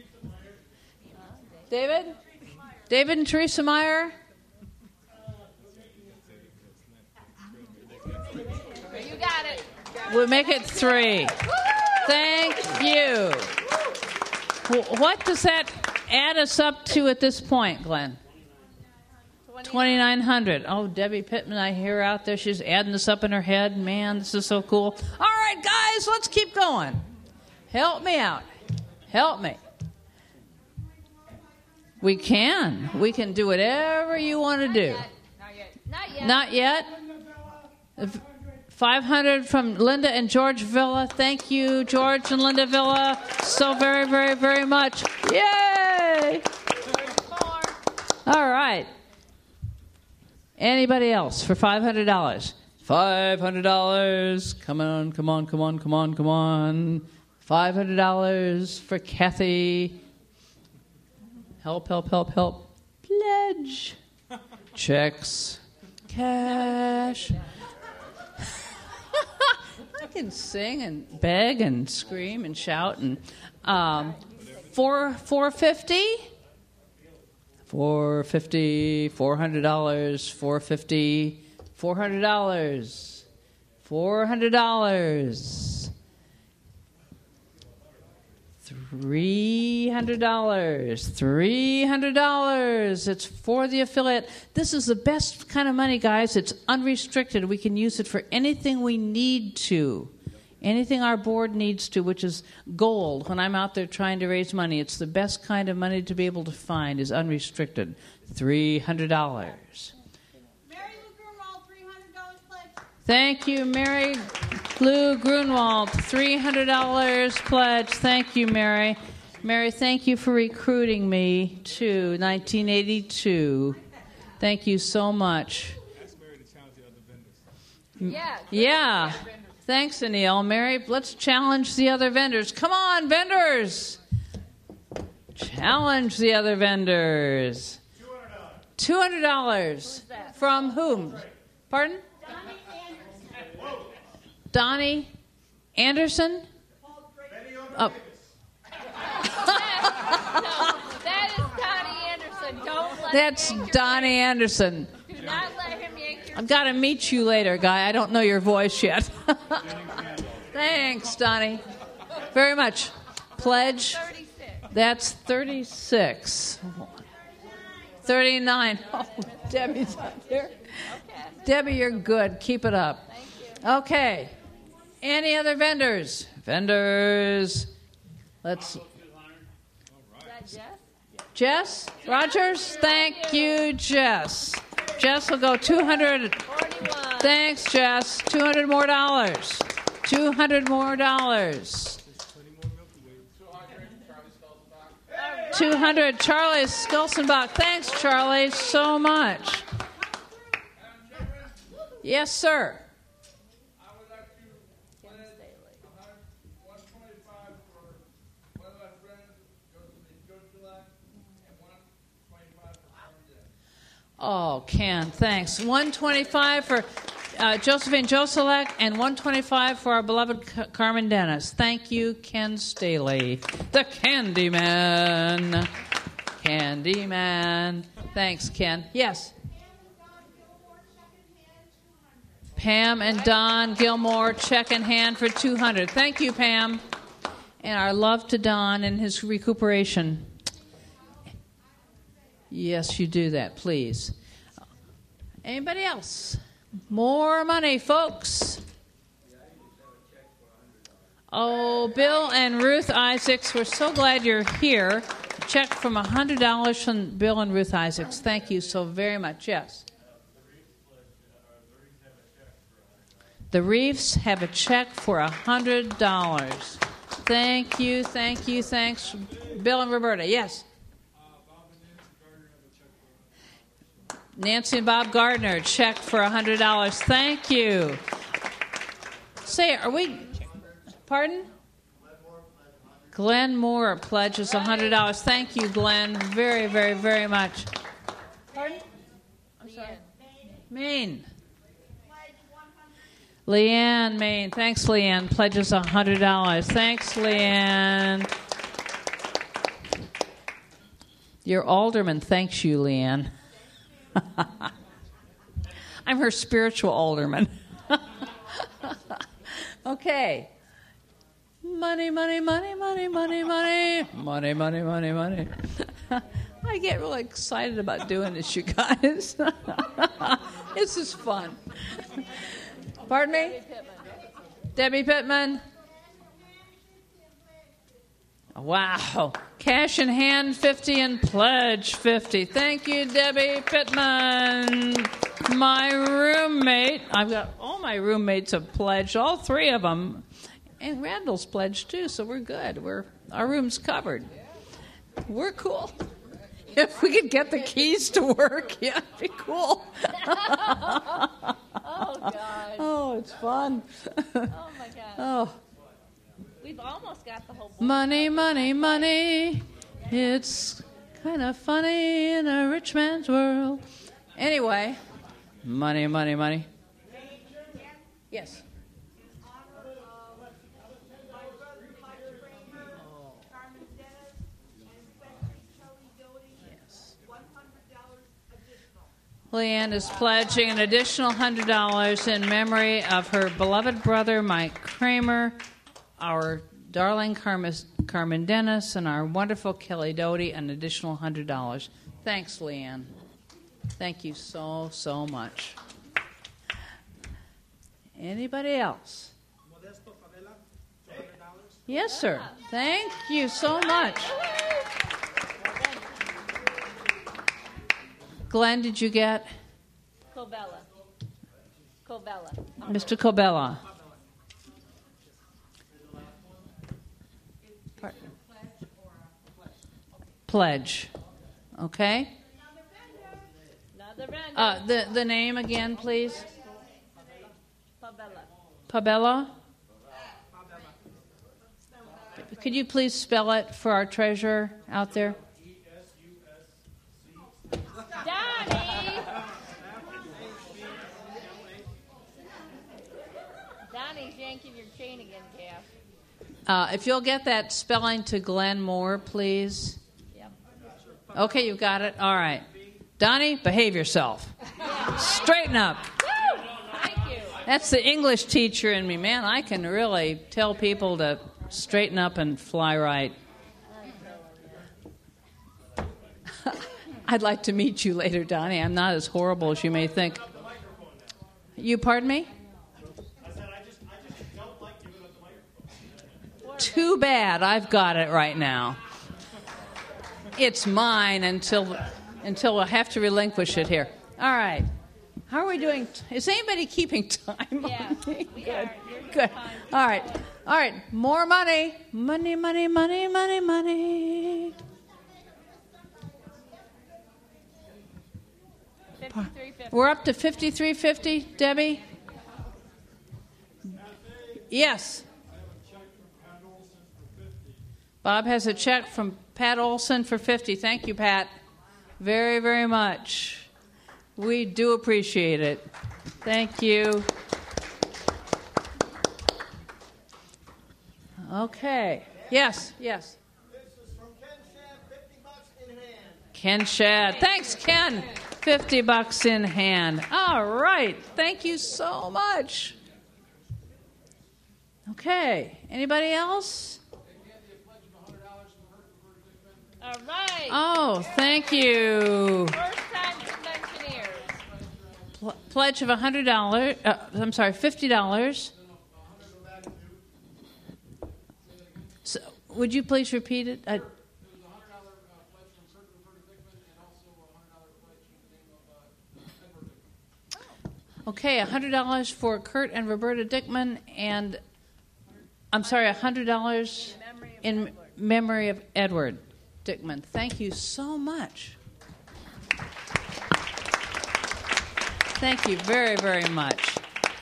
David? David and Teresa Meyer? You got it. We'll make it three. Thank you. What does that add us up to at this point, Glenn? twenty-nine hundred. Oh, Debbie Pittman, I hear out there. She's adding this up in her head. Man, this is so cool. All right, guys, let's keep going. Help me out. Help me. We can. We can do whatever you want to do. Not yet. Not yet. Not yet. five hundred from Linda and George Villa. Thank you, George and Linda Villa, so very, very, very much. Yay! All right. Anybody else for five hundred dollars? five hundred dollars. Come on, come on, come on, come on, come on. five hundred dollars for Kathy. Help, help, help, help. Pledge. Checks. Cash. I can sing and beg and scream and shout and um, four four fifty, four fifty, four hundred dollars, four fifty, four hundred dollars, four hundred dollars, three hundred dollars, three hundred dollars. It's for the affiliate. This is the best kind of money, guys. It's unrestricted. We can use it for anything we need to, anything our board needs to, which is gold. When I'm out there trying to raise money, it's the best kind of money to be able to find is unrestricted. three hundred dollars. Mary Lou Grunwald, three hundred dollars pledge. Thank you, Mary. Lou Grunwald, three hundred dollars pledge. Thank you, Mary. Mary, thank you for recruiting me to nineteen eighty-two. Thank you so much. Yeah. Yeah. Thanks, Anil. Mary, let's challenge the other vendors. Come on, vendors. Challenge the other vendors. two hundred dollars. From whom? Pardon? Donnie Anderson? Oh. No, that is Donnie Anderson. Don't let That's him Donnie Anderson. Do not let him yank your I've got to meet you later, guy. I don't know your voice yet. Thanks, Donnie. Very much. Pledge. That's thirty-six. thirty-nine. Oh, Debbie's up there. Debbie, you're good. Keep it up. Okay. Any other vendors? Vendors. Let's. Jess? Rogers? Thank you, Jess. Jess will go two hundred. Thanks, Jess. two hundred more dollars. two hundred more dollars. two hundred. Charlie Skulsenbach. Thanks, Charlie, so much. Yes, sir. Oh, Ken, thanks. one twenty-five for uh, Josephine Joselak and one twenty-five for our beloved C- Carmen Dennis. Thank you, Ken Staley, the Candyman. Candyman. Thanks, Ken. Yes. Pam and Don Gilmore, check in hand for two hundred. Thank you, Pam. And our love to Don and his recuperation. Yes, you do that, please. Anybody else? More money, folks. Oh, Bill and Ruth Isaacs, we're so glad you're here. A check from one hundred dollars from Bill and Ruth Isaacs. Thank you so very much. Yes. The Reefs have a check for one hundred dollars. Thank you, thank you, thanks. Bill and Roberta, yes. Nancy and Bob Gardner, check for one hundred dollars. Thank you. Say, are we, pardon? Glenn Moore pledges one hundred dollars. Thank you, Glenn, very, very, very much. Pardon? I'm sorry. Maine. Leanne, Maine. Thanks, Leanne. Pledges one hundred dollars. Thanks, Leanne. Your alderman thanks you, Leanne. I'm her spiritual alderman. Okay. Money, money, money, money, money, money. Money, money, money, money. I get really excited about doing this, you guys. This is fun. Pardon me? Debbie Pittman. Wow. Cash in hand, fifty, and pledge, fifty. Thank you, Debbie Pittman. My roommate, I've got all my roommates have pledged, all three of them. And Randall's pledged, too, so we're good. We're Our room's covered. We're cool. If we could get the keys to work, yeah, it'd be cool. Oh, God. Oh, it's fun. Oh, my God. Oh. We've almost got the whole book. Money, money, money. It's kind of funny in a rich man's world. Anyway, money, money, money. Yes. Leanne is pledging an additional one hundred dollars in memory of her beloved brother, Mike Kramer, our darling Carmen, Carmen Dennis, and our wonderful Kelly Doty, an additional one hundred dollars. Thanks, Leanne. Thank you so, so much. Anybody else? Yes, sir. Thank you so much. Glenn, did you get? Cobella. Cobella. Mister Cobella. Part- Pledge. Okay. Uh, the the name again, please. Pabella. Could you please spell it for our treasurer out there? Donnie! Donnie's yanking your chain again, Gaff. Uh, if you'll get that spelling to Glenn Moore, please. Yep. Okay, you got it. All right. Donnie, behave yourself. Straighten up. Woo! Thank you. That's the English teacher in me. Man, I can really tell people to straighten up and fly right. I'd like to meet you later, Donnie. I'm not as horrible as you may think. You pardon me? Too bad. I've got it right now. It's mine until until we'll have to relinquish it here. All right. How are we doing? Is anybody keeping time? Yeah, on me? we Good. are. Good. All right. All right. More money. Money, money, money, money, money. fifty-three fifty. We're up to fifty-three fifty, Debbie? Yes. Bob has a check from Pat Olson for fifty. Thank you, Pat. Very, very much. We do appreciate it. Thank you. Okay. Yes, yes. Ken Shad. Thanks, Ken. fifty bucks in hand. All right. Thank you so much. Okay. Anybody else? All right. Oh, thank you. First-time conventioneers. Pl- pledge of one hundred dollars. Uh, I'm sorry, fifty dollars. So, would you please repeat it? I, Okay, one hundred dollars for Kurt and Roberta Dickman, and I'm sorry, one hundred dollars in memory of Edward Dickman. Thank you so much. Thank you very, very much.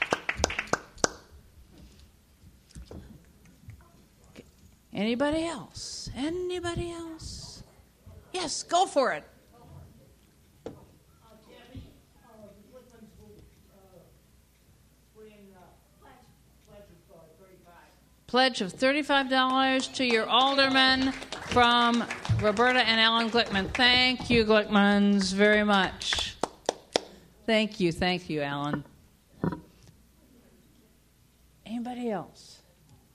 Anybody else? Anybody else? Yes, go for it. Pledge of thirty-five dollars to your alderman from Roberta and Alan Glickman. Thank you, Glickmans, very much. Thank you, thank you, Alan. Anybody else?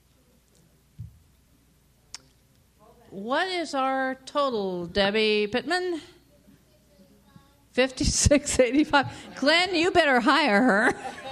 What is our total, Debbie Pittman? fifty-six eighty-five. Glenn, you better hire her.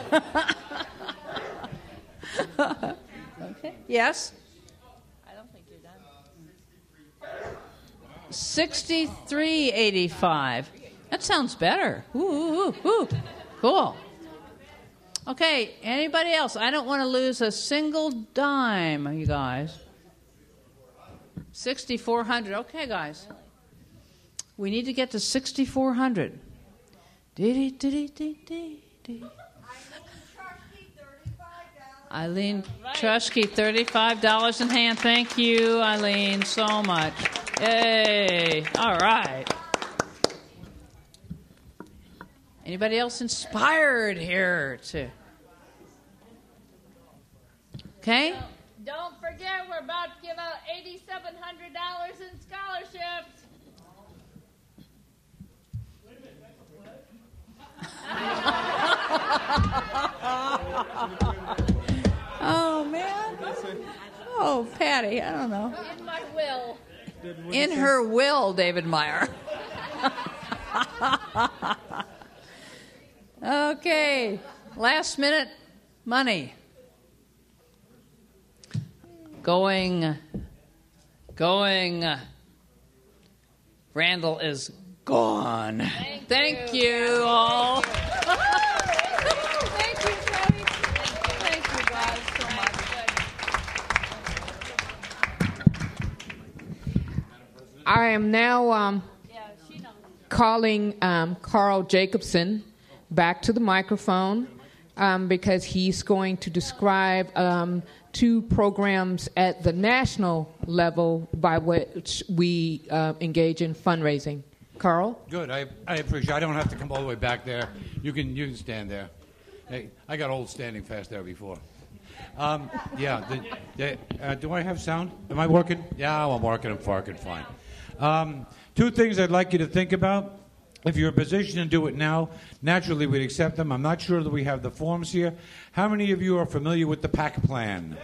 Okay. Yes? I don't think you're done. sixty-three eighty-five. That sounds better. Ooh, ooh, ooh, ooh. Cool. Okay, anybody else? I don't want to lose a single dime, you guys. sixty-four hundred. Okay, guys. We need to get to sixty-four hundred. Dee dee dee dee dee dee. Eileen Trushke, thirty-five dollars in hand. Thank you, Eileen, so much. Yay. All right. Anybody else inspired here to? Okay. Don't forget, we're about to give out eight thousand seven hundred dollars in scholarships. Oh, man. Oh, Patty, I don't know. In my will. In her will, David Meyer. Okay. Last minute money. Going. Going. Randall is gone. Thank, Thank you, you all. Thank you, Patty. Thank you guys so much. I am now um, calling um, Carl Jacobson back to the microphone um, because he's going to describe um, two programs at the national level by which we uh, engage in fundraising. Carl? Good. I, I appreciate it. I don't have to come all the way back there. You can you can stand there. Hey, I got old standing fast there before. Um, yeah. The, the, uh, do I have sound? Am I working? Yeah, I'm working. I'm working fine. Um, two things I'd like you to think about. If you're in a position to do it now, naturally we'd accept them. I'm not sure that we have the forms here. How many of you are familiar with the PAC plan?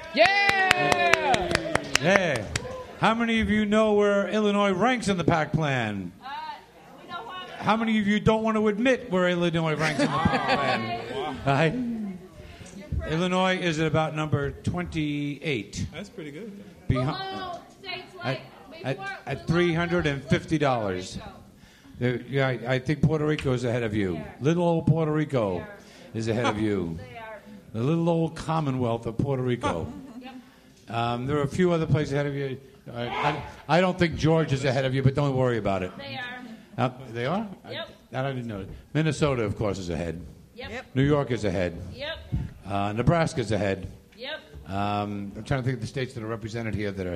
Yeah! Yeah. How many of you know where Illinois ranks in the PAC plan? Uh, we know what. How many of you don't want to admit where Illinois ranks in the PAC plan? Right? Illinois is at about number twenty-eight. That's pretty good. Behind, at, at, at three hundred fifty dollars. There, yeah, I, I think Puerto Rico is ahead of you. Little old Puerto Rico is ahead of you. The little old Commonwealth of Puerto Rico. Um, there are a few other places ahead of you. I, I, I don't think Georgia is ahead of you, but don't worry about it. They are. Uh, they are? Yep. I, I didn't know. Minnesota, of course, is ahead. Yep. New York is ahead. Yep. Uh, Nebraska's ahead. Yep. Um, I'm trying to think of the states that are represented here that are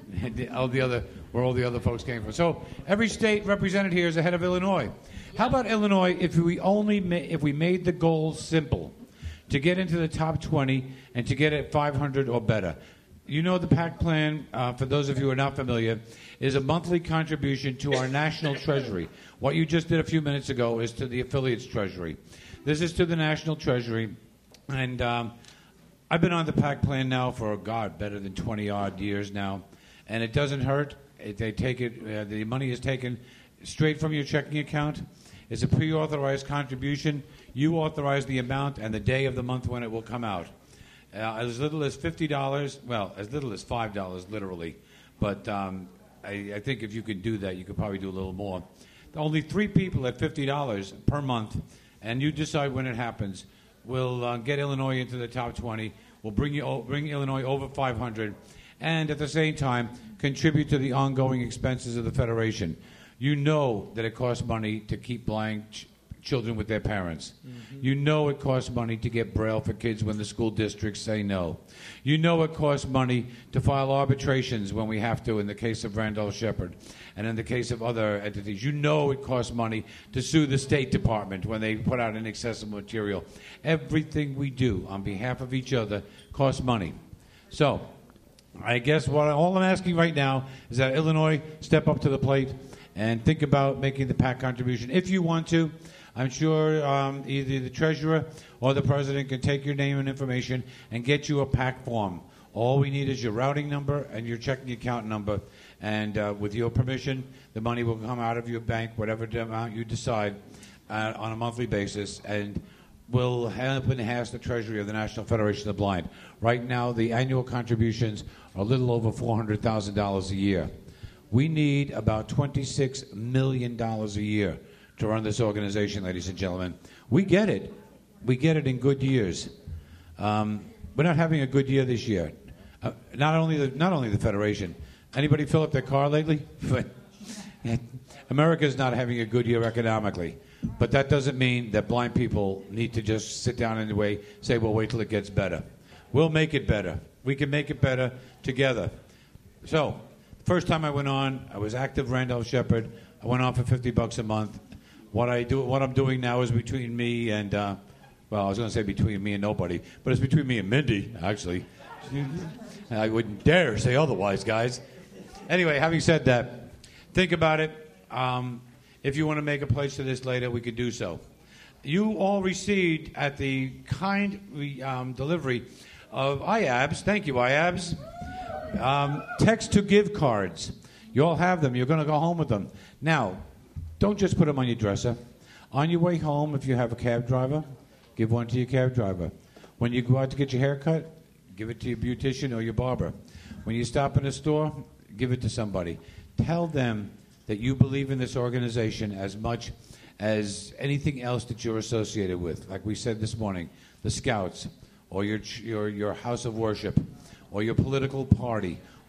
all the other where all the other folks came from. So every state represented here is ahead of Illinois. How about Illinois if we only ma- if we made the goal simple, to get into the top twenty and to get at five hundred or better? You know the PAC plan, uh, for those of you who are not familiar, is a monthly contribution to our national treasury. What you just did a few minutes ago is to the affiliates treasury. This is to the national treasury, and um, I've been on the PAC plan now for, God, better than twenty-odd years now, and it doesn't hurt. It, they take it, uh, the money is taken straight from your checking account. It's a pre-authorized contribution. You authorize the amount and the day of the month when it will come out. Uh, as little as fifty dollars, well, as little as five dollars literally, but um, I, I think if you could do that, you could probably do a little more. Only three people at fifty dollars per month, and you decide when it happens, will uh, get Illinois into the top twenty, will bring, you, bring Illinois over five hundred, and at the same time, contribute to the ongoing expenses of the Federation. You know that it costs money to keep blind ch- children with their parents. Mm-hmm. You know it costs money to get Braille for kids when the school districts say no. You know it costs money to file arbitrations when we have to in the case of Randolph-Sheppard and in the case of other entities. You know it costs money to sue the State Department when they put out inaccessible material. Everything we do on behalf of each other costs money. So I guess what all I'm asking right now is that Illinois step up to the plate and think about making the PAC contribution if you want to. I'm sure um, either the treasurer or the president can take your name and information and get you a PAC form. All we need is your routing number and your checking account number. And uh, with your permission, the money will come out of your bank, whatever amount you decide, uh, on a monthly basis, and will help enhance the treasury of the National Federation of the Blind. Right now, the annual contributions are a little over four hundred thousand dollars a year. We need about twenty-six million dollars a year to run this organization, ladies and gentlemen. We get it. We get it in good years. Um, we're not having a good year this year. Uh, not only the not only the Federation. Anybody fill up their car lately? America's not having a good year economically. But that doesn't mean that blind people need to just sit down and wait, say, well, wait till it gets better. We'll make it better. We can make it better together. So, first time I went on, I was active Randolph-Sheppard. I went on for fifty bucks a month. What I do, what I'm doing now is between me and, uh, well, I was going to say between me and nobody, but it's between me and Mindy, actually. I wouldn't dare say otherwise, guys. Anyway, having said that, think about it. Um, if you want to make a pledge to this later, we could do so. You all received at the kind um, delivery of I A B S, thank you, I A B S, um, text to give cards. You all have them. You're going to go home with them. Now, don't just put them on your dresser. On your way home, if you have a cab driver, give one to your cab driver. When you go out to get your hair cut, give it to your beautician or your barber. When you stop in a store, give it to somebody. Tell them that you believe in this organization as much as anything else that you're associated with. Like we said this morning, the Scouts, or your your, your house of worship, or your political party,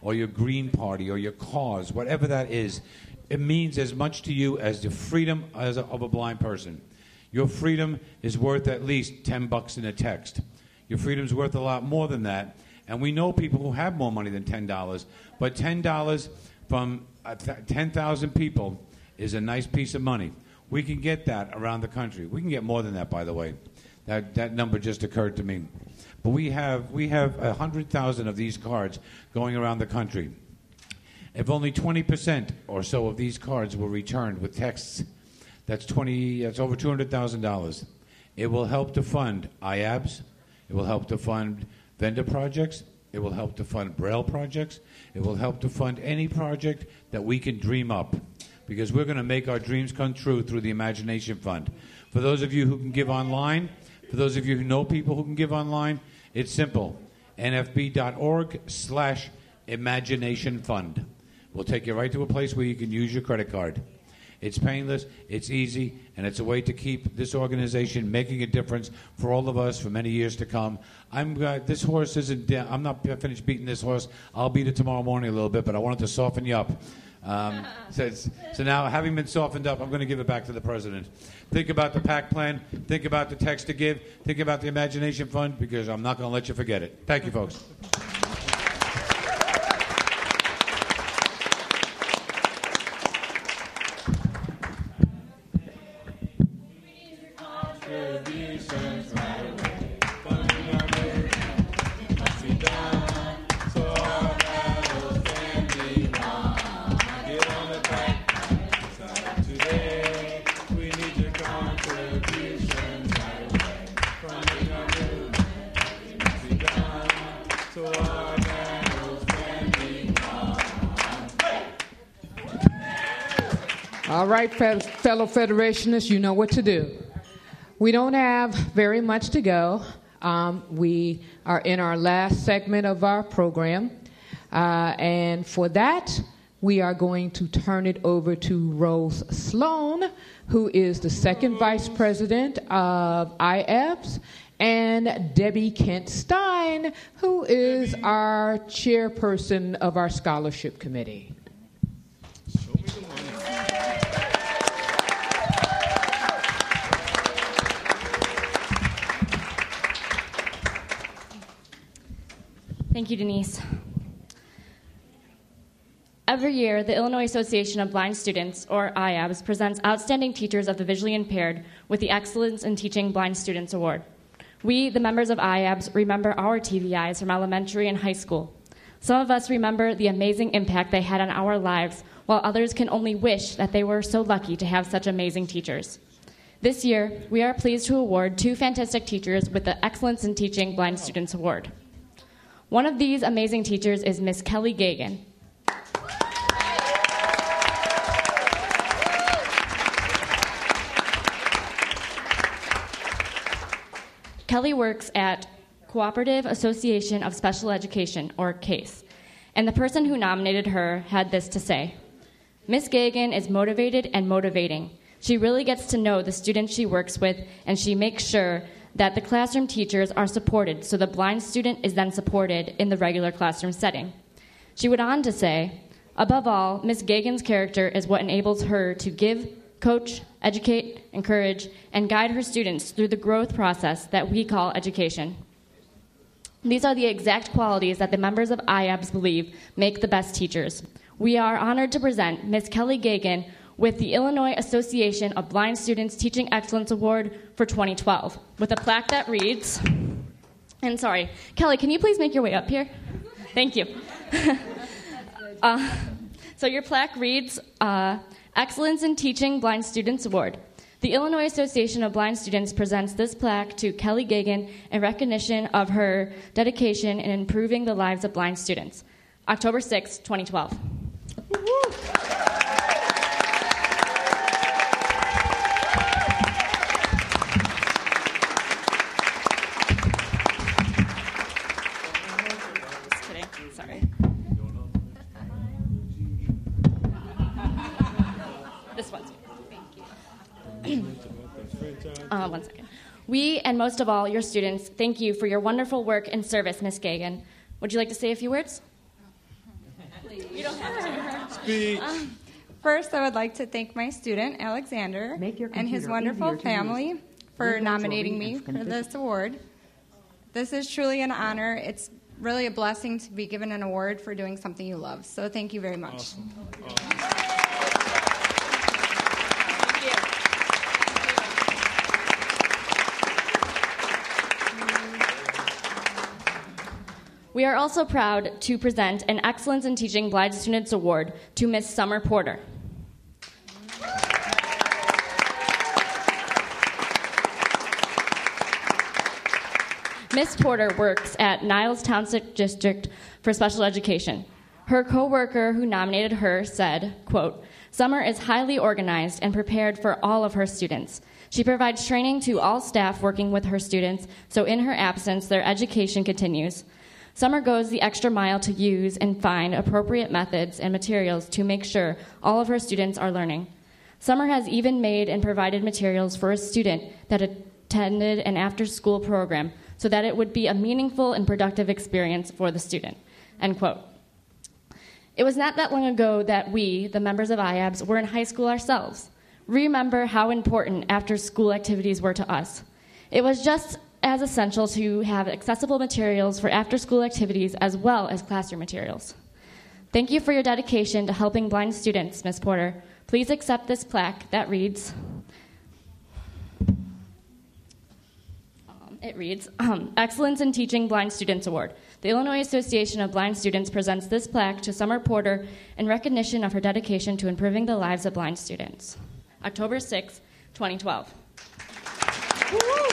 or your Green Party or your cause, whatever that is, it means as much to you as the freedom as a, of a blind person. Your freedom is worth at least ten bucks in a text. Your freedom's worth a lot more than that. And we know people who have more money than ten dollars. But ten dollars from uh, ten thousand people is a nice piece of money. We can get that around the country. We can get more than that, by the way. That, that number just occurred to me. But we have we have one hundred thousand of these cards going around the country. If only twenty percent or so of these cards were returned with texts, that's twenty. That's over two hundred thousand dollars. It will help to fund I A B S. It will help to fund vendor projects. It will help to fund Braille projects. It will help to fund any project that we can dream up, because we're going to make our dreams come true through the Imagination Fund. For those of you who can give online, for those of you who know people who can give online, it's simple. N F B dot org slash imagination fund. We'll take you right to a place where you can use your credit card. It's painless, it's easy, and it's a way to keep this organization making a difference for all of us for many years to come. I'm uh, this horse isn't. Uh, I'm not finished beating this horse. I'll beat it tomorrow morning a little bit, but I wanted to soften you up. Um, so, it's, so now, having been softened up, I'm going to give it back to the president. Think about the PAC plan. Think about the text to give. Think about the Imagination Fund, because I'm not going to let you forget it. Thank you, folks. All right, fellow Federationists, you know what to do. We don't have very much to go. Um, we are in our last segment of our program. Uh, and for that, we are going to turn it over to Rose Sloan, who is the second vice president of I A B S, and Debbie Kent Stein, who is our chairperson of our scholarship committee. Thank you, Denise. Every year, the Illinois Association of Blind Students, or I A B S, presents Outstanding Teachers of the Visually Impaired with the Excellence in Teaching Blind Students Award. We, the members of I A B S, remember our T V Is from elementary and high school. Some of us remember the amazing impact they had on our lives, while others can only wish that they were so lucky to have such amazing teachers. This year, we are pleased to award two fantastic teachers with the Excellence in Teaching Blind Students Award. One of these amazing teachers is Miss Kelly Gagan. Kelly works at Cooperative Association of Special Education, or CASE, and the person who nominated her had this to say: Miss Gagan is motivated and motivating. She really gets to know the students she works with, and she makes sure that the classroom teachers are supported, so the blind student is then supported in the regular classroom setting. She went on to say, above all, Miss Gagan's character is what enables her to give, coach, educate, encourage, and guide her students through the growth process that we call education. These are the exact qualities that the members of I A B S believe make the best teachers. We are honored to present Miss Kelly Gagan with the Illinois Association of Blind Students Teaching Excellence Award for twenty twelve, with a plaque that reads, and sorry, Kelly, can you please make your way up here? Thank you. uh, so your plaque reads, uh, Excellence in Teaching Blind Students Award. The Illinois Association of Blind Students presents this plaque to Kelly Gagan in recognition of her dedication in improving the lives of blind students. October sixth, twenty twelve. Uh, one second. We, and most of all, your students, thank you for your wonderful work and service, Miss Gagan. Would you like to say a few words? You don't have to. Speech. Um, first, I would like to thank my student, Alexander, and his wonderful family for nominating me for this award. This is truly an honor. It's really a blessing to be given an award for doing something you love. So thank you very much. Awesome. Awesome. We are also proud to present an Excellence in Teaching Blind Students Award to Miss Summer Porter. Miss Porter works at Niles Township District for Special Education. Her co-worker who nominated her said, quote, "Summer is highly organized and prepared for all of her students. She provides training to all staff working with her students, so in her absence, their education continues. Summer goes the extra mile to use and find appropriate methods and materials to make sure all of her students are learning. Summer has even made and provided materials for a student that attended an after-school program so that it would be a meaningful and productive experience for the student." End quote. It was not that long ago that we, the members of I A B S, were in high school ourselves. Remember how important after-school activities were to us. It was just as essential to have accessible materials for after-school activities as well as classroom materials. Thank you for your dedication to helping blind students, Miz Porter. Please accept this plaque that reads, um, it reads, um, Excellence in Teaching Blind Students Award. The Illinois Association of Blind Students presents this plaque to Summer Porter in recognition of her dedication to improving the lives of blind students. October sixth, twenty twelve. Woo-hoo.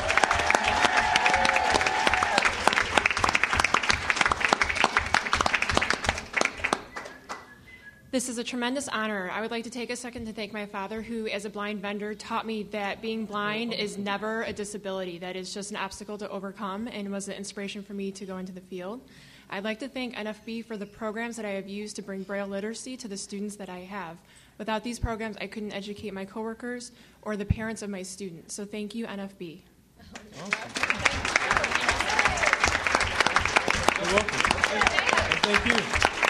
This is a tremendous honor. I would like to take a second to thank my father, who, as a blind vendor, taught me that being blind is never a disability, that is just an obstacle to overcome, and was an inspiration for me to go into the field. I'd like to thank N F B for the programs that I have used to bring Braille literacy to the students that I have. Without these programs, I couldn't educate my coworkers or the parents of my students. So thank you, N F B. Awesome. You're welcome. Thank you.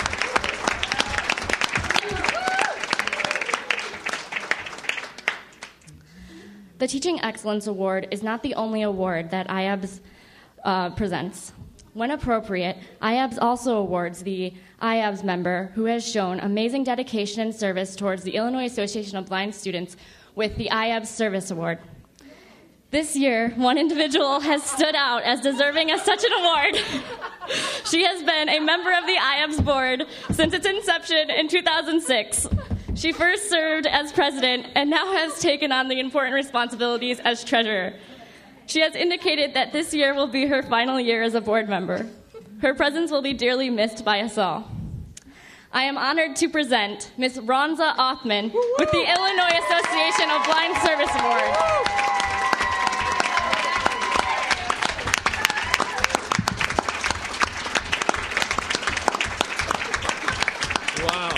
The Teaching Excellence Award is not the only award that I A B S uh, presents. When appropriate, I A B S also awards the I A B S member who has shown amazing dedication and service towards the Illinois Association of Blind Students with the I A B S Service Award. This year, one individual has stood out as deserving of such an award. She has been a member of the I A B S board since its inception in two thousand six. She first served as president and now has taken on the important responsibilities as treasurer. She has indicated that this year will be her final year as a board member. Her presence will be dearly missed by us all. I am honored to present Miz Ronza Othman with the Illinois Association of Blind Service Award. Wow.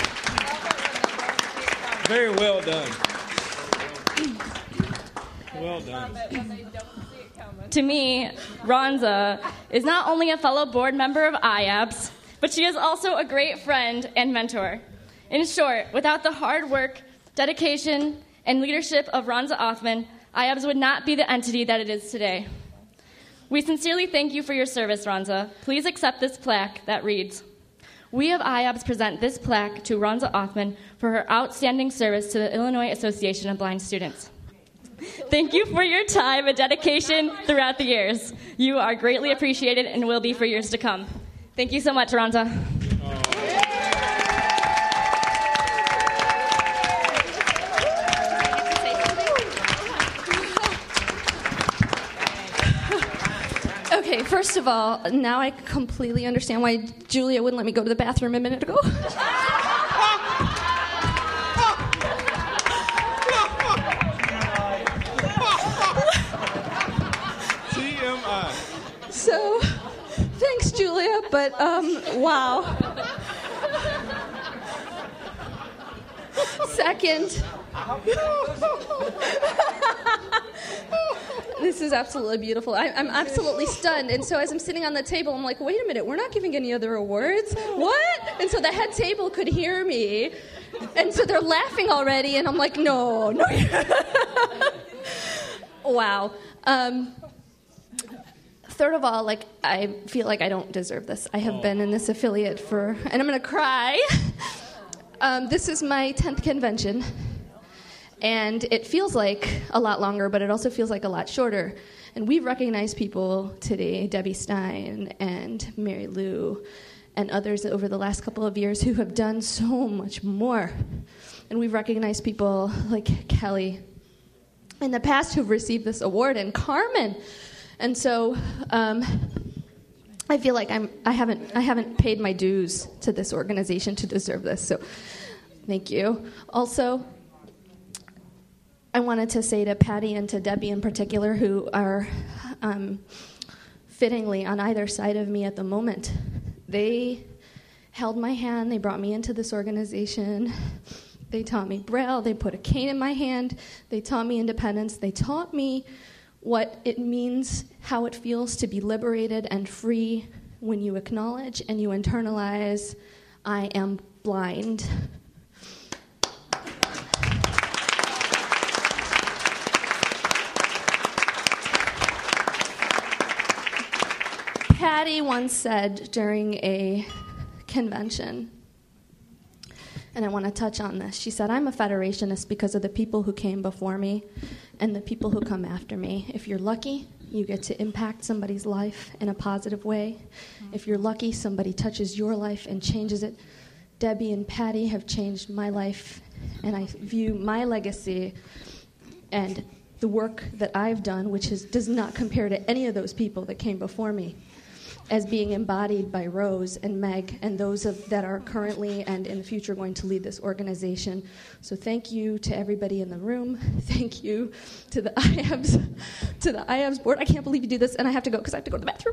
Very well done. Well done. To me, Ronza is not only a fellow board member of I A B S, but she is also a great friend and mentor. In short, without the hard work, dedication, and leadership of Ronza Othman, I A B S would not be the entity that it is today. We sincerely thank you for your service, Ronza. Please accept this plaque that reads, "We of I A B S present this plaque to Ronza Othman for her outstanding service to the Illinois Association of Blind Students. Thank you for your time and dedication throughout the years. You are greatly appreciated and will be for years to come." Thank you so much, Ronza. Okay, first of all, now I completely understand why Julia wouldn't let me go to the bathroom a minute ago. T M I. So, thanks, Julia, but, um, wow. Second, this is absolutely beautiful. I, I'm absolutely stunned. And so as I'm sitting on the table, I'm like, wait a minute, we're not giving any other awards? What? And so the head table could hear me. And so they're laughing already, and I'm like, no, no. Wow. Um, third of all, like, I feel like I don't deserve this. I have oh. been in this affiliate for, and I'm going to cry. Um, this is my tenth convention. And it feels like a lot longer, but it also feels like a lot shorter. And we've recognized people today, Debbie Stein and Mary Lou, and others over the last couple of years who have done so much more. And we've recognized people like Kelly in the past who've received this award, and Carmen. And so um, I feel like I'm, I haven't I haven't paid my dues to this organization to deserve this. So thank you. Also, I wanted to say to Patty and to Debbie in particular, who are um, fittingly on either side of me at the moment, they held my hand, they brought me into this organization, they taught me Braille, they put a cane in my hand, they taught me independence, they taught me what it means, how it feels to be liberated and free when you acknowledge and you internalize, I am blind. Patty once said during a convention, and I want to touch on this, she said, I'm a Federationist because of the people who came before me and the people who come after me. If you're lucky, you get to impact somebody's life in a positive way. If you're lucky, somebody touches your life and changes it. Debbie and Patty have changed my life, and I view my legacy and the work that I've done, which is, does not compare to any of those people that came before me, as being embodied by Rose and Meg and those of, that are currently and in the future going to lead this organization. So thank you to everybody in the room. Thank you to the I A B S, to the I A B S board. I can't believe you do this, and I have to go because I have to go to the bathroom.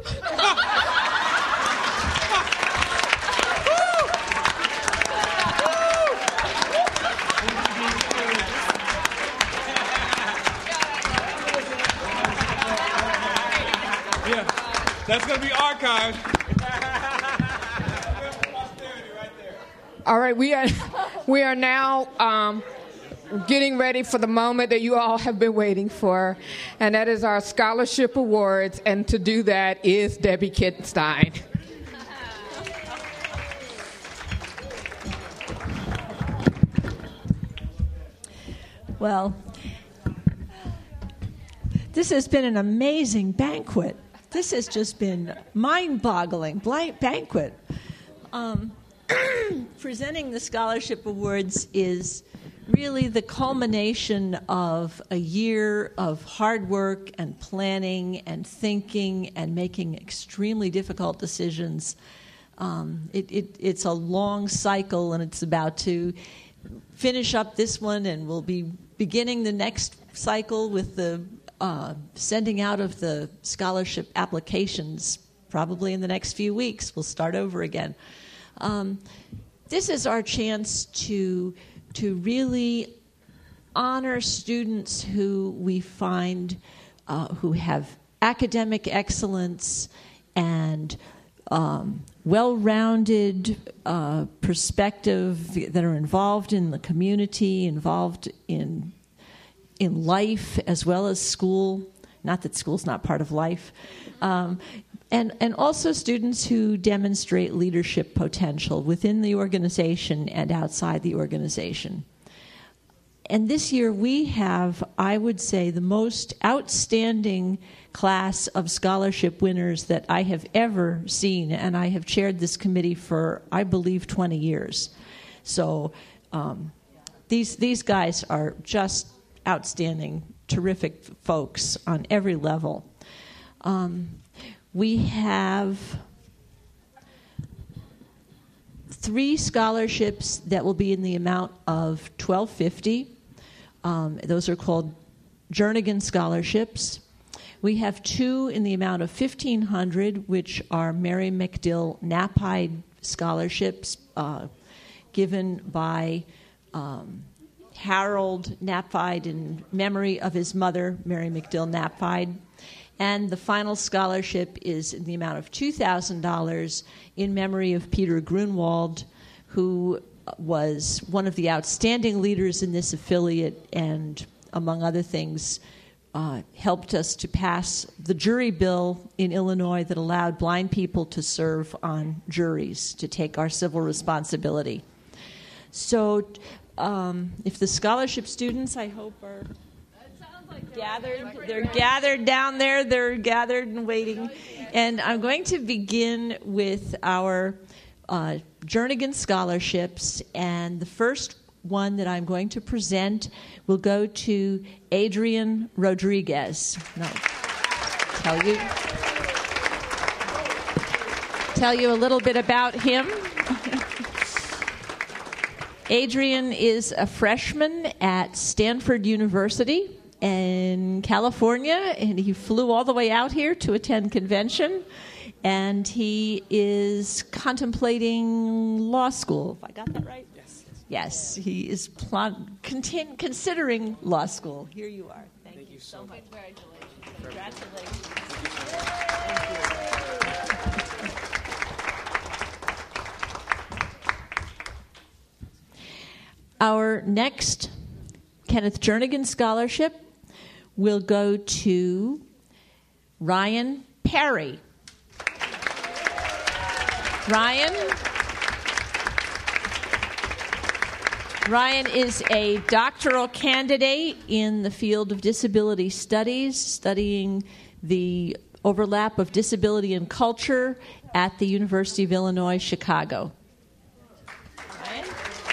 That's going to be archived. All right, we are we are now um, getting ready for the moment that you all have been waiting for, and that is our scholarship awards. And to do that is Debbie Kittenstein. Well, this has been an amazing banquet. This has just been mind-boggling banquet. Um, presenting the scholarship awards is really the culmination of a year of hard work and planning and thinking and making extremely difficult decisions. Um, it, it, it's a long cycle, and it's about to finish up this one, and we'll be beginning the next cycle with the Uh, sending out of the scholarship applications probably in the next few weeks. We'll start over again. Um, this is our chance to to really honor students who we find uh, who have academic excellence and um, well-rounded uh, perspective, that are involved in the community, involved in in life as well as school. Not that school's not part of life. Um, and, and also students who demonstrate leadership potential within the organization and outside the organization. And this year we have, I would say, the most outstanding class of scholarship winners that I have ever seen. And I have chaired this committee for, I believe, twenty years. So um, these these guys are just outstanding, terrific folks on every level. Um, we have three scholarships that will be in the amount of twelve fifty. Um, those are called Jernigan scholarships. We have two in the amount of fifteen hundred, which are Mary McDill Knapheide scholarships, uh, given by Um, Harold Knapheide in memory of his mother, Mary McDill Knapheide. And the final scholarship is in the amount of two thousand dollars in memory of Peter Grunwald, who was one of the outstanding leaders in this affiliate and, among other things, uh, helped us to pass the jury bill in Illinois that allowed blind people to serve on juries, to take our civil responsibility. So um, if the scholarship students, I hope, are gathered, they're gathered down there, they're gathered and waiting. And I'm going to begin with our uh, Jernigan scholarships, and the first one that I'm going to present will go to Adrian Rodriguez. No, tell you, tell you a little bit about him. Adrian is a freshman at Stanford University in California, and he flew all the way out here to attend convention, and he is contemplating law school. If I got that right? Yes. Yes, he is plan- contin- considering law school. Here you are. Thank, Thank you, you so much. Congratulations. Congratulations. Our next Kenneth Jernigan Scholarship will go to Ryan Perry. Ryan. Ryan is a doctoral candidate in the field of disability studies, studying the overlap of disability and culture at the University of Illinois, Chicago. Ryan?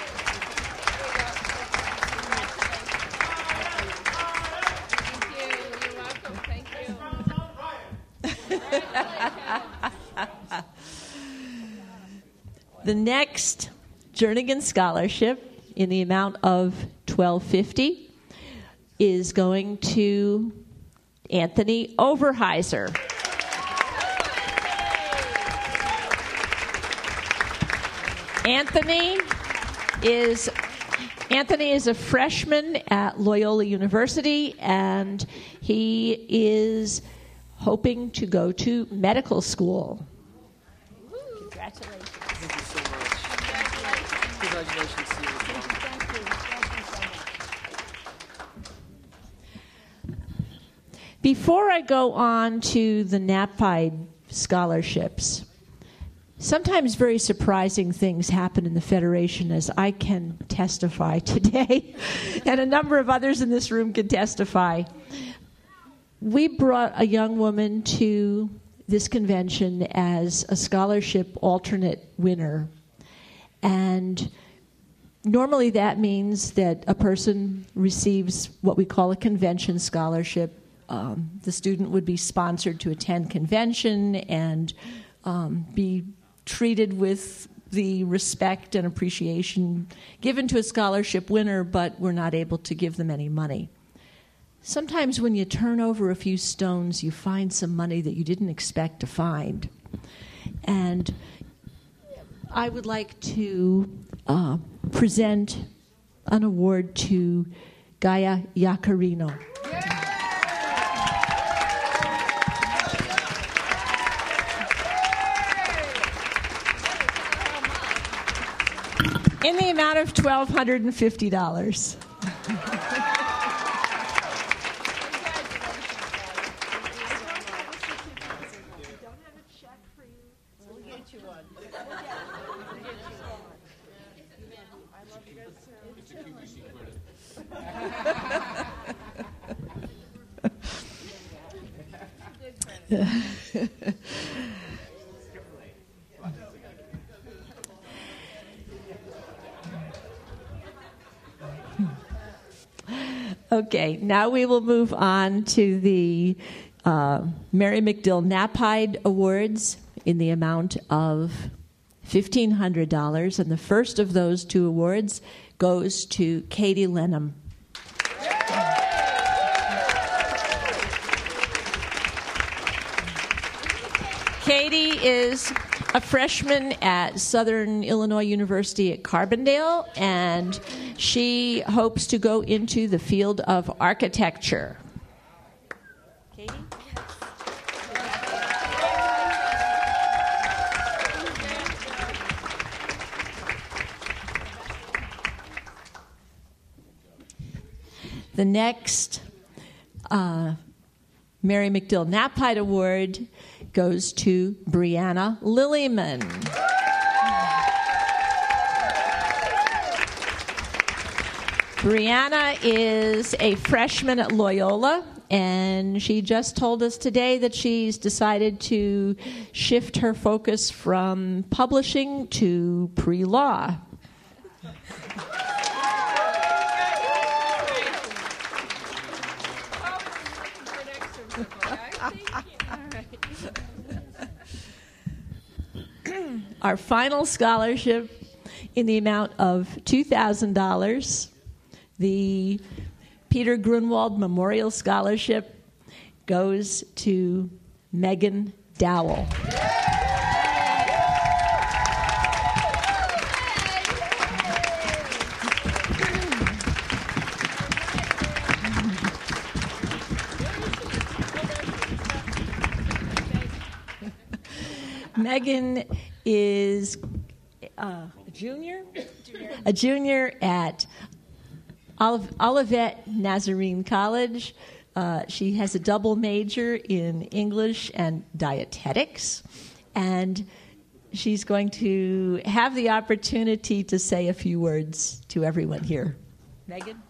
The next Jernigan Scholarship in the amount of twelve fifty is going to Anthony Overheiser. Anthony is Anthony is a freshman at Loyola University, and he is hoping to go to medical school. Congratulations. Thank you so much. Congratulations to you as well. Thank you. Thank you so much. Before I go on to the NAPIDE scholarships, sometimes very surprising things happen in the Federation, as I can testify today, and a number of others in this room can testify. We brought a young woman to this convention as a scholarship alternate winner. And normally that means that a person receives what we call a convention scholarship. Um, the student would be sponsored to attend convention and um, be treated with the respect and appreciation given to a scholarship winner, but we're not able to give them any money. Sometimes when you turn over a few stones, you find some money that you didn't expect to find. And I would like to uh, present an award to Gaia Yacarino. In the amount of one thousand two hundred fifty dollars. Okay, now we will move on to the uh, Mary McDill NAPIDE Awards in the amount of fifteen hundred dollars, and the first of those two awards goes to Katie Lenham. Katie is a freshman at Southern Illinois University at Carbondale, and she hopes to go into the field of architecture. Katie? The next uh, Mary McDill Knapheide Award goes to Brianna Lillyman. Brianna is a freshman at Loyola, and she just told us today that she's decided to shift her focus from publishing to pre-law. Our final scholarship in the amount of two thousand dollars, the Peter Grunwald Memorial Scholarship, goes to Megan Dowell. Megan is uh, a junior? junior, a junior at Olive, Olivet Nazarene College. Uh, she has a double major in English and dietetics, and she's going to have the opportunity to say a few words to everyone here. Megan?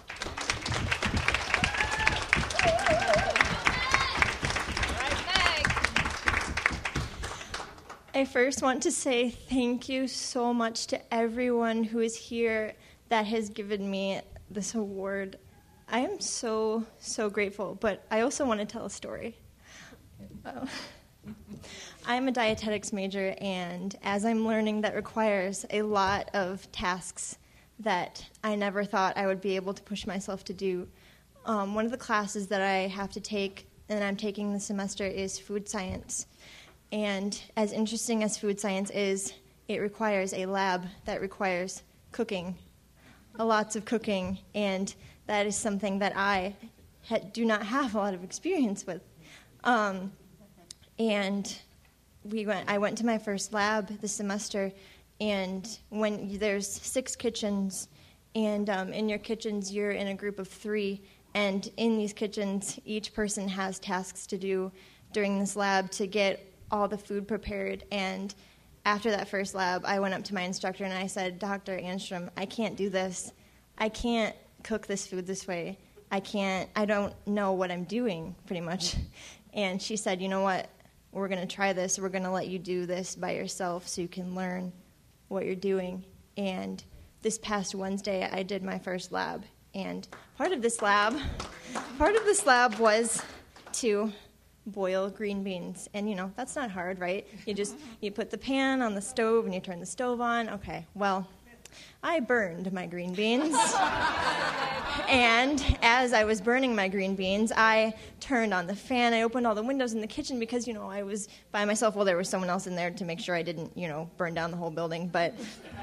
I first want to say thank you so much to everyone who is here that has given me this award. I am so, so grateful, but I also want to tell a story. Uh, I'm a dietetics major, and as I'm learning, that requires a lot of tasks that I never thought I would be able to push myself to do. Um, one of the classes that I have to take, and I'm taking this semester, is food science. And as interesting as food science is, it requires a lab that requires cooking, lots of cooking, and that is something that I ha- do not have a lot of experience with. Um, and we went. I went to my first lab this semester, and when there's six kitchens, and um, in your kitchens you're in a group of three, and in these kitchens each person has tasks to do during this lab to get all the food prepared. And after that first lab, I went up to my instructor and I said, Doctor Anstrom, I can't do this. I can't cook this food this way. I can't, I don't know what I'm doing, pretty much. And she said, you know what, we're going to try this. We're going to let you do this by yourself so you can learn what you're doing. And this past Wednesday, I did my first lab. And part of this lab, part of this lab was to boil green beans. And, you know, that's not hard, right? You just, you put the pan on the stove and you turn the stove on. Okay, well, I burned my green beans. And as I was burning my green beans, I turned on the fan. I opened all the windows in the kitchen because, you know, I was by myself. Well, there was someone else in there to make sure I didn't, you know, burn down the whole building. But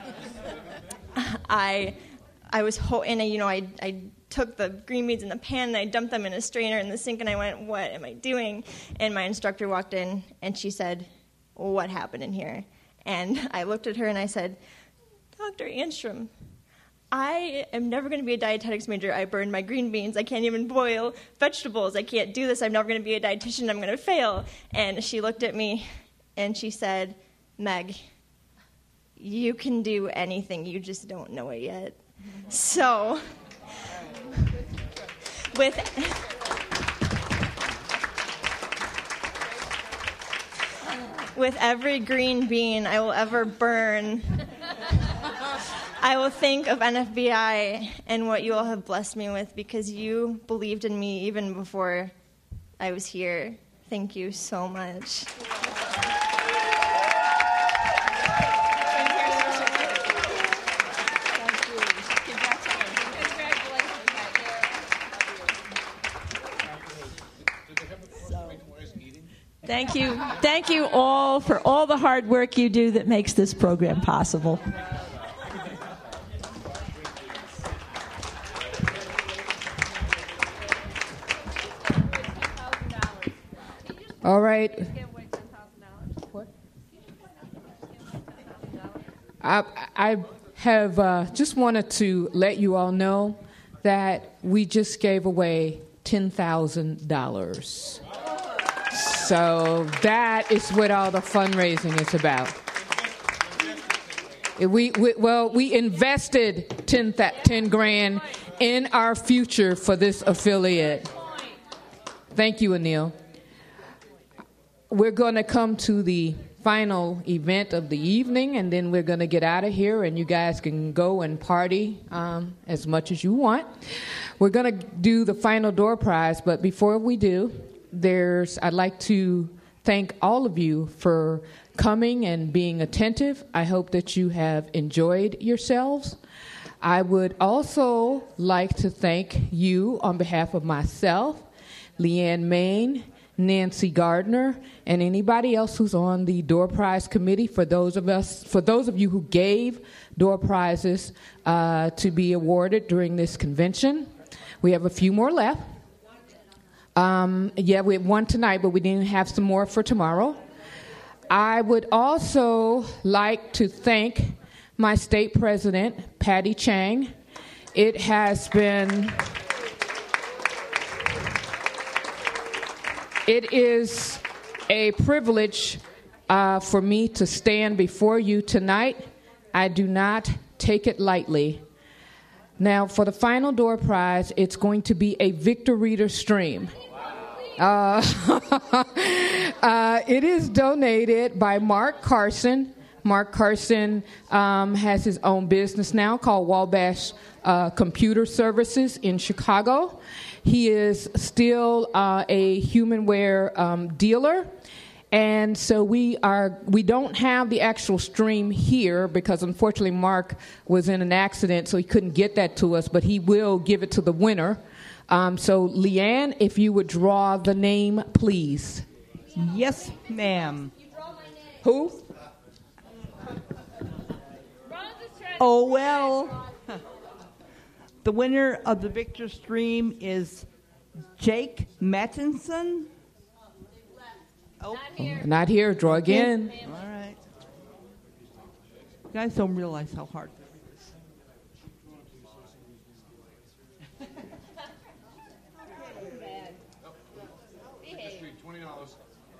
I I was, ho- and I, you know, I I took the green beans in the pan and I dumped them in a strainer in the sink, and I went, what am I doing? And my instructor walked in and she said, well, what happened in here? And I looked at her and I said, Doctor Anstrom, I am never going to be a dietetics major. I burned my green beans. I can't even boil vegetables. I can't do this. I'm never going to be a dietitian. I'm going to fail. And she looked at me and she said, Meg, you can do anything. You just don't know it yet. So, with with every green bean I will ever burn, I will think of N F B I and what you all have blessed me with, because you believed in me even before I was here. Thank you so much. Thank you. Thank you all for all the hard work you do that makes this program possible. All right. I, I have uh, just wanted to let you all know that we just gave away ten thousand dollars. So that is what all the fundraising is about. We, we well, we invested ten, ten grand in our future for this affiliate. Thank you, Anil. We're going to come to the final event of the evening, and then we're going to get out of here, and you guys can go and party um, as much as you want. We're going to do the final door prize, but before we do, there's I'd like to thank all of you for coming and being attentive. I hope that you have enjoyed yourselves. I would also like to thank you on behalf of myself, Leanne Main, Nancy Gardner, and anybody else who's on the door prize committee. For those of us, for those of you who gave door prizes uh, to be awarded during this convention, we have a few more left. Um, yeah, we had one tonight, but we didn't have some more for tomorrow. I would also like to thank my state president, Patty Chang. It has been, it is a privilege uh, for me to stand before you tonight. I do not take it lightly. Now, for the final door prize, it's going to be a Victor Reader stream. Uh, uh, it is donated by Mark Carson. Mark Carson um, has his own business now called Wabash uh, Computer Services in Chicago. He is still uh, a humanware um, dealer. And so we are. We don't have the actual stream here because, unfortunately, Mark was in an accident, so he couldn't get that to us, but he will give it to the winner. Um, so, Leanne, if you would draw the name, please. Yes, ma'am. Who? Oh, well. The winner of the Victor Stream is Jake Mattinson. Oh. Not here. Not here. Draw again. All right. You guys don't realize how hard this is. twenty dollars.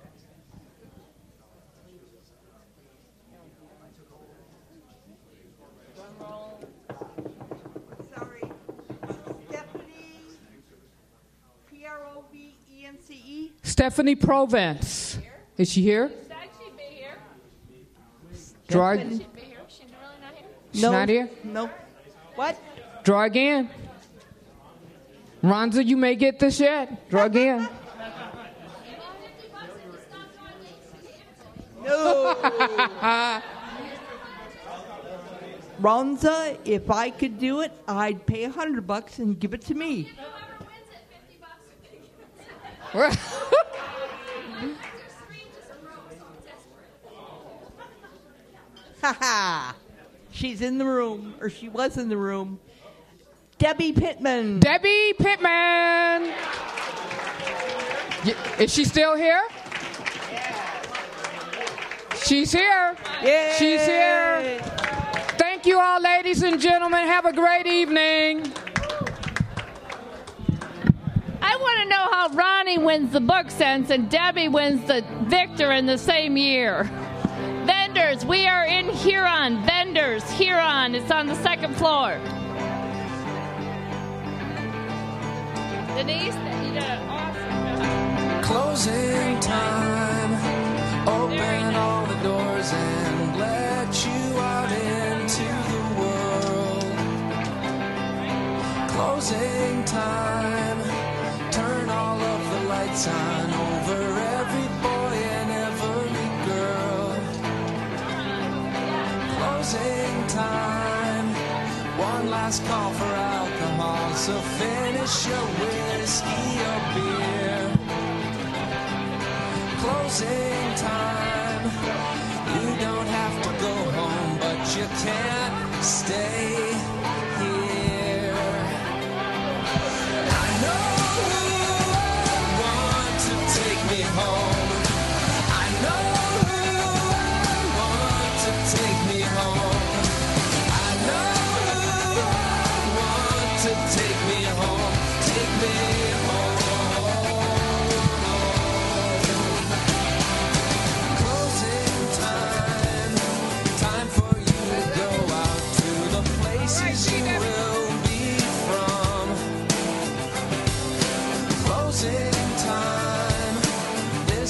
Sorry. Stephanie, P R O V E N C E. Stephanie Provence. Is she here? Draw. Stephanie. She's no, not here? No. What? Draw again. Ronza, you may get this yet. Draw again. No. Ronza, if I could do it, I'd pay a hundred bucks and give it to me. Ha ha! She's in the room, or she was in the room. Debbie Pittman. Debbie Pittman. Is she still here? She's here. Yay. She's here. Thank you all, ladies and gentlemen. Have a great evening. I want to know how Ronnie wins the book sense and Debbie wins the Victor in the same year. Vendors, we are in Huron. Vendors, Huron. It's on the second floor. Denise, you did an awesome job. Closing time. Open all the doors and let you out into the world. Closing time. Turn all of the lights on over every boy and every girl. Closing time. One last call for alcohol, so finish your whiskey or beer. Closing time. You don't have to go home, but you can't stay here. I know who I want to take me home. I know who I want to take me home. I know who I want to take me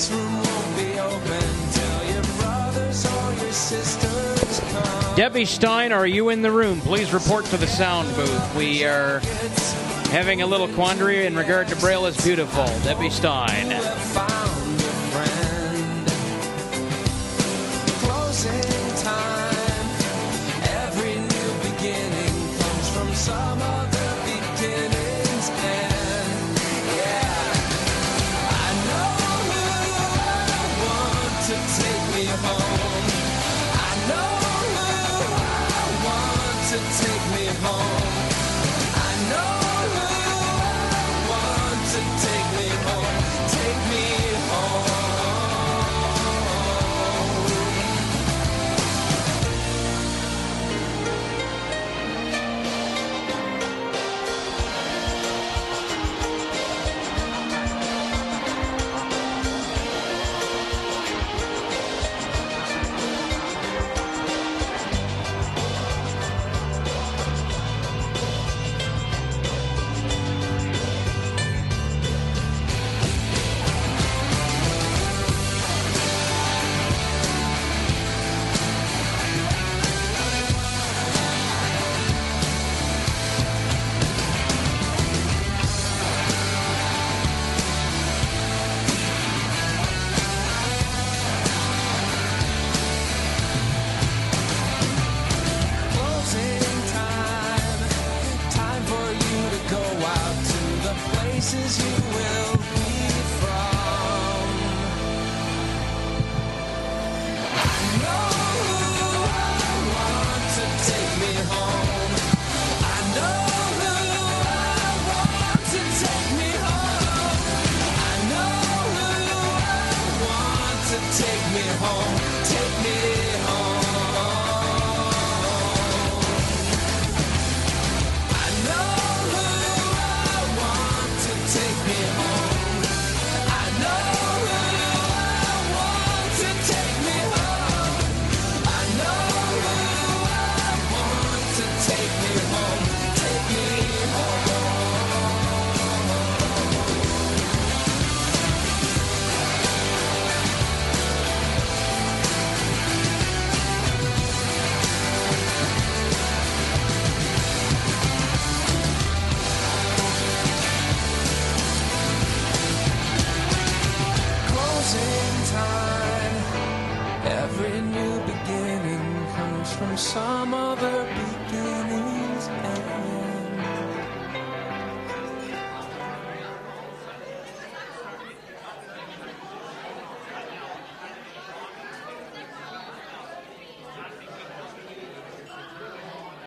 this room won't be open till your brothers or your sisters come. Debbie Stein, are you in the room? Please report to the sound booth. We are having a little quandary in regard to Braille is Beautiful. Debbie Stein. Closing time. Every new beginning comes from some other beginning's end. Yeah, I know who I want to take me home. I know who I want to take me home. I know who I want to take me home. Take me home. Closing time. Time for you to go out to the places you will be from. I know who I want to take me home. I know who I want to take me home. I know who I want to take me home.